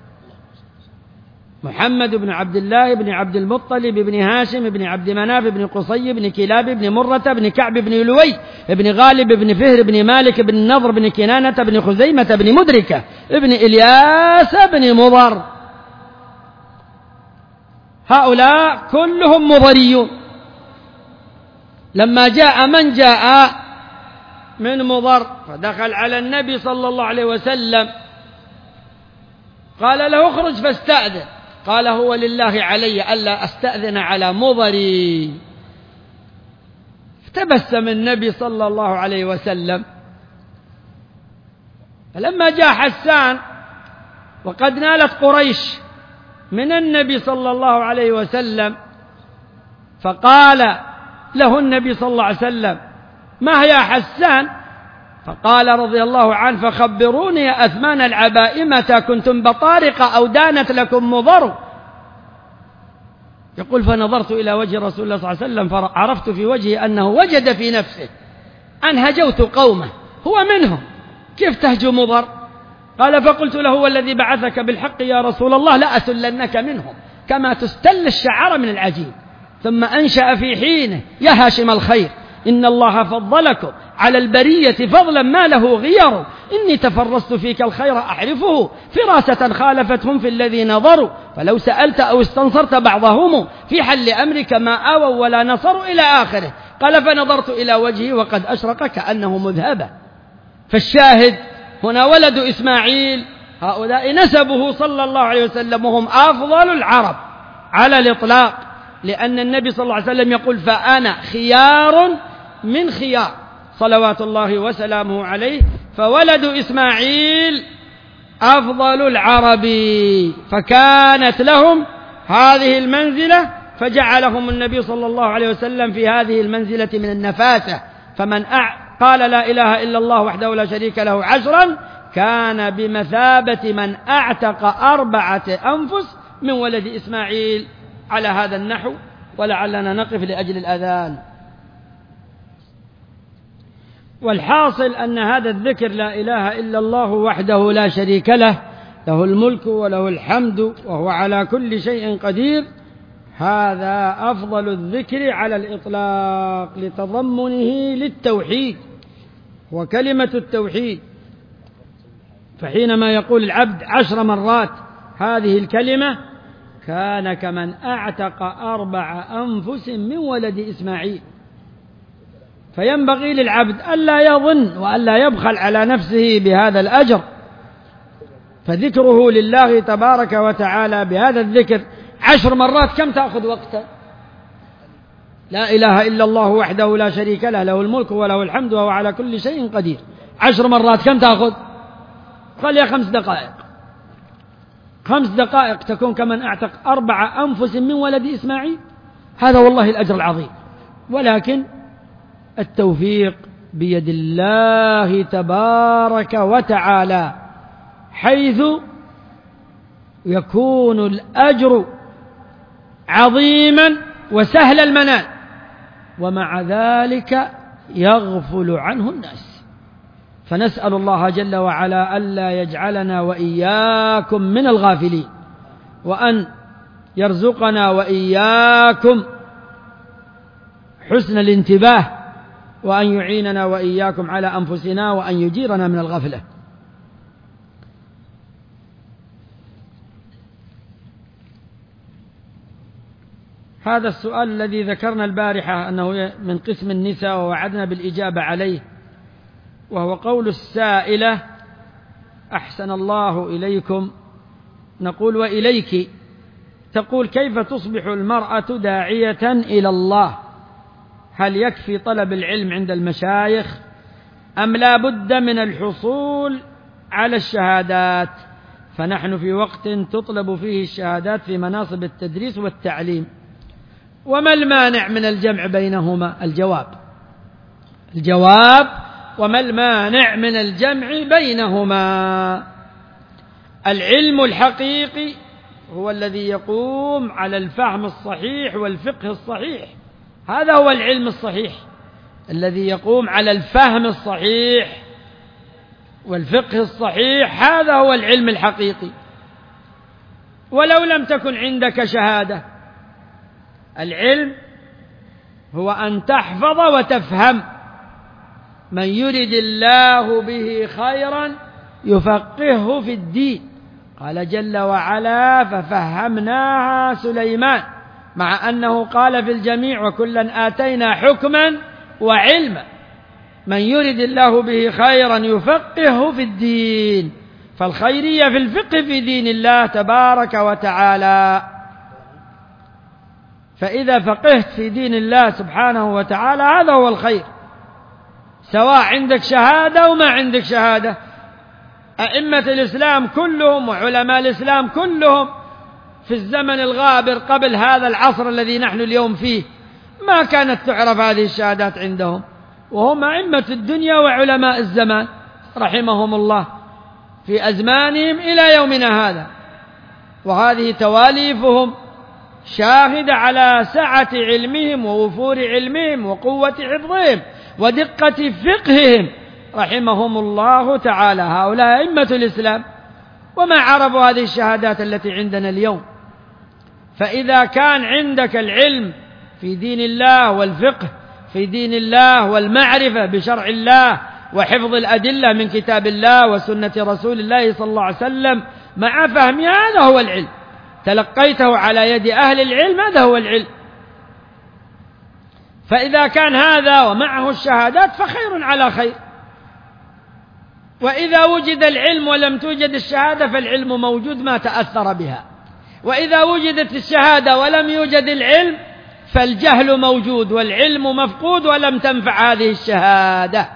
محمد بن عبد الله بن عبد المطلب بن هاشم بن عبد مناف بن قصي بن كلاب بن مرة بن كعب بن لؤي بن غالب بن فهر بن مالك بن نضر بن كنانة بن خزيمة بن مدركة بن إلياس بن مضر. هؤلاء كلهم مضريون. لما جاء من جاء من مضر فدخل على النبي صلى الله عليه وسلم قال له اخرج فاستأذن، قال هو لله علي ألا أستأذن على مضري. فتبسم النبي صلى الله عليه وسلم. فلما جاء حسان وقد نالت قريش من النبي صلى الله عليه وسلم فقال له النبي صلى الله عليه وسلم ما هي حسان؟ فقال رضي الله عنه فخبروني يا أثمان العباء متى كنتم بطارق أو دانت لكم مضر. يقول فنظرت إلى وجه رسول الله صلى الله عليه وسلم فعرفت في وجهه أنه وجد في نفسه أن هجوت قومه، هو منهم، كيف تهجو مضر؟ قال فقلت له هو الذي بعثك بالحق يا رسول الله لا أسلنك منهم كما تستل الشعر من العجين. ثم أنشأ في حينه يا هاشم الخير إن الله فضلكم على البرية فضلا ما له غير، إني تفرست فيك الخير أعرفه فراسة خالفتهم في الذي نظروا، فلو سألت أو استنصرت بعضهم في حل أمرك ما آووا ولا نصروا إلى آخره. قال فنظرت إلى وجهه وقد أشرق كأنه مذهبا. فالشاهد هنا ولد إسماعيل هؤلاء نسبه صلى الله عليه وسلم وهم أفضل العرب على الإطلاق، لأن النبي صلى الله عليه وسلم يقول فأنا خيار من خيار صلوات الله وسلامه عليه. فولد إسماعيل أفضل العرب، فكانت لهم هذه المنزلة، فجعلهم النبي صلى الله عليه وسلم في هذه المنزلة من النفاسة. فمن قال لا إله إلا الله وحده لا شريك له 10 كان بمثابة من أعتق 4 أنفس من ولد إسماعيل على هذا النحو. ولعلنا نقف لأجل الأذان. والحاصل أن هذا الذكر لا إله إلا الله وحده لا شريك له، له الملك وله الحمد وهو على كل شيء قدير، هذا أفضل الذكر على الإطلاق لتضمنه للتوحيد وكلمة التوحيد. فحينما يقول العبد 10 مرات هذه الكلمة كان كمن أعتق 4 أنفس من ولد إسماعيل. فينبغي للعبد ألا يظن وألا يبخل على نفسه بهذا الأجر، فذكره لله تبارك وتعالى بهذا الذكر 10 مرات كم تأخذ وقتا؟ لا إله إلا الله وحده لا شريك له، له الملك وله الحمد وهو على كل شيء قدير. 10 مرات كم تأخذ؟ خليها 5 دقائق. 5 دقائق تكون كمن أعتق 4 أنفس من ولد إسماعيل. هذا والله الأجر العظيم، ولكن التوفيق بيد الله تبارك وتعالى، حيث يكون الأجر عظيما وسهل المنال، ومع ذلك يغفل عنه الناس. فنسأل الله جل وعلا ألا يجعلنا وإياكم من الغافلين، وأن يرزقنا وإياكم حسن الانتباه، وأن يعيننا وإياكم على أنفسنا، وأن يجيرنا من الغفلة. هذا السؤال الذي ذكرنا البارحة أنه من قسم النساء ووعدنا بالإجابة عليه، وهو قول السائلة: أحسن الله إليكم، نقول وإليك، تقول: كيف تصبح المرأة داعية إلى الله؟ هل يكفي طلب العلم عند المشايخ أم لا بد من الحصول على الشهادات؟ فنحن في وقت تطلب فيه الشهادات في مناصب التدريس والتعليم، وما المانع من الجمع بينهما؟ الجواب وما المانع من الجمع بينهما؟ العلم الحقيقي هو الذي يقوم على الفهم الصحيح والفقه الصحيح. هذا هو العلم الصحيح الذي يقوم على الفهم الصحيح والفقه الصحيح، هذا هو العلم الحقيقي. ولو لم تكن عندك شهادة، العلم هو أن تحفظ وتفهم. من يرد الله به خيرا يفقهه في الدين. قال جل وعلا: ففهمناها سليمان، مع أنه قال في الجميع: وكلا آتينا حكما وعلما. من يرد الله به خيرا يفقهه في الدين، فالخيرية في الفقه في دين الله تبارك وتعالى. فإذا فقهت في دين الله سبحانه وتعالى هذا هو الخير، سواء عندك شهادة وما عندك شهادة. أئمة الإسلام كلهم وعلماء الإسلام كلهم في الزمن الغابر قبل هذا العصر الذي نحن اليوم فيه ما كانت تعرف هذه الشهادات عندهم، وهم أئمة الدنيا وعلماء الزمان رحمهم الله في أزمانهم إلى يومنا هذا. وهذه تواليفهم شاهدة على سعة علمهم ووفور علمهم وقوة حفظهم ودقة فقههم رحمهم الله تعالى. هؤلاء أئمة الإسلام، وما عرفوا هذه الشهادات التي عندنا اليوم. فإذا كان عندك العلم في دين الله والفقه في دين الله والمعرفة بشرع الله وحفظ الأدلة من كتاب الله وسنة رسول الله صلى الله عليه وسلم مع فهمها، هذا هو العلم. تلقيته على يد أهل العلم، هذا هو العلم. فإذا كان هذا ومعه الشهادات فخير على خير. وإذا وجد العلم ولم توجد الشهادة فالعلم موجود ما تأثر بها، وإذا وجدت الشهادة ولم يوجد العلم فالجهل موجود والعلم مفقود ولم تنفع هذه الشهادة.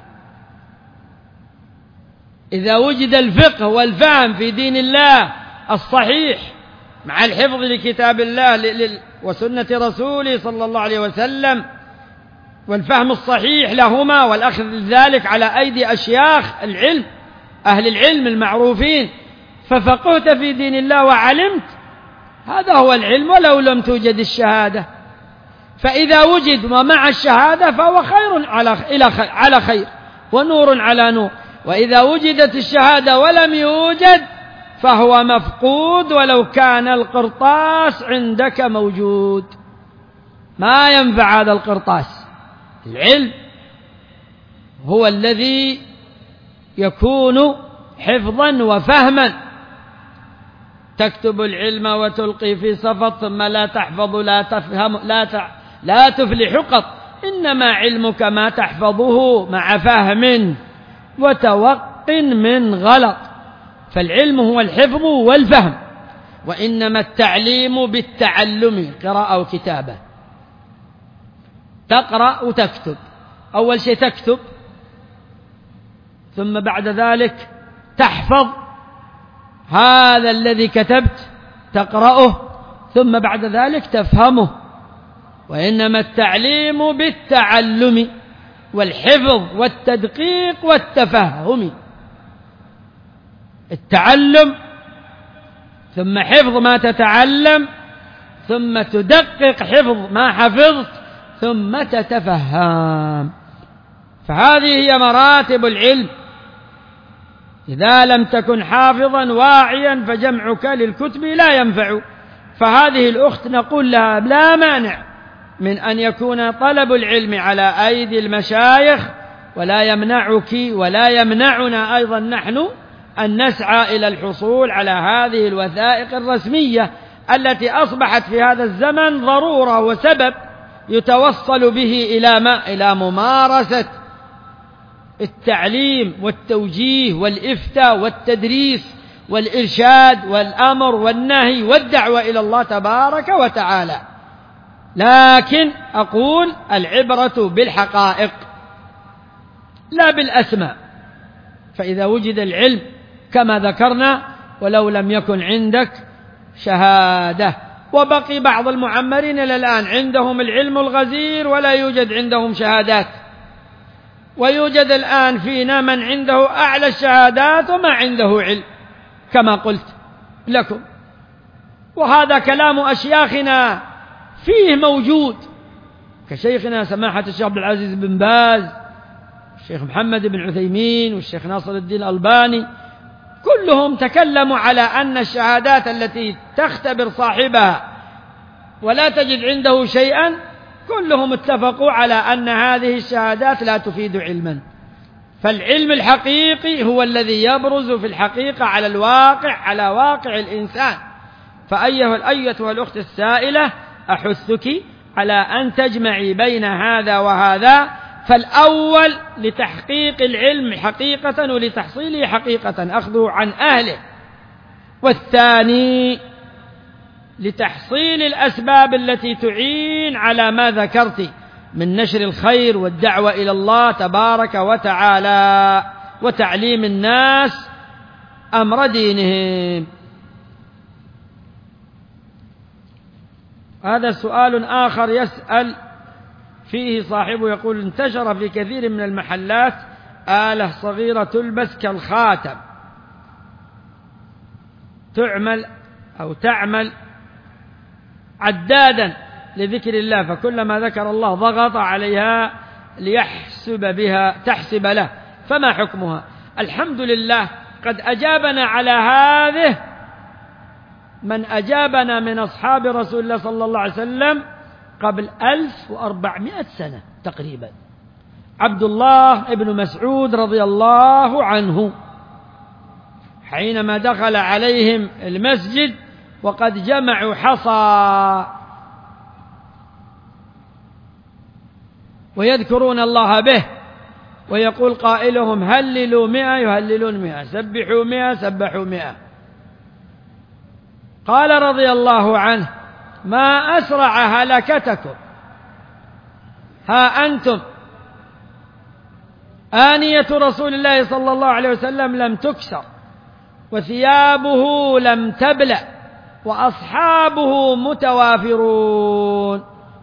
إذا وجد الفقه والفهم في دين الله الصحيح مع الحفظ لكتاب الله وسنة رسوله صلى الله عليه وسلم والفهم الصحيح لهما والأخذ ذلك على أيدي أشياخ العلم أهل العلم المعروفين، ففقهت في دين الله وعلمت، هذا هو العلم ولو لم توجد الشهادة. فإذا وجد ومع الشهادة فهو خير على خير ونور على نور. وإذا وجدت الشهادة ولم يوجد فهو مفقود ولو كان القرطاس عندك موجود، ما ينفع هذا القرطاس. العلم هو الذي يكون حفظا وفهما. تكتب العلم وتلقي في صفط ثم لا تحفظ لا تفهم لا تفلح قط، إنما علمك ما تحفظه مع فهم وتوق من غلط. فالعلم هو الحفظ والفهم، وإنما التعليم بالتعلم، قراءة وكتابة. تقرأ وتكتب، أول شيء تكتب، ثم بعد ذلك تحفظ هذا الذي كتبت، تقرأه، ثم بعد ذلك تفهمه. وإنما التعليم بالتعلم والحفظ والتدقيق والتفهم. التعلم ثم حفظ ما تتعلم، ثم تدقق حفظ ما حفظت، ثم تتفهم. فهذه هي مراتب العلم. إذا لم تكن حافظا واعيا فجمعك للكتب لا ينفع. فهذه الأخت نقول لها لا مانع من أن يكون طلب العلم على أيدي المشايخ، ولا يمنعك ولا يمنعنا أيضا نحن أن نسعى إلى الحصول على هذه الوثائق الرسمية التي أصبحت في هذا الزمن ضرورة وسبب يتوصل به إلى ممارسة التعليم والتوجيه والإفتاء والتدريس والإرشاد والأمر والنهي والدعوة إلى الله تبارك وتعالى. لكن أقول العبرة بالحقائق لا بالأسماء. فإذا وجد العلم كما ذكرنا ولو لم يكن عندك شهادة، وبقي بعض المعمرين إلى الآن عندهم العلم الغزير ولا يوجد عندهم شهادات، ويوجد الآن فينا من عنده أعلى الشهادات وما عنده علم كما قلت لكم. وهذا كلام أشياخنا فيه موجود، كشيخنا سماحة الشيخ عبد العزيز بن باز، الشيخ محمد بن عثيمين، والشيخ ناصر الدين الألباني، كلهم تكلموا على أن الشهادات التي تختبر صاحبها ولا تجد عنده شيئا، كلهم اتفقوا على أن هذه الشهادات لا تفيد علما. فالعلم الحقيقي هو الذي يبرز في الحقيقة على الواقع، على واقع الإنسان. فأيتها الأخت السائلة أحثك على أن تجمعي بين هذا وهذا. فالأول لتحقيق العلم حقيقة ولتحصيله حقيقة أخذه عن أهله، والثاني لتحصيل الأسباب التي تعين على ما ذكرت من نشر الخير والدعوة إلى الله تبارك وتعالى وتعليم الناس أمر دينهم. هذا سؤال آخر يسأل فيه صاحبه، يقول: انتشر في كثير من المحلات آلة صغيرة تلبس كالخاتم، تعمل عدادا لذكر الله، فكلما ذكر الله ضغط عليها تحسب له، فما حكمها؟ الحمد لله قد أجابنا على هذه من أجابنا من أصحاب رسول الله صلى الله عليه وسلم قبل 1400 سنة تقريبا، عبد الله بن مسعود رضي الله عنه، حينما دخل عليهم المسجد وقد جمعوا حصى ويذكرون الله به، ويقول قائلهم: هللوا 100 يهللون 100، سبحوا 100 سبحوا 100. قال رضي الله عنه: ما أسرع هلكتكم، ها أنتم آنية رسول الله صلى الله عليه وسلم لم تكسر، وثيابه لم تبلى، وأصحابه متوافرون،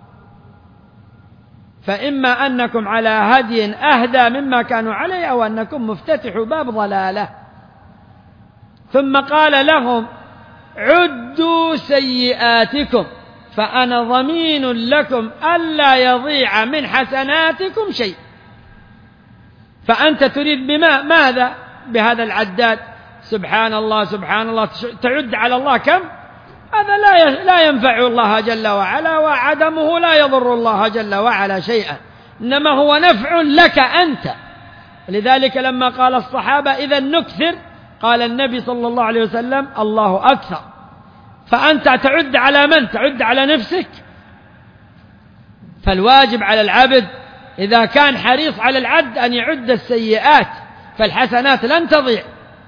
فإما أنكم على هدي أهدى مما كانوا عليه، أو أنكم مفتتحوا باب ضلالة. ثم قال لهم: عدوا سيئاتكم فأنا ضمين لكم ألا يضيع من حسناتكم شيء. فأنت تريد ماذا بهذا العداد؟ سبحان الله سبحان الله، تعد على الله كم؟ هذا لا ينفع الله جل وعلا، وعدمه لا يضر الله جل وعلا شيئا، إنما هو نفع لك أنت. لذلك لما قال الصحابة إذا نكثر، قال النبي صلى الله عليه وسلم الله أكثر. فأنت تعد على من؟ تعد على نفسك. فالواجب على العبد إذا كان حريص على العد أن يعد السيئات، فالحسنات لن تضيع،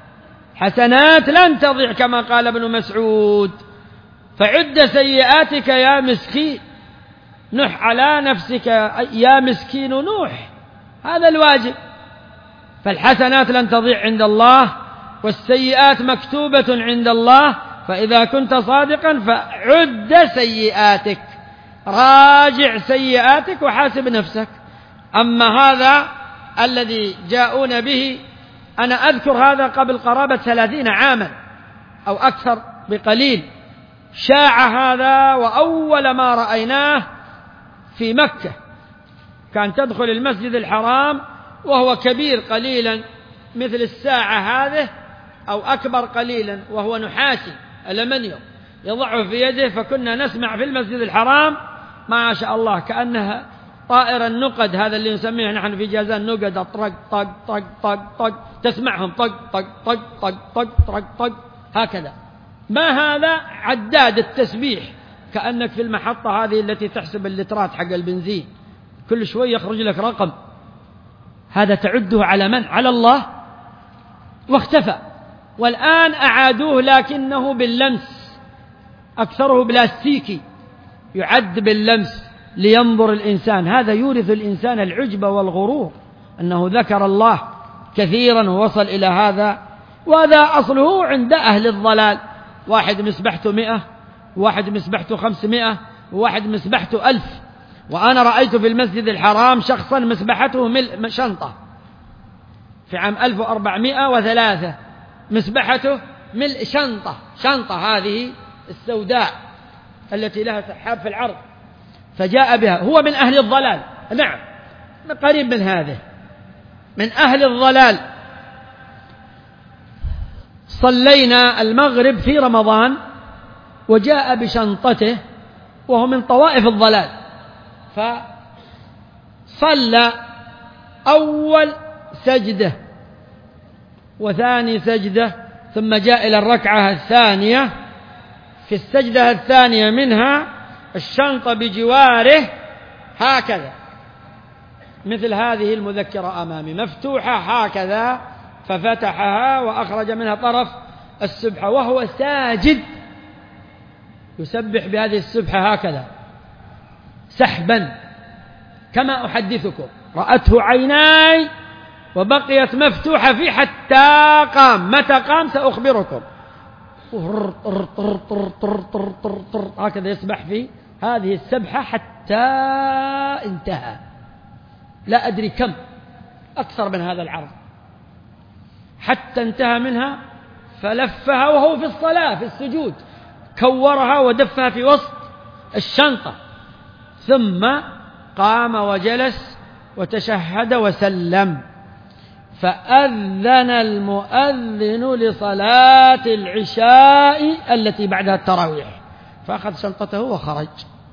حسنات لن تضيع كما قال ابن مسعود. فعد سيئاتك يا مسكين، نح على نفسك يا مسكين نوح، هذا الواجب. فالحسنات لن تضيع عند الله، والسيئات مكتوبة عند الله. فإذا كنت صادقا فعد سيئاتك، راجع سيئاتك وحاسب نفسك. أما هذا الذي جاءون به، أنا أذكر هذا قبل قرابة 30 عاما أو أكثر بقليل، شاع هذا، وأول ما رأيناه في مكة كان تدخل المسجد الحرام وهو كبير قليلا مثل الساعة هذه أو أكبر قليلا، وهو نحاسي ألمنيوم يضعه في يده، فكنا نسمع في المسجد الحرام ما شاء الله كأنها طائر النقد، هذا اللي نسميه نحن في جازان نقد، طق طق طق طق طق، تسمعهم طق طق طق طق طق طق طق هكذا. ما هذا؟ عداد التسبيح، كأنك في المحطة هذه التي تحسب اللترات حق البنزين، كل شوي يخرج لك رقم. هذا تعده على من؟ على الله. واختفى، والآن أعادوه لكنه باللمس، أكثره بلاستيكي، يعد باللمس لينظر الإنسان. هذا يورث الإنسان العجب والغرور، أنه ذكر الله كثيرا ووصل إلى هذا. وهذا أصله عند أهل الضلال، واحد مسبحته 100، وواحد مسبحته 500، وواحد مسبحته 1000. وأنا رأيت في المسجد الحرام شخصا مسبحته ملء شنطة في عام 1403، مسبحته ملء شنطة هذه السوداء التي لها سحاب في العرض، فجاء بها. هو من أهل الضلال، نعم قريب من هذه، من أهل الضلال. صلينا المغرب في رمضان وجاء بشنطته وهو من طوائف الضلال، فصلى أول سجدة وثاني سجدة، ثم جاء إلى الركعة الثانية. في السجدة الثانية منها الشنطة بجواره هكذا، مثل هذه المذكرة أمامي مفتوحة هكذا، ففتحها وأخرج منها طرف السبحة وهو ساجد يسبح بهذه السبحة هكذا سحبا كما أحدثكم. رأته عيناي وبقيت مفتوحة فيه حتى قام. متى قام سأخبركم. هكذا يسبح في هذه السبحة حتى انتهى، لا أدري كم، أكثر من هذا العرض، حتى انتهى منها، فلفها وهو في الصلاة في السجود، كورها ودفها في وسط الشنطة، ثم قام وجلس وتشهد وسلم. فأذن المؤذن لصلاة العشاء التي بعدها التراويح، فأخذ شنطته وخرج.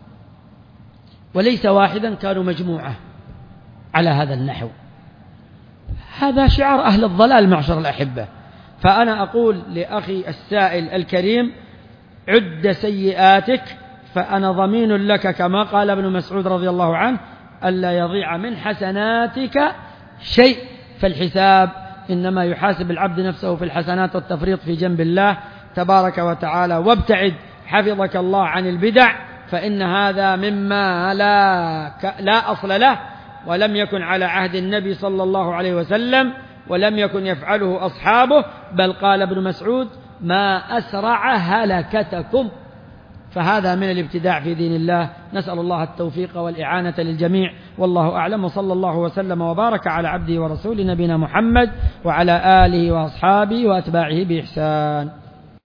وليس واحدا، كانوا مجموعة على هذا النحو. هذا شعار أهل الضلال معشر الأحبة. فأنا أقول لأخي السائل الكريم عد سيئاتك، فأنا ضمين لك كما قال ابن مسعود رضي الله عنه ألا يضيع من حسناتك شيء. فالحساب إنما يحاسب العبد نفسه في الحسنات والتفريط في جنب الله تبارك وتعالى. وابتعد حفظك الله عن البدع، فإن هذا مما لا أصل له، ولم يكن على عهد النبي صلى الله عليه وسلم، ولم يكن يفعله أصحابه، بل قال ابن مسعود ما أسرع هلكتكم. فهذا من الابتداع في دين الله. نسأل الله التوفيق والإعانة للجميع، والله أعلم، وصلى الله وسلم وبارك على عبده ورسوله نبينا محمد وعلى آله وأصحابه وأتباعه بإحسان.